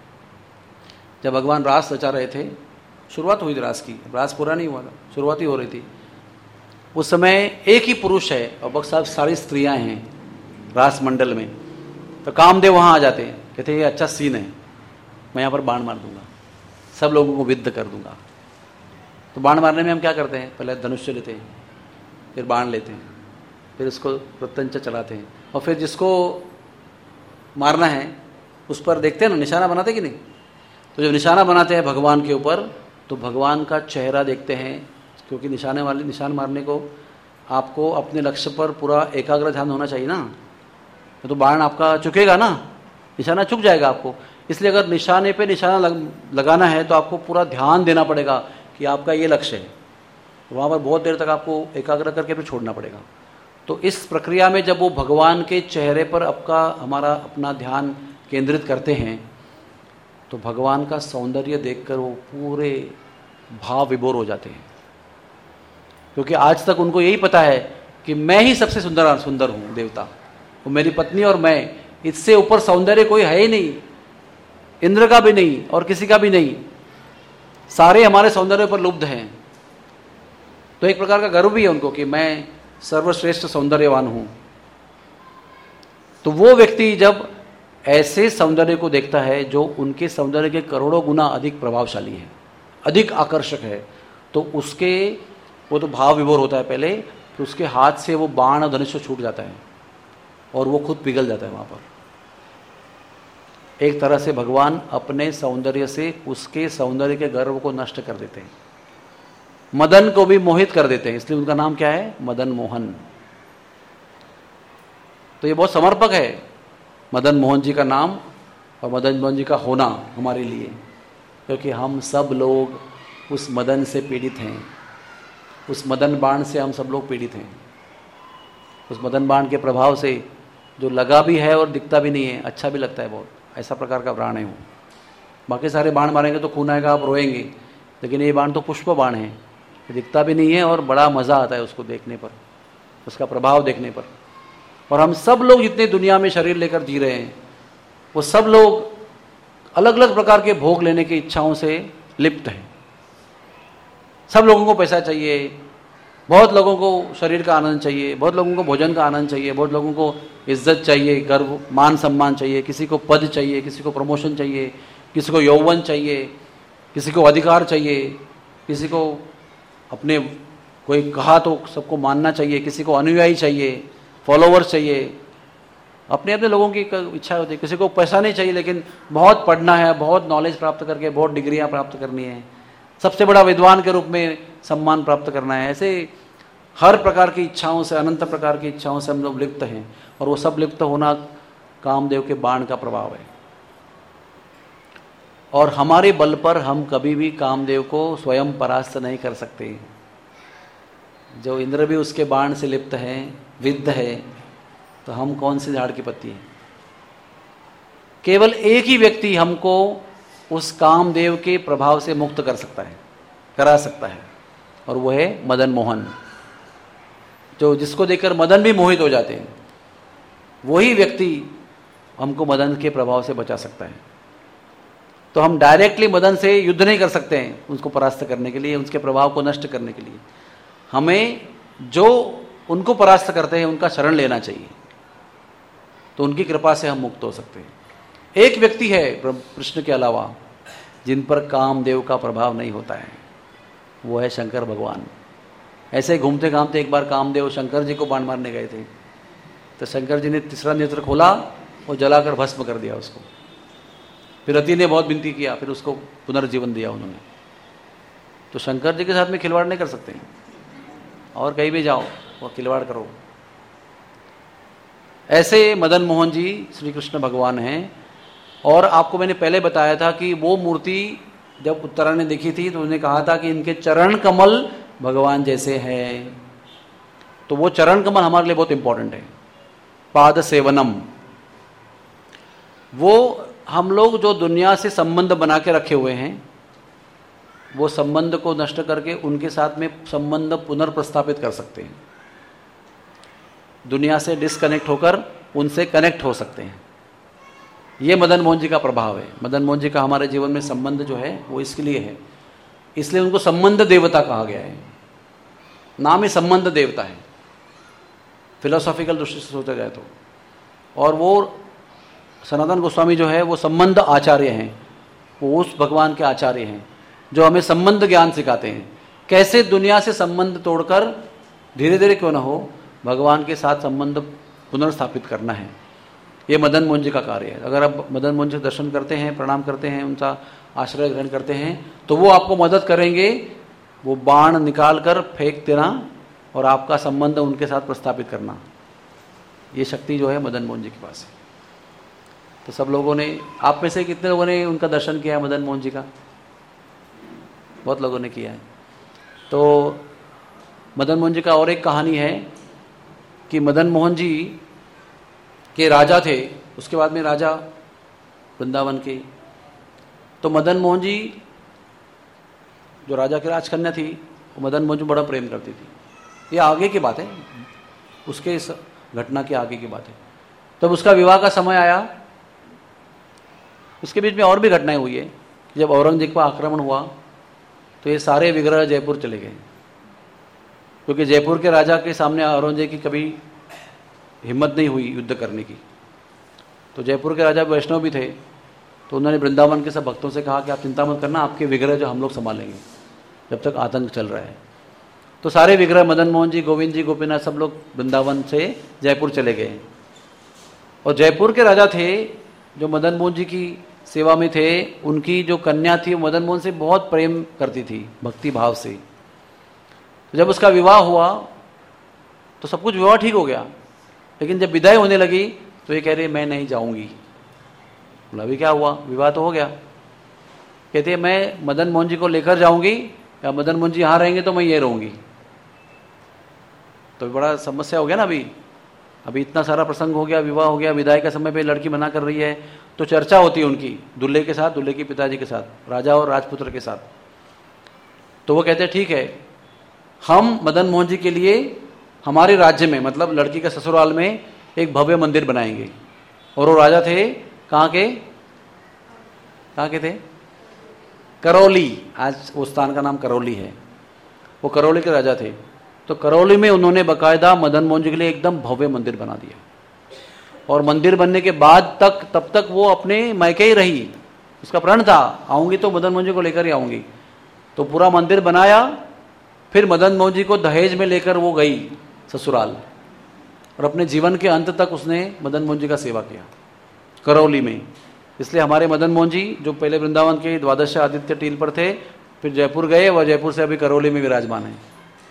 S1: जब भगवान रास रचा रहे थे, शुरुआत हुई थी रास की, रास पूरा नहीं हुआ था, शुरुआत ही हो रही थी। उस समय एक ही पुरुष है और बस साहब सारी स्त्रियां हैं रास मंडल में। तो कामदेव वहाँ आ जाते हैं, कहते हैं ये अच्छा सीन है, मैं यहाँ पर बाण मार दूंगा, सब लोगों को विद्ध कर दूंगा। तो बाण मारने में हम क्या करते हैं, पहले धनुष्य लेते हैं, फिर बाण लेते हैं, फिर उसको प्रत्यंचा चलाते हैं, और फिर जिसको मारना है उस पर देखते हैं ना, निशाना बनाते कि नहीं। तो जब निशाना बनाते हैं भगवान के ऊपर, तो भगवान का चेहरा देखते हैं, क्योंकि निशाने वाले निशान मारने को आपको अपने लक्ष्य पर पूरा एकाग्र ध्यान होना चाहिए ना, तो बाण आपका चुकेगा ना, निशाना चुक जाएगा आपको। इसलिए अगर निशाने पे निशाना लग, लगाना है तो आपको पूरा ध्यान देना पड़ेगा कि आपका ये लक्ष्य है, वहाँ पर बहुत देर तक आपको एकाग्र करके फिर छोड़ना पड़ेगा। तो इस प्रक्रिया में जब वो भगवान के चेहरे पर आपका हमारा अपना ध्यान केंद्रित करते हैं, तो भगवान का सौंदर्य देखकर वो पूरे भाव विभोर हो जाते हैं, क्योंकि आज तक उनको यही पता है कि मैं ही सबसे सुंदर सुंदर हूँ देवता, वो मेरी पत्नी और मैं, इससे ऊपर सौंदर्य कोई है ही नहीं, इंद्र का भी नहीं और किसी का भी नहीं, सारे हमारे सौंदर्य पर लुब्ध हैं। तो एक प्रकार का गर्व भी है उनको कि मैं सर्वश्रेष्ठ सौंदर्यवान हूँ, तो वो व्यक्ति जब ऐसे सौंदर्य को देखता है जो उनके सौंदर्य के करोड़ों गुना अधिक प्रभावशाली है, अधिक आकर्षक है, तो उसके वो तो भाव विभोर होता है पहले, तो उसके हाथ से वो बाण और धनुष छूट जाता है और वो खुद पिघल जाता है वहाँ पर। एक तरह से भगवान अपने सौंदर्य से उसके सौंदर्य के गर्व को नष्ट कर देते हैं, मदन को भी मोहित कर देते हैं, इसलिए उनका नाम क्या है? मदन मोहन। तो ये बहुत समर्पक है मदन मोहन जी का नाम और मदन मोहन जी का होना हमारे लिए, क्योंकि हम सब लोग उस मदन से पीड़ित हैं, उस मदन बाण से हम सब लोग पीड़ित हैं। उस मदन बाण के प्रभाव से जो लगा भी है और दिखता भी नहीं है, अच्छा भी लगता है बहुत, ऐसा प्रकार का प्राण है वो। बाकी सारे बाण मारेंगे तो खून आएगा, आप रोएंगे, लेकिन ये बाण तो पुष्प बाण है, दिखता भी नहीं है और बड़ा मज़ा आता है उसको देखने पर, उसका प्रभाव देखने पर। और हम सब लोग जितने दुनिया में शरीर लेकर जी रहे हैं, वो सब लोग अलग अलग प्रकार के भोग लेने की इच्छाओं से लिप्त हैं। सब लोगों को पैसा चाहिए, बहुत लोगों को शरीर का आनंद चाहिए, बहुत लोगों को भोजन का आनंद चाहिए, बहुत लोगों को इज्जत चाहिए, गर्व मान सम्मान चाहिए, किसी को पद चाहिए, किसी को प्रमोशन चाहिए, किसी को यौवन चाहिए, किसी को अधिकार चाहिए, किसी को अपने कोई कहा तो सबको मानना चाहिए, किसी को अनुयायी चाहिए, फॉलोवर्स चाहिए, अपने अपने लोगों की इच्छा होती है। किसी को पैसा नहीं चाहिए लेकिन बहुत पढ़ना है, बहुत नॉलेज प्राप्त करके बहुत डिग्रियां प्राप्त करनी है, सबसे बड़ा विद्वान के रूप में सम्मान प्राप्त करना है। ऐसे हर प्रकार की इच्छाओं से, अनंत प्रकार की इच्छाओं से हम लोग लिप्त हैं, और वो सब लिप्त होना कामदेव के बाण का प्रभाव है। और हमारे बल पर हम कभी भी कामदेव को स्वयं परास्त नहीं कर सकते। जो इंद्र भी उसके बाण से लिप्त है, विद्ध है, तो हम कौन सी झाड़ की पत्ती है? केवल एक ही व्यक्ति हमको उस कामदेव के प्रभाव से मुक्त कर सकता है, करा सकता है, और वो है मदन मोहन, जो जिसको देखकर मदन भी मोहित हो जाते हैं। वही व्यक्ति हमको मदन के प्रभाव से बचा सकता है। तो हम डायरेक्टली मदन से युद्ध नहीं कर सकते हैं उसको परास्त करने के लिए, उसके प्रभाव को नष्ट करने के लिए। हमें जो उनको परास्त करते हैं उनका शरण लेना चाहिए, तो उनकी कृपा से हम मुक्त हो सकते हैं। एक व्यक्ति है कृष्ण के अलावा जिन पर कामदेव का प्रभाव नहीं होता है, वो है शंकर भगवान। ऐसे घूमते घामते एक बार कामदेव शंकर जी को बाण मारने गए थे, तो शंकर जी ने तीसरा नेत्र खोला और जलाकर भस्म कर दिया उसको। फिर रति ने बहुत विनती किया, फिर उसको पुनर्जीवन दिया उन्होंने। तो शंकर जी के साथ में खिलवाड़ नहीं कर सकते हैं, और कहीं भी जाओ और खिलवाड़ करो। ऐसे मदन मोहन जी श्री कृष्ण भगवान हैं। और आपको मैंने पहले बताया था कि वो मूर्ति जब उत्तरा ने देखी थी तो उन्होंने कहा था कि इनके चरण कमल भगवान जैसे हैं। तो वो चरण कमल हमारे लिए बहुत इंपॉर्टेंट है। पाद सेवनम, वो हम लोग जो दुनिया से संबंध बना के रखे हुए हैं, वो संबंध को नष्ट करके उनके साथ में संबंध पुनर्प्रस्थापित कर सकते हैं। दुनिया से डिस्कनेक्ट होकर उनसे कनेक्ट हो सकते हैं। ये मदन मोहन जी का प्रभाव है। मदन मोहन जी का हमारे जीवन में संबंध जो है वो इसके लिए है, इसलिए उनको संबंध देवता कहा गया है। नाम ही संबंध देवता है फिलोसॉफिकल दृष्टि से सोचा जाए तो। और वो सनातन गोस्वामी जो है वो संबंध आचार्य हैं, वो उस भगवान के आचार्य हैं जो हमें संबंध ज्ञान सिखाते हैं। कैसे दुनिया से संबंध तोड़कर धीरे धीरे क्यों ना हो भगवान के साथ संबंध पुनर्स्थापित करना है। ये मदन मोहन जी का कार्य है। अगर आप मदन मोहन जी दर्शन करते हैं, प्रणाम करते हैं, उनका आश्रय ग्रहण करते हैं, तो वो आपको मदद करेंगे वो बाण निकाल कर फेंक देना और आपका संबंध उनके साथ प्रस्थापित करना। ये शक्ति जो है मदन मोहन जी के पास है। तो सब लोगों ने, आप में से कितने लोगों ने उनका दर्शन किया है मदन मोहन जी का? बहुत लोगों ने किया है। तो मदन मोहन जी का और एक कहानी है कि मदन मोहन जी के राजा थे, उसके बाद में राजा वृंदावन के। तो मदन मोहन जी जो राजा की राजकन्या थी, वो मदन मोहन जी बड़ा प्रेम करती थी। ये आगे की बात है, उसके इस घटना के आगे की बात है। तब तो उसका विवाह का समय आया। उसके बीच में और भी घटनाएं हुई है। जब औरंगजेब का आक्रमण हुआ तो ये सारे विग्रह जयपुर चले गए। क्योंकि जयपुर के राजा के सामने औरंगजेब की कभी हिम्मत नहीं हुई युद्ध करने की। तो जयपुर के राजा वैष्णव भी थे, तो उन्होंने वृंदावन के सब भक्तों से कहा कि आप चिंता मत करना, आपके विग्रह जो हम लोग संभालेंगे जब तक आतंक चल रहा है। तो सारे विग्रह मदन मोहन जी, गोविंद जी, गोपीनाथ सब लोग वृंदावन से जयपुर चले गए। और जयपुर के राजा थे जो मदन मोहन जी की सेवा में थे, उनकी जो कन्या थी वो मदन मोहन से बहुत प्रेम करती थी, भक्ति भाव से। जब उसका विवाह हुआ तो सब कुछ विवाह ठीक हो गया, लेकिन जब विदाई होने लगी तो ये कह रही मैं नहीं जाऊंगी। बोला अभी क्या हुआ, विवाह तो हो गया। कहते हैं मैं मदन मोहन जी को लेकर जाऊंगी या मदन मोहन जी यहाँ रहेंगे तो मैं ये रहूंगी। तो बड़ा समस्या हो गया ना। अभी अभी इतना सारा प्रसंग हो गया, विवाह हो गया, विदाई का समय पे लड़की मना कर रही है, तो चर्चा होती है उनकी दूल्हे के साथ, दूल्हे के पिताजी के साथ, राजा और राजपुत्र के साथ। तो वो कहते हैं ठीक है, हम मदन मोहन जी के लिए हमारे राज्य में, मतलब लड़की के ससुराल में एक भव्य मंदिर बनाएंगे। और वो राजा थे कहाँ के, कहाँ के थे, करौली। आज उस स्थान का नाम करौली है। वो करौली के राजा थे। तो करौली में उन्होंने बकायदा मदन मोहन जी के लिए एकदम भव्य मंदिर बना दिया। और मंदिर बनने के बाद तक, तब तक वो अपने मायके ही रही। उसका प्रण था आऊंगी तो मदन मोहन जी को लेकर ही आऊंगी। तो पूरा मंदिर बनाया, फिर मदन मोहन जी को दहेज में लेकर वो गई ससुराल, और अपने जीवन के अंत तक उसने मदन मोहन जी का सेवा किया करौली में। इसलिए हमारे मदन मोहन जी जो पहले वृंदावन के द्वादश आदित्य टील पर थे, फिर जयपुर गए, वह जयपुर से अभी करौली में विराजमान है।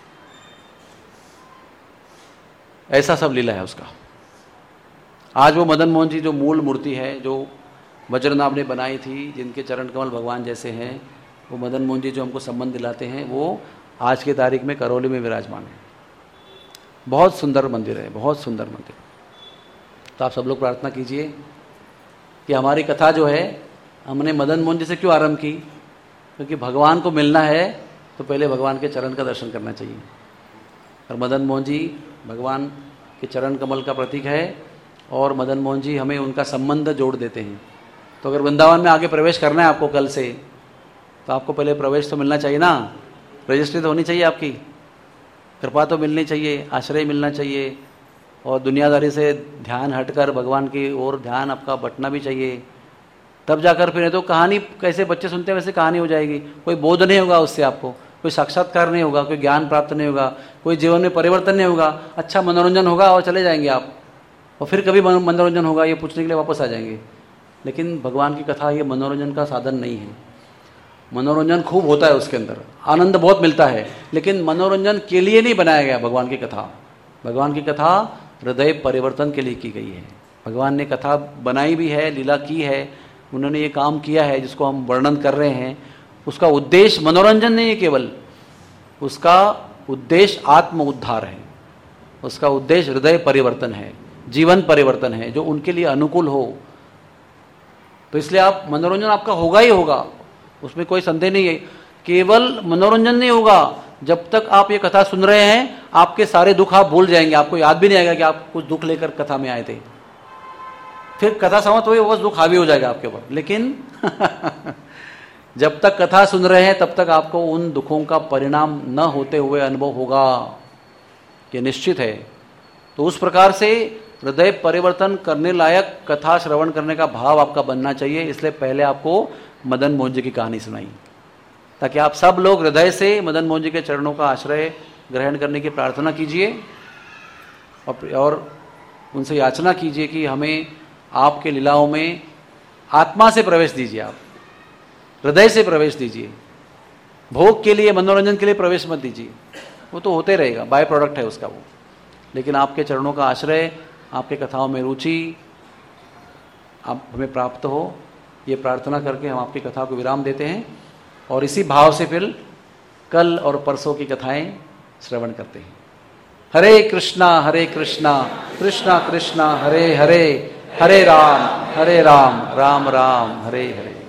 S1: ऐसा सब लीला है उसका। आज वो मदन मोहन जी जो मूल मूर्ति है, जो वज्रनाभ ने बनाई थी, जिनके चरण कमल भगवान जैसे हैं, वो मदन मोहन जी जो हमको संबंध दिलाते हैं, वो आज के तारीख में करौली में विराजमान है। बहुत सुंदर मंदिर है, बहुत सुंदर मंदिर। तो आप सब लोग प्रार्थना कीजिए कि हमारी कथा जो है, हमने मदन मोहन जी से क्यों आरंभ की, क्योंकि भगवान को मिलना है तो पहले भगवान के चरण का दर्शन करना चाहिए। और मदन मोहन जी भगवान के चरण कमल का प्रतीक है, और मदन मोहन जी हमें उनका संबंध जोड़ देते हैं। तो अगर वृंदावन में आगे प्रवेश करना है आपको कल से, तो आपको पहले प्रवेश तो मिलना चाहिए ना, रजिस्ट्री तो होनी चाहिए, आपकी कृपा तो मिलनी चाहिए, आश्रय मिलना चाहिए, और दुनियादारी से ध्यान हटकर भगवान की ओर ध्यान आपका बटना भी चाहिए। तब जाकर फिर तो कहानी कैसे बच्चे सुनते हैं वैसे कहानी हो जाएगी। कोई बोध नहीं होगा उससे, आपको कोई साक्षात्कार नहीं होगा, कोई ज्ञान प्राप्त नहीं होगा, कोई जीवन में परिवर्तन नहीं होगा। अच्छा मनोरंजन होगा और चले जाएंगे आप, और फिर कभी मनोरंजन होगा ये पूछने के लिए वापस आ जाएंगे। लेकिन भगवान की कथा ये मनोरंजन का साधन नहीं है। मनोरंजन खूब होता है उसके अंदर, आनंद बहुत मिलता है, लेकिन मनोरंजन के लिए नहीं बनाया गया भगवान की कथा। भगवान की कथा हृदय परिवर्तन के लिए की गई है। भगवान ने कथा बनाई भी है, लीला की है, उन्होंने ये काम किया है जिसको हम वर्णन कर रहे हैं। उसका उद्देश्य मनोरंजन नहीं है केवल, उसका उद्देश्य आत्म उद्धार है, उसका उद्देश्य हृदय परिवर्तन है, जीवन परिवर्तन है, जो उनके लिए अनुकूल हो। तो इसलिए आप मनोरंजन आपका होगा ही होगा, उसमें कोई संदेह नहीं है। केवल मनोरंजन नहीं होगा, जब तक आप ये कथा सुन रहे हैं आपके सारे दुख आप भूल जाएंगे, आपको याद भी नहीं आएगा कि आप कुछ दुख लेकर कथा में आए थे। फिर कथा समाप्त हुई, बस दुख हावी हो जाएगा आपके ऊपर। लेकिन जब तक कथा सुन रहे हैं तब तक आपको उन दुखों का परिणाम न होते हुए अनुभव होगा, ये निश्चित है। तो उस प्रकार से हृदय परिवर्तन करने लायक कथा श्रवण करने का भाव आपका बनना चाहिए। इसलिए पहले आपको मदन मोहन जी की कहानी सुनाई, ताकि आप सब लोग हृदय से मदन मोहन जी के चरणों का आश्रय ग्रहण करने की प्रार्थना कीजिए, और उनसे याचना कीजिए कि हमें आपके लीलाओं में आत्मा से प्रवेश दीजिए, आप हृदय से प्रवेश दीजिए। भोग के लिए, मनोरंजन के लिए प्रवेश मत दीजिए, वो तो होते रहेगा, बाय प्रोडक्ट है उसका वो। लेकिन आपके चरणों का आश्रय, आपके कथाओं में रुचि आप हमें प्राप्त हो, ये प्रार्थना करके हम आपकी कथा को विराम देते हैं। और इसी भाव से फिर कल और परसों की कथाएं श्रवण करते हैं। हरे कृष्णा हरे कृष्णा कृष्णा कृष्णा हरे हरे, हरे राम हरे राम राम राम हरे हरे।